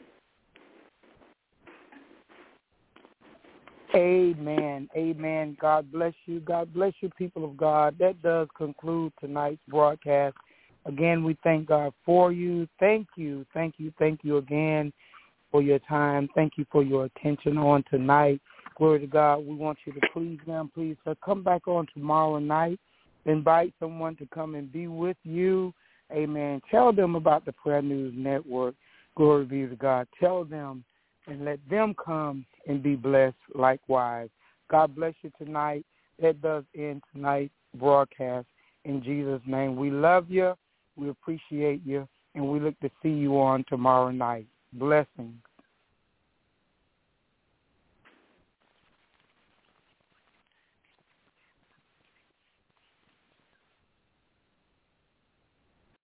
Speaker 2: Amen. Amen. God bless you. God bless you, people of God. That does conclude tonight's broadcast. Again, we thank God for you. Thank you. Thank you. Thank you again for your time. Thank you for your attention on tonight. Glory to God. We want you to please, ma'am, please uh, come back on tomorrow night. Invite someone to come and be with you. Amen. Tell them about the Prayer News Network. Glory be to God. Tell them and let them come and be blessed likewise. God bless you tonight. That does end tonight's broadcast. In Jesus' name, we love you. We appreciate you, and we look to see you on tomorrow night. Blessings.